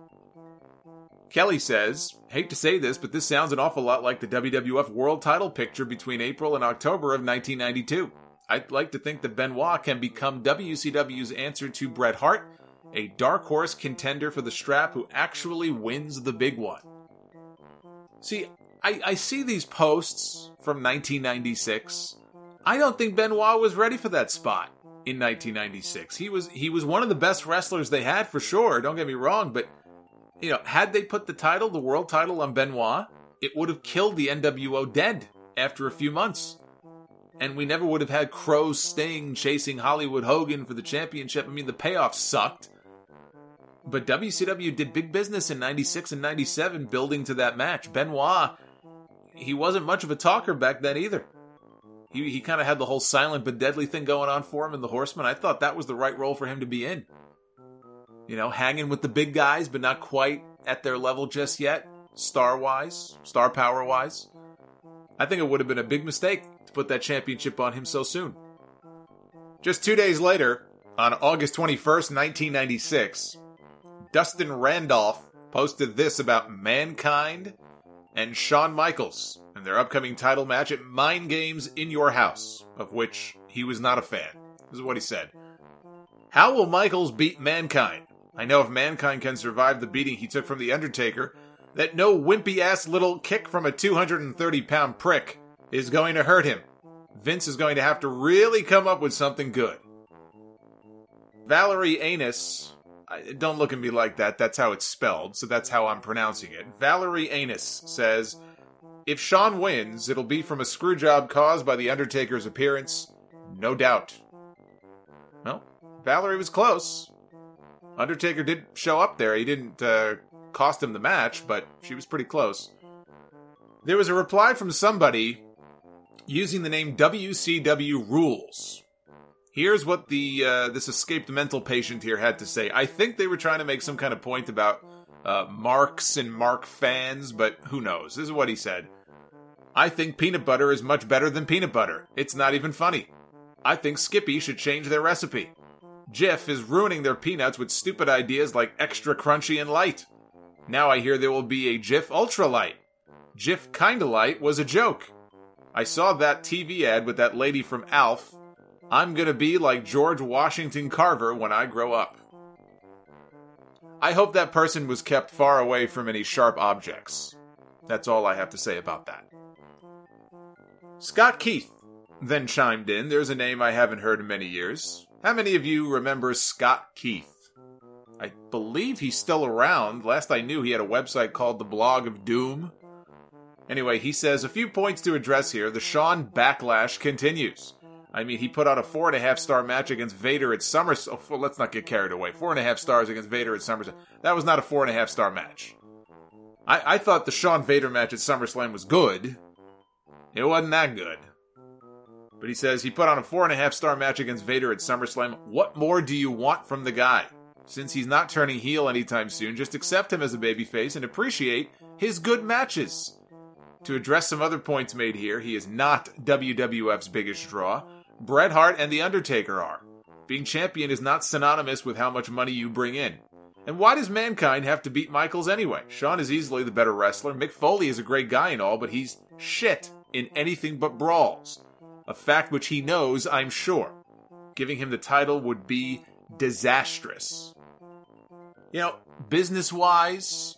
Kelly says, hate to say this, but this sounds an awful lot like the W W F World Title picture between April and October of nineteen ninety-two. I'd like to think that Benoit can become W C W's answer to Bret Hart, a dark horse contender for the strap who actually wins the big one. See, I, I see these posts from nineteen ninety-six. I don't think Benoit was ready for that spot in nineteen ninety-six. He was he was one of the best wrestlers they had for sure, don't get me wrong, but you know, had they put the title, the world title on Benoit, it would have killed the N W O dead after a few months. And we never would have had Crow Sting chasing Hollywood Hogan for the championship. I mean, the payoff sucked. But W C W did big business in ninety-six and ninety-seven building to that match. Benoit, he wasn't much of a talker back then either. He he kind of had the whole silent but deadly thing going on for him in the Horsemen. I thought that was the right role for him to be in. You know, hanging with the big guys, but not quite at their level just yet, star-wise, star power-wise. I think it would have been a big mistake to put that championship on him so soon. Just two days later, on August twenty-first, nineteen ninety-six, Dustin Randolph posted this about Mankind and Shawn Michaels and their upcoming title match at Mind Games in Your House, of which he was not a fan. This is what he said. How will Michaels beat Mankind? I know if Mankind can survive the beating he took from The Undertaker, that no wimpy-ass little kick from a two hundred thirty pound prick is going to hurt him. Vince is going to have to really come up with something good. Valerie Anus, don't look at me like that, that's how it's spelled, so that's how I'm pronouncing it. Valerie Anus says, if Shawn wins, it'll be from a screwjob caused by The Undertaker's appearance, no doubt. Well, Valerie was close. Undertaker did show up there. He didn't uh, cost him the match, but she was pretty close. There was a reply from somebody using the name W C W Rules. Here's what the uh, this escaped mental patient here had to say. I think they were trying to make some kind of point about uh, Marks and Mark fans, but who knows? This is what he said. I think peanut butter is much better than peanut butter. It's not even funny. I think Skippy should change their recipe. Jif is ruining their peanuts with stupid ideas like extra crunchy and light. Now I hear there will be a Jif Ultra Light. Jif Kinda Light was a joke. I saw that T V ad with that lady from Alf. I'm gonna be like George Washington Carver when I grow up. I hope that person was kept far away from any sharp objects. That's all I have to say about that. Scott Keith then chimed in. There's a name I haven't heard in many years. How many of you remember Scott Keith? I believe he's still around. Last I knew, he had a website called The Blog of Doom. Anyway, he says, a few points to address here. The Shawn backlash continues. I mean, he put out a four and a half star match against Vader at SummerSlam. Oh, let's not get carried away. Four and a half stars against Vader at SummerSlam. That was not a four and a half star match. I, I thought the Shawn Vader match at SummerSlam was good. It wasn't that good. But he says he put on a four and a half star match against Vader at SummerSlam. What more do you want from the guy? Since he's not turning heel anytime soon, just accept him as a babyface and appreciate his good matches. To address some other points made here, he is not W W F's biggest draw. Bret Hart and The Undertaker are. Being champion is not synonymous with how much money you bring in. And why does Mankind have to beat Michaels anyway? Shawn is easily the better wrestler. Mick Foley is a great guy and all, but he's shit in anything but brawls. A fact which he knows, I'm sure. Giving him the title would be disastrous. You know, business-wise,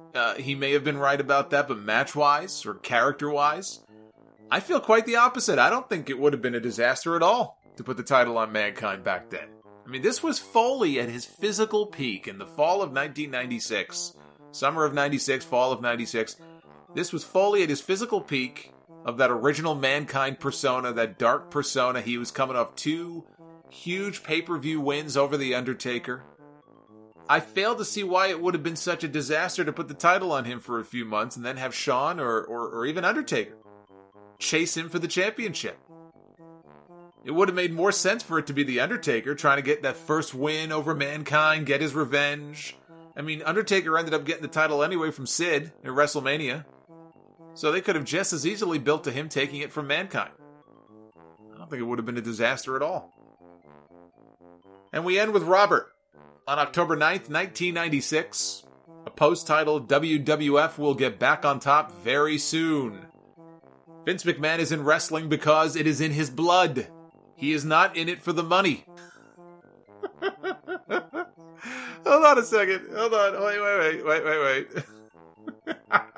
uh, he may have been right about that, but match-wise or character-wise, I feel quite the opposite. I don't think it would have been a disaster at all to put the title on Mankind back then. I mean, this was Foley at his physical peak in the fall of nineteen ninety-six. Summer of ninety-six, fall of ninety-six. This was Foley at his physical peak of that original Mankind persona, that dark persona. He was coming off two huge pay-per-view wins over The Undertaker. I fail to see why it would have been such a disaster to put the title on him for a few months and then have Shawn or, or, or even Undertaker chase him for the championship. It would have made more sense for it to be The Undertaker trying to get that first win over Mankind, get his revenge. I mean, Undertaker ended up getting the title anyway from Sid at WrestleMania. So they could have just as easily built to him taking it from Mankind. I don't think it would have been a disaster at all. And we end with Robert. On October ninth, nineteen ninety-six, a post titled W W F will get back on top very soon. Vince McMahon is in wrestling because it is in his blood. He is not in it for the money. Hold on a second. Hold on. Wait, wait, wait, wait, wait, wait.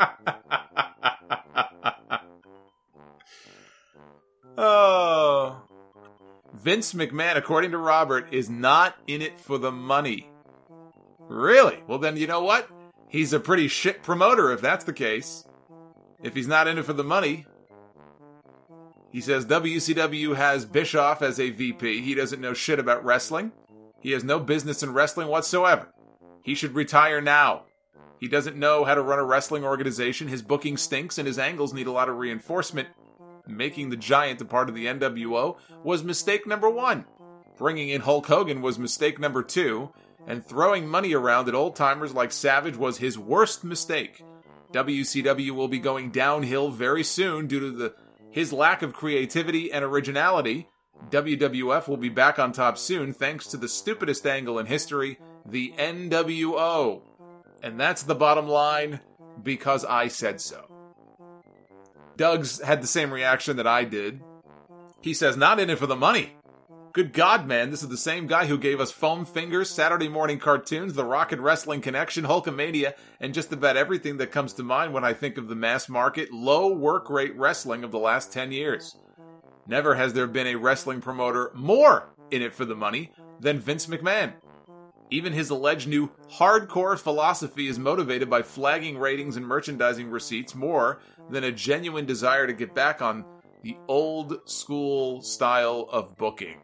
Oh. Vince McMahon, according to Robert, is not in it for the money. Really? Well, then you know what? He's a pretty shit promoter if that's the case. If he's not in it for the money. He says W C W has Bischoff as a V P. He doesn't know shit about wrestling. He has no business in wrestling whatsoever. He should retire now. He doesn't know how to run a wrestling organization. His booking stinks and his angles need a lot of reinforcement. Making the Giant a part of the N W O was mistake number one. Bringing in Hulk Hogan was mistake number two. And throwing money around at old-timers like Savage was his worst mistake. W C W will be going downhill very soon due to the his lack of creativity and originality. W W F will be back on top soon thanks to the stupidest angle in history, the N W O. And that's the bottom line, because I said so. Doug's had the same reaction that I did. He says, not in it for the money. Good God, man, this is the same guy who gave us Foam Fingers, Saturday morning cartoons, The Rock and Wrestling Connection, Hulkamania, and just about everything that comes to mind when I think of the mass market, low work rate wrestling of the last ten years. Never has there been a wrestling promoter more in it for the money than Vince McMahon. Even his alleged new hardcore philosophy is motivated by flagging ratings and merchandising receipts more than a genuine desire to get back on the old school style of booking.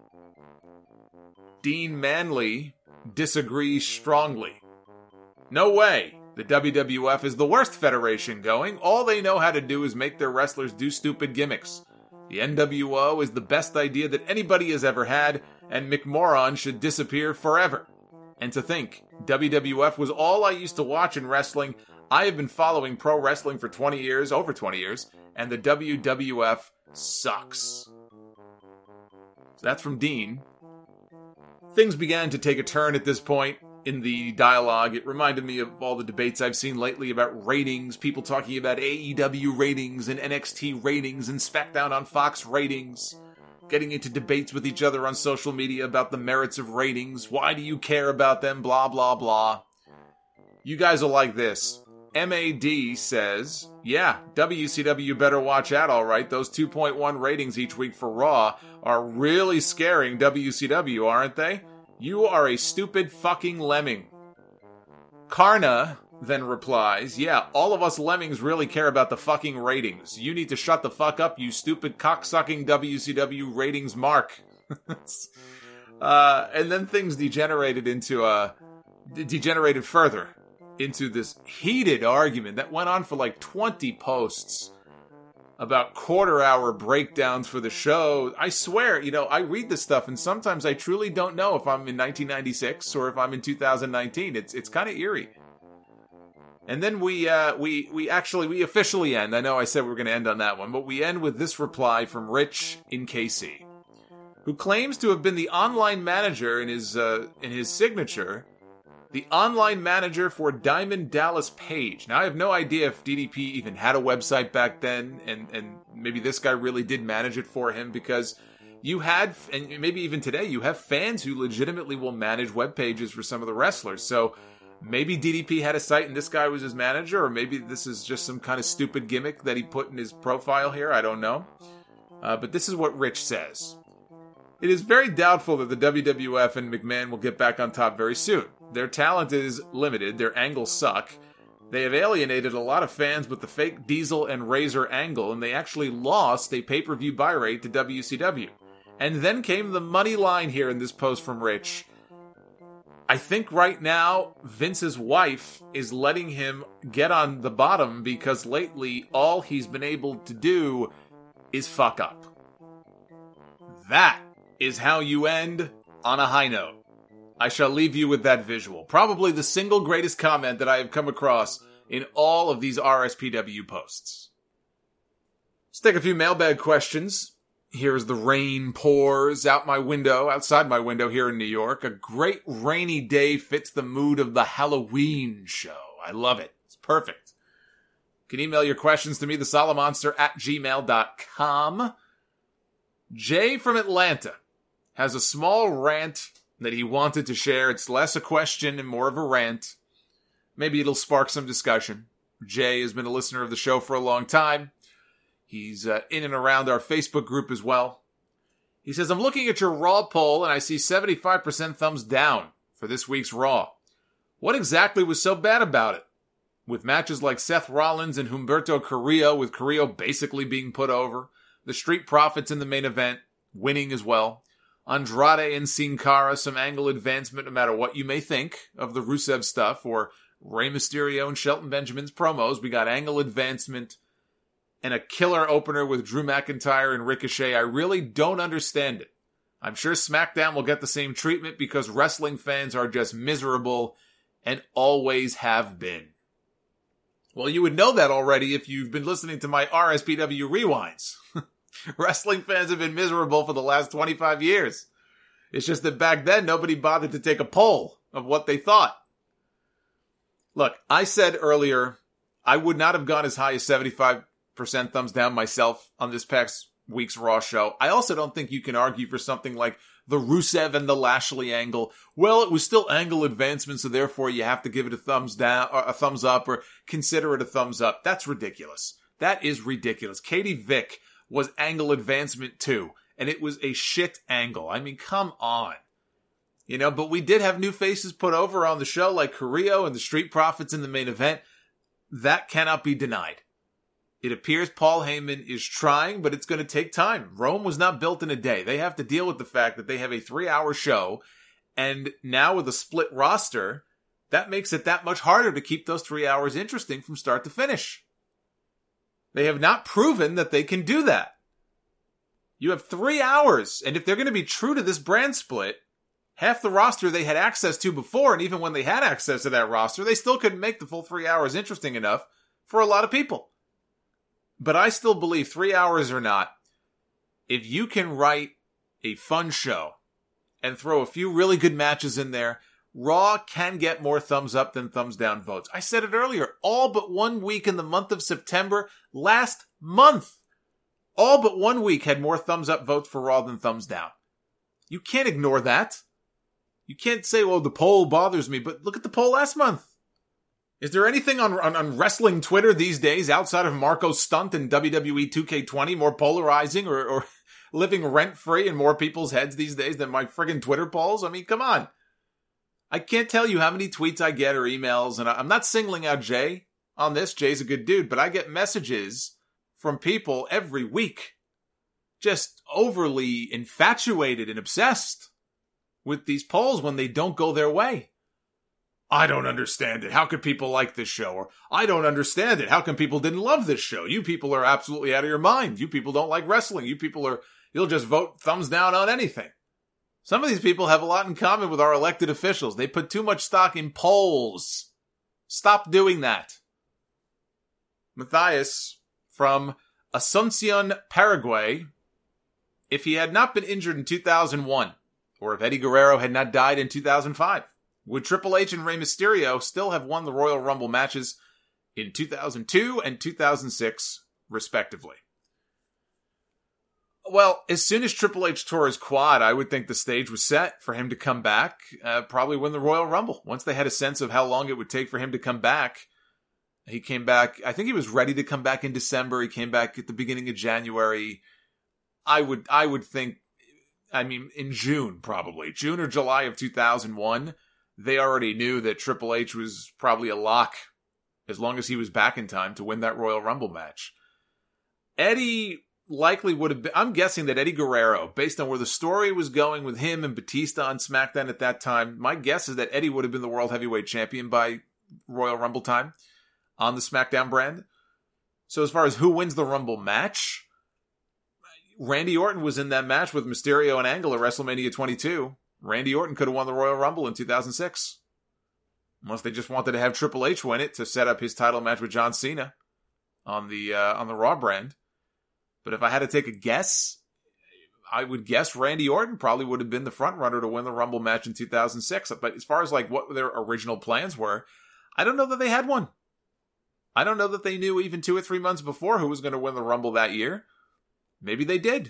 Dean Manley disagrees strongly. No way. The W W F is the worst federation going. All they know how to do is make their wrestlers do stupid gimmicks. The N W O is the best idea that anybody has ever had, and McMoron should disappear forever. And to think, W W F was all I used to watch in wrestling. I have been following pro wrestling for twenty years, over twenty years, and the W W F sucks. So that's from Dean. Things began to take a turn at this point in the dialogue. It reminded me of all the debates I've seen lately about ratings, people talking about A E W ratings and N X T ratings and SmackDown on Fox ratings, getting into debates with each other on social media about the merits of ratings. Why do you care about them? Blah, blah, blah. You guys will like this. M A D says, yeah, W C W better watch out, all right. Those two point one ratings each week for Raw are really scaring W C W, aren't they? You are a stupid fucking lemming. Karna then replies, yeah, all of us lemmings really care about the fucking ratings. You need to shut the fuck up, you stupid cocksucking W C W ratings mark. uh, and then things degenerated into a... degenerated further into this heated argument that went on for like twenty posts about quarter-hour breakdowns for the show. I swear, you know, I read this stuff and sometimes I truly don't know if I'm in nineteen ninety-six or if I'm in two thousand nineteen. It's it's kind of eerie. And then we uh, we we actually we officially end. I know I said we were going to end on that one, but we end with this reply from Rich in K C, who claims to have been the online manager in his uh, in his signature. The online manager for Diamond Dallas Page. Now, I have no idea if D D P even had a website back then, and, and maybe this guy really did manage it for him, because you had, and maybe even today, you have fans who legitimately will manage web pages for some of the wrestlers. So Maybe D D P had a site and this guy was his manager, or maybe this is just some kind of stupid gimmick that he put in his profile here. I don't know. Uh, but this is what Rich says. It is very doubtful that the W W F and McMahon will get back on top very soon. Their talent is limited, their angles suck. They have alienated a lot of fans with the fake Diesel and Razor angle, and they actually lost a pay-per-view buy rate to W C W. And then came the money line here in this post from Rich. I think right now, Vince's wife is letting him get on the bottom because lately all he's been able to do is fuck up. That is how you end on a high note. I shall leave you with that visual. Probably the single greatest comment that I have come across in all of these R S P W posts. Let's take a few mailbag questions. Here as the rain pours out my window, outside my window here in New York. A great rainy day fits the mood of the Halloween show. I love it. It's perfect. You can email your questions to me, the solomonster at gmail dot com. Jay from Atlanta has a small rant that he wanted to share. It's less a question and more of a rant. Maybe it'll spark some discussion. Jay has been a listener of the show for a long time. He's uh, in and around our Facebook group as well. He says, I'm looking at your Raw poll and I see seventy-five percent thumbs down for this week's Raw. What exactly was so bad about it? With matches like Seth Rollins and Humberto Carrillo, with Carrillo basically being put over, the Street Profits in the main event, winning as well, Andrade and Sin Cara, some angle advancement no matter what you may think of the Rusev stuff, or Rey Mysterio and Shelton Benjamin's promos, we got angle advancement, and a killer opener with Drew McIntyre and Ricochet. I really don't understand it. I'm sure SmackDown will get the same treatment because wrestling fans are just miserable and always have been. Well, you would know that already if you've been listening to my R S P W rewinds. Wrestling fans have been miserable for the last twenty-five years. It's just that back then, nobody bothered to take a poll of what they thought. Look, I said earlier, I would not have gone as high as seventy-five percent thumbs down myself on this past week's Raw show. I also don't think you can argue for something like the Rusev and the Lashley angle. Well, it was still angle advancement, so therefore you have to give it a thumbs down, or a thumbs up, or consider it a thumbs up. That's ridiculous. That is ridiculous. Katie Vick was angle advancement too, and it was a shit angle. I mean, come on. You know, but we did have new faces put over on the show, like Carrillo and the Street Profits in the main event. That cannot be denied. It appears Paul Heyman is trying, but it's going to take time. Rome was not built in a day. They have to deal with the fact that they have a three-hour show, and now with a split roster, that makes it that much harder to keep those three hours interesting from start to finish. They have not proven that they can do that. You have three hours, and if they're going to be true to this brand split, half the roster they had access to before, and even when they had access to that roster, they still couldn't make the full three hours interesting enough for a lot of people. But I still believe, three hours or not, if you can write a fun show and throw a few really good matches in there, Raw can get more thumbs up than thumbs down votes. I said it earlier, all but one week in the month of September, last month, all but one week had more thumbs up votes for Raw than thumbs down. You can't ignore that. You can't say, well, the poll bothers me, but look at the poll last month. Is there anything on, on, on wrestling Twitter these days outside of Marco's stunt and W W E two K twenty more polarizing or, or living rent-free in more people's heads these days than my friggin' Twitter polls? I mean, come on. I can't tell you how many tweets I get or emails, and I'm not singling out Jay on this. Jay's a good dude, but I get messages from people every week just overly infatuated and obsessed with these polls when they don't go their way. I don't understand it. How could people like this show? Or, I don't understand it. How come people didn't love this show? You people are absolutely out of your mind. You people don't like wrestling. You people are, you'll just vote thumbs down on anything. Some of these people have a lot in common with our elected officials. They put too much stock in polls. Stop doing that. Matthias from Asuncion, Paraguay. If he had not been injured in two thousand one, or if Eddie Guerrero had not died in two thousand five, would Triple H and Rey Mysterio still have won the Royal Rumble matches in two thousand two and two thousand six, respectively? Well, as soon as Triple H tore his quad, I would think the stage was set for him to come back, uh, probably win the Royal Rumble. Once they had a sense of how long it would take for him to come back, he came back. I think he was ready to come back in December. He came back at the beginning of January. I would, I would think, I mean, in June, probably. June or July of two thousand one, they already knew that Triple H was probably a lock as long as he was back in time to win that Royal Rumble match. Eddie likely would have been, I'm guessing that Eddie Guerrero, based on where the story was going with him and Batista on SmackDown at that time, my guess is that Eddie would have been the World Heavyweight Champion by Royal Rumble time on the SmackDown brand. So as far as who wins the Rumble match, Randy Orton was in that match with Mysterio and Angle at WrestleMania twenty-two. Randy Orton could have won the Royal Rumble in two thousand six. Unless they just wanted to have Triple H win it to set up his title match with John Cena on the uh, on the Raw brand. But if I had to take a guess, I would guess Randy Orton probably would have been the front runner to win the Rumble match in two thousand six. But as far as like what their original plans were, I don't know that they had one. I don't know that they knew even two or three months before who was going to win the Rumble that year. Maybe they did.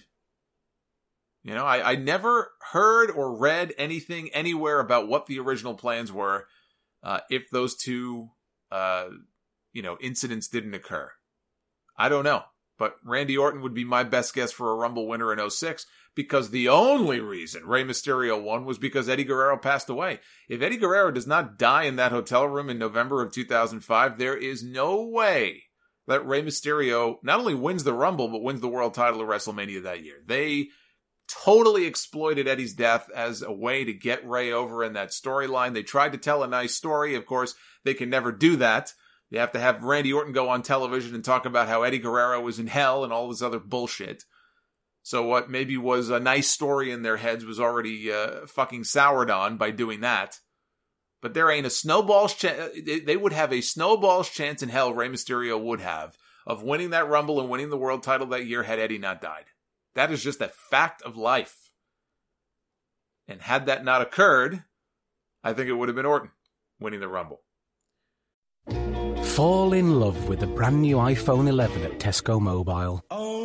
You know, I, I never heard or read anything anywhere about what the original plans were uh, if those two, uh, you know, incidents didn't occur. I don't know. But Randy Orton would be my best guess for a Rumble winner in oh six, because the only reason Rey Mysterio won was because Eddie Guerrero passed away. If Eddie Guerrero does not die in that hotel room in November of two thousand five, there is no way that Rey Mysterio not only wins the Rumble, but wins the world title at WrestleMania that year. They totally exploited Eddie's death as a way to get Rey over in that storyline. They tried to tell a nice story. Of course, they can never do that. You have to have Randy Orton go on television and talk about how Eddie Guerrero was in hell and all this other bullshit. So what maybe was a nice story in their heads was already uh, fucking soured on by doing that. But there ain't a snowball's chance. They would have a snowball's chance in hell, Rey Mysterio would have, of winning that Rumble and winning the world title that year had Eddie not died. That is just a fact of life. And had that not occurred, I think it would have been Orton winning the Rumble. Fall in love with the brand new iPhone eleven at Tesco Mobile.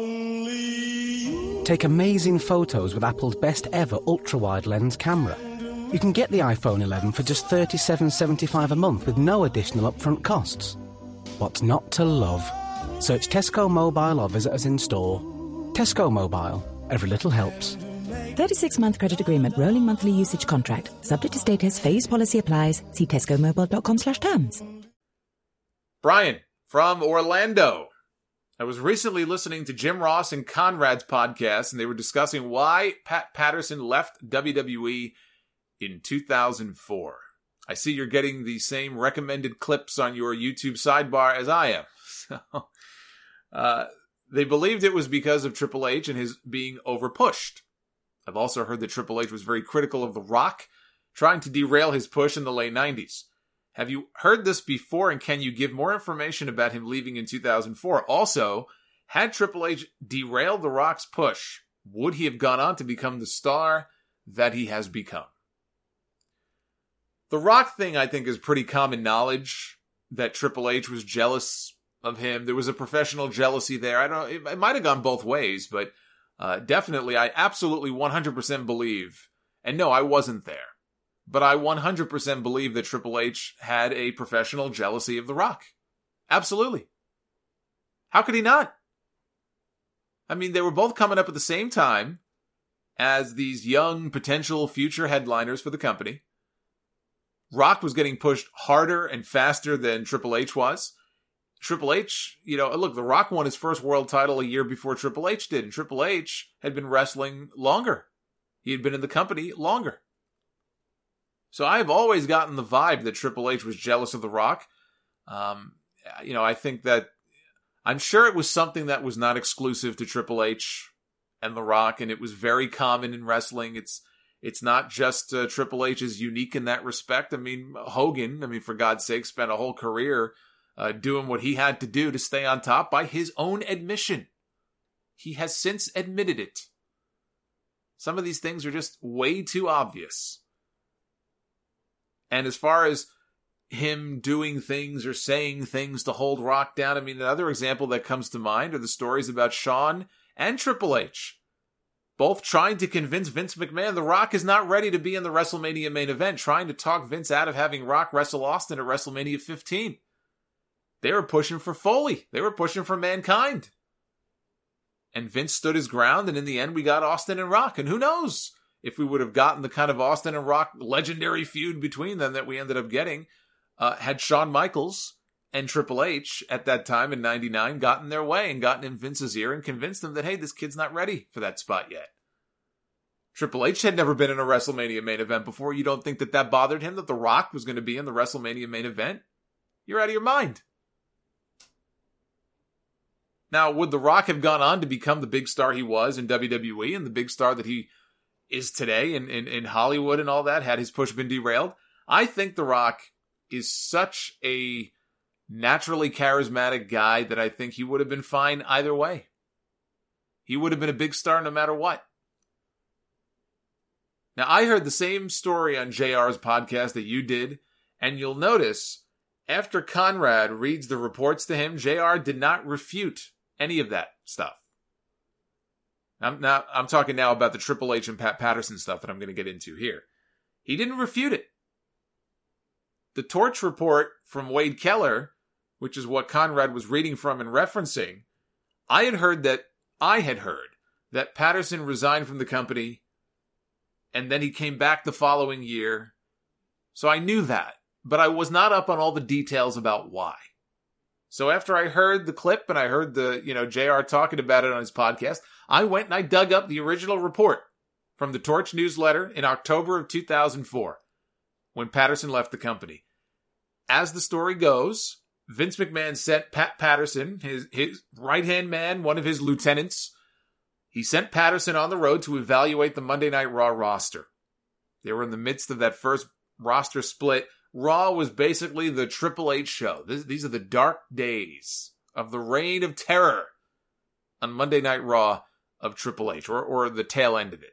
Take amazing photos with Apple's best ever ultra-wide lens camera. You can get the iPhone eleven for just thirty-seven dollars and seventy-five cents a month with no additional upfront costs. What's not to love? Search Tesco Mobile or visit us in store. Tesco Mobile. Every little helps. thirty-six month credit agreement, rolling monthly usage contract. Subject to status, phased policy applies. See tescomobile.com slash terms. Brian, from Orlando. I was recently listening to Jim Ross and Conrad's podcast, and they were discussing why Pat Patterson left W W E in two thousand four. I see you're getting the same recommended clips on your YouTube sidebar as I am. So, uh, they believed it was because of Triple H and his being overpushed. I've also heard that Triple H was very critical of The Rock, trying to derail his push in the late nineties. Have you heard this before, and can you give more information about him leaving in two thousand four? Also, had Triple H derailed The Rock's push, would he have gone on to become the star that he has become? The Rock thing, I think, is pretty common knowledge that Triple H was jealous of him. There was a professional jealousy there. I don't know, it, it might have gone both ways, but uh, definitely, I absolutely one hundred percent believe, and no, I wasn't there, but I one hundred percent believe that Triple H had a professional jealousy of The Rock. Absolutely. How could he not? I mean, they were both coming up at the same time as these young potential future headliners for the company. Rock was getting pushed harder and faster than Triple H was. Triple H, you know, look, The Rock won his first world title a year before Triple H did, and Triple H had been wrestling longer. He had been in the company longer. So I've always gotten the vibe that Triple H was jealous of The Rock. Um, you know, I think that, I'm sure it was something that was not exclusive to Triple H and The Rock, and it was very common in wrestling. It's It's not just uh, Triple H is unique in that respect. I mean, Hogan, I mean, for God's sake, spent a whole career uh, doing what he had to do to stay on top by his own admission. He has since admitted it. Some of these things are just way too obvious. And as far as him doing things or saying things to hold Rock down, I mean, another example that comes to mind are the stories about Shawn and Triple H both trying to convince Vince McMahon The Rock is not ready to be in the WrestleMania main event, trying to talk Vince out of having Rock wrestle Austin at WrestleMania fifteen. They were pushing for Foley. They were pushing for Mankind. And Vince stood his ground, and in the end, we got Austin and Rock. And who knows if we would have gotten the kind of Austin and Rock legendary feud between them that we ended up getting uh, had Shawn Michaels and Triple H at that time in ninety-nine gotten their way and gotten in Vince's ear and convinced him that, hey, this kid's not ready for that spot yet. Triple H had never been in a WrestleMania main event before. You don't think that that bothered him, that The Rock was going to be in the WrestleMania main event? You're out of your mind. Now, would The Rock have gone on to become the big star he was in W W E and the big star that he is today in, in, in Hollywood and all that, had his push been derailed? I think The Rock is such a naturally charismatic guy that I think he would have been fine either way. He would have been a big star no matter what. Now, I heard the same story on J R's podcast that you did, and you'll notice after Conrad reads the reports to him, J R did not refute any of that stuff. I'm now I'm talking now about the Triple H and Pat Patterson stuff that I'm going to get into here. He didn't refute it. The Torch report from Wade Keller, which is what Conrad was reading from and referencing, I had heard that I had heard that Patterson resigned from the company and then he came back the following year. So I knew that, but I was not up on all the details about why. So after I heard the clip and I heard the, you know, J R talking about it on his podcast, I went and I dug up the original report from the Torch newsletter in October of two thousand four when Patterson left the company. As the story goes, Vince McMahon sent Pat Patterson, his, his right-hand man, one of his lieutenants, he sent Patterson on the road to evaluate the Monday Night Raw roster. They were in the midst of that first roster split. Raw was basically the Triple H show. This, these are the dark days of the reign of terror on Monday Night Raw of Triple H, or, or the tail end of it.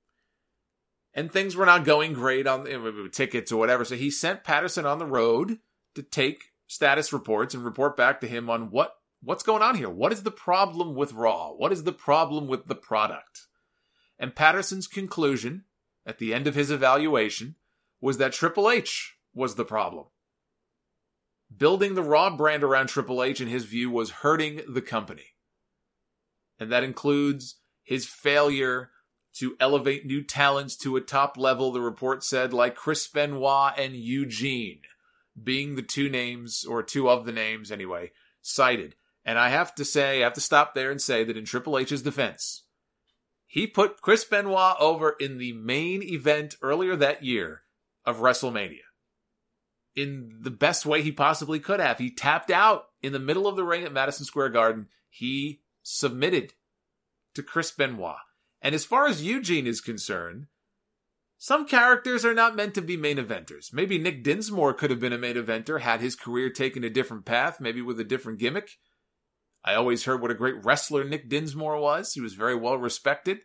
And things were not going great on the, tickets or whatever, so he sent Patterson on the road to take status reports and report back to him on what, what's going on here. What is the problem with Raw? What is the problem with the product? And Patterson's conclusion at the end of his evaluation was that Triple H was the problem. Building the Raw brand around Triple H, in his view, was hurting the company. And that includes his failure to elevate new talents to a top level, the report said, like Chris Benoit and Eugene, being the two names, or two of the names anyway, cited. And I have to say, I have to stop there and say that in Triple H's defense, he put Chris Benoit over in the main event earlier that year of WrestleMania in the best way he possibly could have. He tapped out in the middle of the ring at Madison Square Garden. He submitted to Chris Benoit. And as far as Eugene is concerned, some characters are not meant to be main eventers. Maybe Nick Dinsmore could have been a main eventer had his career taken a different path, maybe with a different gimmick. I always heard what a great wrestler Nick Dinsmore was. He was very well respected.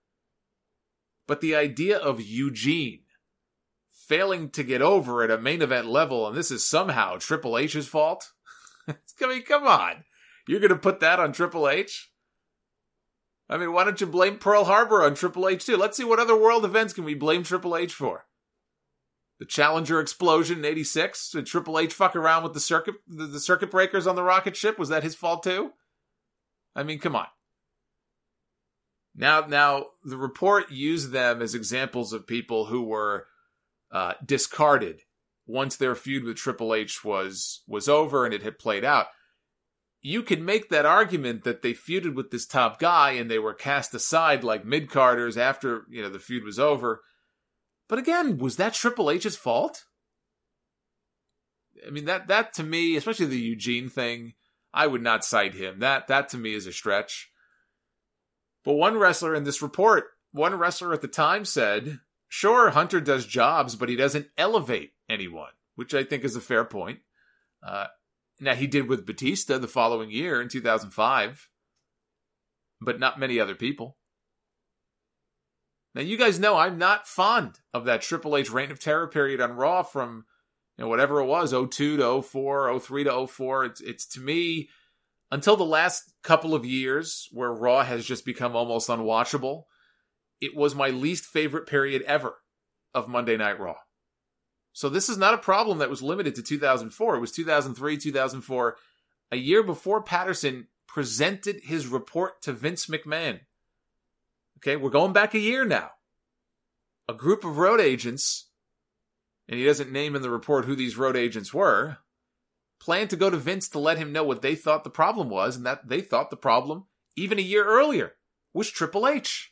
But the idea of Eugene failing to get over at a main event level, and this is somehow Triple H's fault? I mean, come on. You're going to put that on Triple H? I mean, why don't you blame Pearl Harbor on Triple H too? Let's see, what other world events can we blame Triple H for? The Challenger explosion in eighty-six? Did Triple H fuck around with the circuit, the, the circuit breakers on the rocket ship? Was that his fault too? I mean, come on. Now, now the report used them as examples of people who were uh, discarded once their feud with Triple H was was over and it had played out. You could make that argument that they feuded with this top guy and they were cast aside like mid-carders after, you know, the feud was over. But again, was that Triple H's fault? I mean, that that to me, especially the Eugene thing, I would not cite him. That that to me is a stretch. But one wrestler in this report, one wrestler at the time said, sure, Hunter does jobs, but he doesn't elevate anyone, which I think is a fair point. Uh, now, he did with Batista the following year in two thousand five, but not many other people. Now, you guys know I'm not fond of that Triple H reign of terror period on Raw from, you know, whatever it was, oh two to oh four, oh three to oh four. It's, it's to me, until the last couple of years where Raw has just become almost unwatchable, it was my least favorite period ever of Monday Night Raw. So this is not a problem that was limited to two thousand four. It was two thousand three, two thousand four, a year before Patterson presented his report to Vince McMahon. Okay, we're going back a year now. A group of road agents, and he doesn't name in the report who these road agents were, planned to go to Vince to let him know what they thought the problem was, and that they thought the problem, even a year earlier, was Triple H.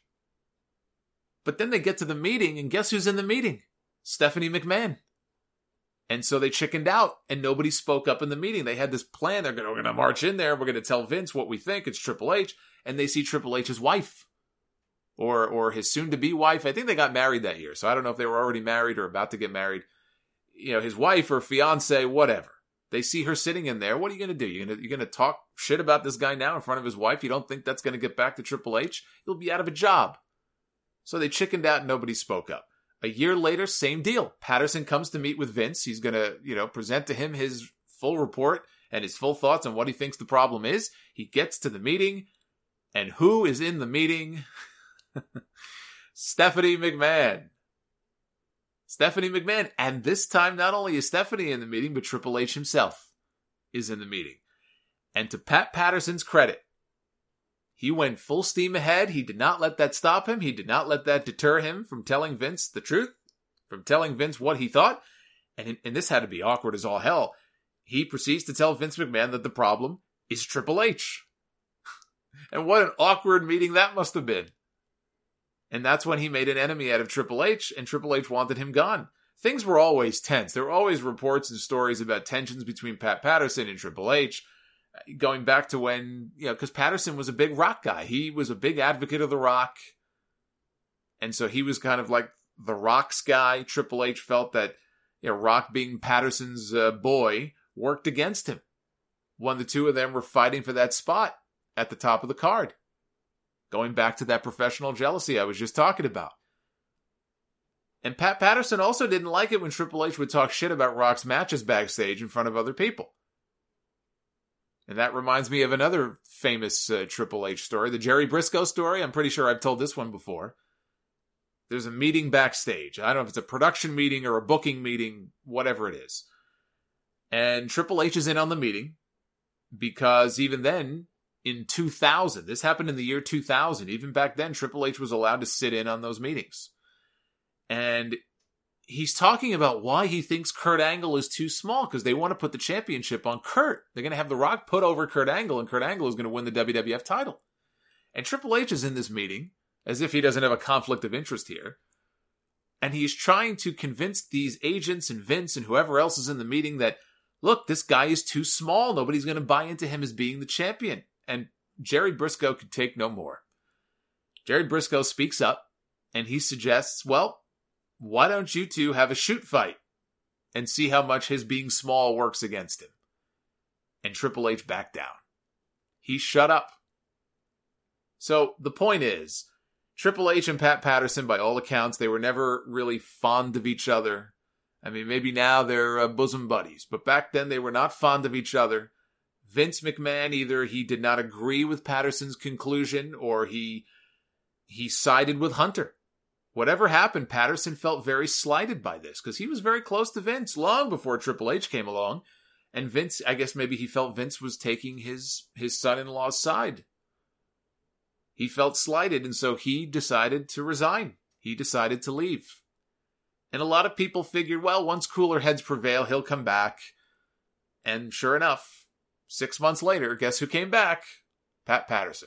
But then they get to the meeting, and guess who's in the meeting? Stephanie McMahon. And so they chickened out, and nobody spoke up in the meeting. They had this plan. They're going to march in there. We're going to tell Vince what we think. It's Triple H. And they see Triple H's wife, or or his soon-to-be wife. I think they got married that year, so I don't know if they were already married or about to get married. You know, his wife or fiance, whatever. They see her sitting in there. What are you going to do? You're going to, you're going to talk shit about this guy now in front of his wife? You don't think that's going to get back to Triple H? He'll be out of a job. So they chickened out and nobody spoke up. A year later, same deal. Patterson comes to meet with Vince. He's going to, you know, present to him his full report and his full thoughts on what he thinks the problem is. He gets to the meeting, and who is in the meeting? Stephanie McMahon. Stephanie McMahon. And this time, not only is Stephanie in the meeting, but Triple H himself is in the meeting. And to Pat Patterson's credit, he went full steam ahead. He did not let that stop him. He did not let that deter him from telling Vince the truth, from telling Vince what he thought. And, and this had to be awkward as all hell. He proceeds to tell Vince McMahon that the problem is Triple H. And what an awkward meeting that must have been. And that's when he made an enemy out of Triple H, and Triple H wanted him gone. Things were always tense. There were always reports and stories about tensions between Pat Patterson and Triple H, going back to when, you know, because Patterson was a big Rock guy. He was a big advocate of The Rock. And so he was kind of like the Rock's guy. Triple H felt that, you know, Rock being Patterson's uh, boy worked against him. When the two of them were fighting for that spot at the top of the card. Going back to that professional jealousy I was just talking about. And Pat Patterson also didn't like it when Triple H would talk shit about Rock's matches backstage in front of other people. And that reminds me of another famous uh, Triple H story, the Jerry Briscoe story. I'm pretty sure I've told this one before. There's a meeting backstage. I don't know if it's a production meeting or a booking meeting, whatever it is. And Triple H is in on the meeting because even then, in two thousand, this happened in the year two thousand. Even back then, Triple H was allowed to sit in on those meetings. And he's talking about why he thinks Kurt Angle is too small, because they want to put the championship on Kurt. They're going to have The Rock put over Kurt Angle, and Kurt Angle is going to win the W W F title. And Triple H is in this meeting, as if he doesn't have a conflict of interest here. And he's trying to convince these agents and Vince and whoever else is in the meeting that, look, this guy is too small. Nobody's going to buy into him as being the champion. And Jerry Briscoe could take no more. Jerry Briscoe speaks up, and he suggests, well, why don't you two have a shoot fight and see how much his being small works against him? And Triple H backed down. He shut up. So the point is, Triple H and Pat Patterson, by all accounts, they were never really fond of each other. I mean, maybe now they're uh, bosom buddies, but back then they were not fond of each other. Vince McMahon, either he did not agree with Patterson's conclusion or he he sided with Hunter. Whatever happened, Patterson felt very slighted by this because he was very close to Vince long before Triple H came along. And Vince, I guess maybe he felt Vince was taking his, his son-in-law's side. He felt slighted, and so he decided to resign. He decided to leave. And a lot of people figured, well, once cooler heads prevail, he'll come back. And sure enough, Six months later, guess who came back? Pat Patterson.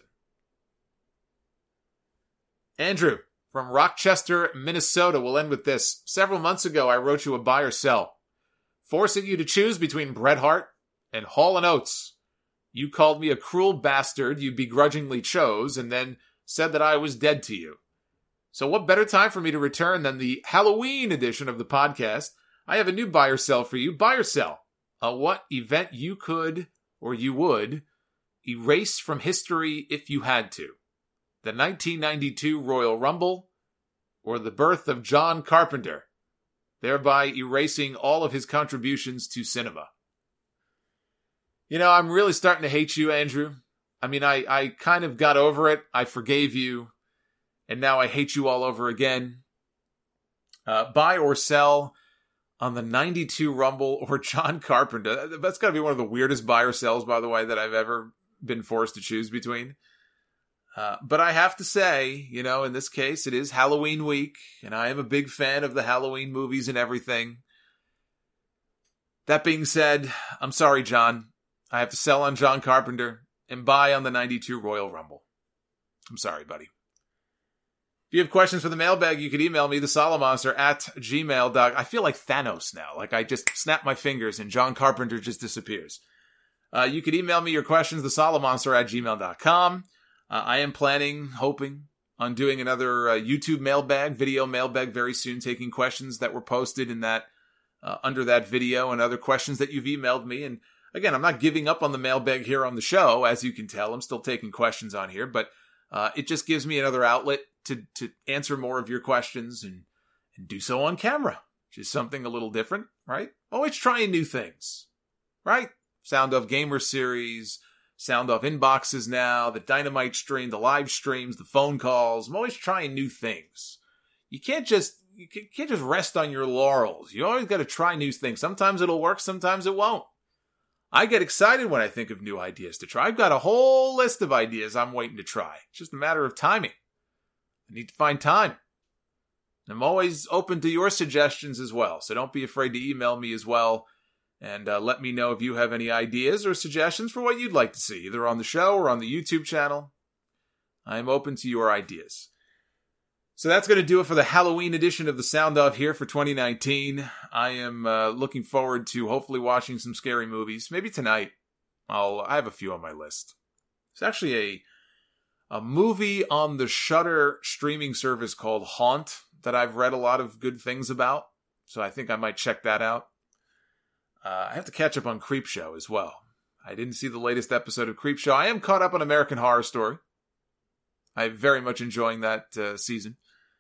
Andrew, from Rochester, Minnesota, we'll end with this. Several months ago, I wrote you a buy or sell, forcing you to choose between Bret Hart and Hall and Oates. You called me a cruel bastard you begrudgingly chose, and then said that I was dead to you. So what better time for me to return than the Halloween edition of the podcast? I have a new buy or sell for you. Buy or sell. Uh, what event you could, or you would, erase from history if you had to. The nineteen ninety-two Royal Rumble, or the birth of John Carpenter, thereby erasing all of his contributions to cinema. You know, I'm really starting to hate you, Andrew. I mean, I, I kind of got over it. I forgave you. and now I hate you all over again. Uh, buy or sell on the ninety-two Rumble or John Carpenter. That's got to be one of the weirdest buy or sells, by the way, that I've ever been forced to choose between. Uh, but I have to say, you know, in this case, it is Halloween week, and I am a big fan of the Halloween movies and everything. That being said, I'm sorry, John. I have to sell on John Carpenter and buy on the ninety-two Royal Rumble. I'm sorry, buddy. If you have questions for the mailbag, you can email me, the Solomonster at gmail dot com. I feel like Thanos now. Like I just snap my fingers and John Carpenter just disappears. Uh, you can email me your questions, the Solomonster at gmail dot com. Uh, I am planning, hoping, on doing another uh, YouTube mailbag, video mailbag very soon, taking questions that were posted in that, uh, under that video and other questions that you've emailed me. And again, I'm not giving up on the mailbag here on the show. As you can tell, I'm still taking questions on here, but uh, it just gives me another outlet to, to answer more of your questions and, and do so on camera, which is something a little different, right? Always trying new things, right? Sound Off Gamer Series, Sound Off Inboxes now, the Dynamite stream, the live streams, the phone calls. I'm always trying new things. You can't just you can't just rest on your laurels. You always got to try new things. Sometimes it'll work, sometimes it won't. I get excited when I think of new ideas to try. I've got a whole list of ideas I'm waiting to try. It's just a matter of timing. I need to find time. I'm always open to your suggestions as well, so don't be afraid to email me as well. And uh, let me know if you have any ideas or suggestions for what you'd like to see, either on the show or on the YouTube channel. I am open to your ideas. So that's going to do it for the Halloween edition of the Sound Off here for twenty nineteen. I am uh, looking forward to hopefully watching some scary movies. Maybe tonight. I'll, I have a few on my list. It's actually a, a movie on the Shudder streaming service called Haunt that I've read a lot of good things about. So I think I might check that out. Uh, I have to catch up on Creepshow as well. I didn't see the latest episode of Creepshow. I am caught up on American Horror Story. I'm very much enjoying that uh, season.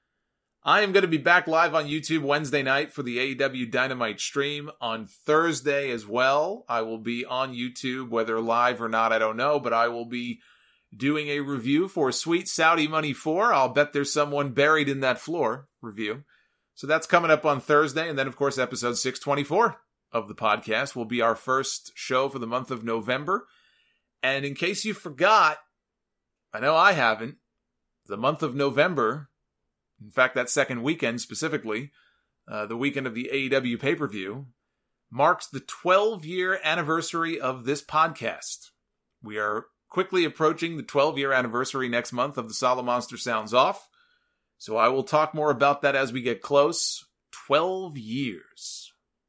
I am going to be back live on YouTube Wednesday night for the A E W Dynamite stream. On Thursday as well, I will be on YouTube, whether live or not, I don't know, but I will be doing a review for Sweet Saudi Money four. I'll bet there's someone buried in that floor review. So that's coming up on Thursday, and then, of course, episode six twenty-four. Of the podcast will be our first show for the month of November. And in case you forgot, I know I haven't, the month of November, in fact, that second weekend specifically, uh, the weekend of the A E W pay-per-view, marks the twelve-year anniversary of this podcast. We are quickly approaching the twelve-year anniversary next month of the Solomonster Sounds Off. So I will talk more about that as we get close. twelve years.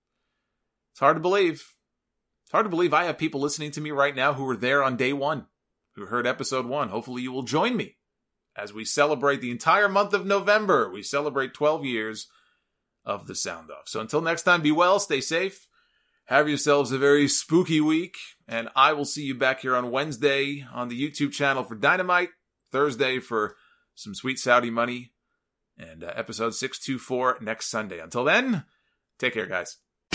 It's hard to believe. It's hard to believe I have people listening to me right now who were there on day one, who heard episode one. Hopefully you will join me as we celebrate the entire month of November. We celebrate twelve years of the Sound Off. So until next time, be well, stay safe, have yourselves a very spooky week, and I will see you back here on Wednesday on the YouTube channel for Dynamite, Thursday for some Sweet Saudi Money, and uh, episode six twenty-four next Sunday. Until then, take care, guys.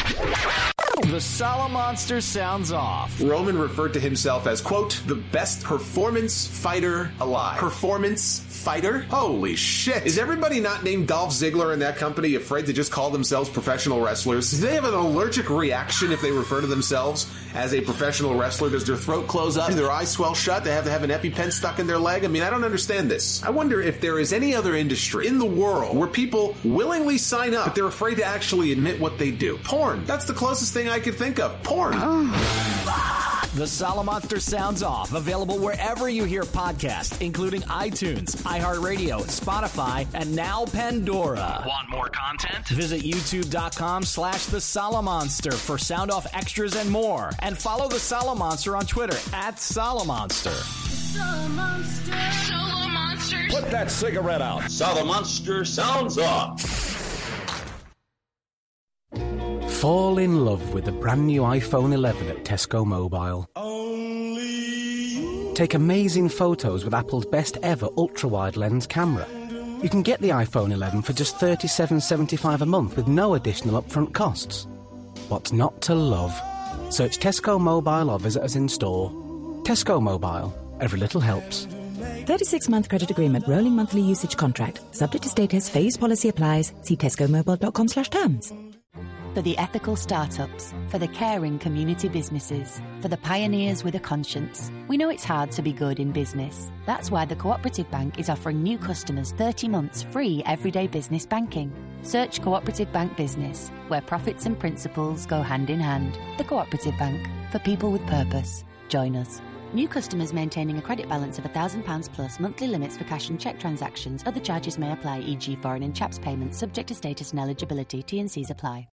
The Solomonster Sounds Off. Roman referred to himself as, quote, the best performance fighter alive. Performance fighter? Holy shit. Is everybody not named Dolph Ziggler in that company afraid to just call themselves professional wrestlers? Do they have an allergic reaction if they refer to themselves as a professional wrestler? Does their throat close up? Do their eyes swell shut? They have to have an EpiPen stuck in their leg? I mean, I don't understand this. I wonder if there is any other industry in the world where people willingly sign up, but they're afraid to actually admit what they do. Porn. That's the closest thing I could think of. Porn. The Solomonster Sounds Off, available wherever you hear podcasts, including iTunes, iHeartRadio, Spotify, and now Pandora. Want more content? Visit youtube.com slash the Solomonster for Sound Off extras and more. And follow the Solomonster on Twitter at Solomonster. Solomonster. Solomonster. Put that cigarette out. Solomonster Sounds Off. Fall in love with the brand new iPhone eleven at Tesco Mobile. Take amazing photos with Apple's best ever ultra-wide lens camera. You can get the iPhone eleven for just thirty-seven seventy-five a month with no additional upfront costs. What's not to love? Search Tesco Mobile or visit us in store. Tesco Mobile. Every little helps. thirty-six month credit agreement, rolling monthly usage contract. Subject to status, phase policy applies. See tesco mobile dot com slash terms. For the ethical startups, for the caring community businesses, for the pioneers with a conscience. We know it's hard to be good in business. That's why the Cooperative Bank is offering new customers thirty months free everyday business banking. Search Cooperative Bank Business, where profits and principles go hand in hand. The Cooperative Bank, for people with purpose. Join us. New customers maintaining a credit balance of one thousand pounds plus, monthly limits for cash and cheque transactions. Other charges may apply, for example foreign and CHAPS payments, subject to status and eligibility. T and C's apply.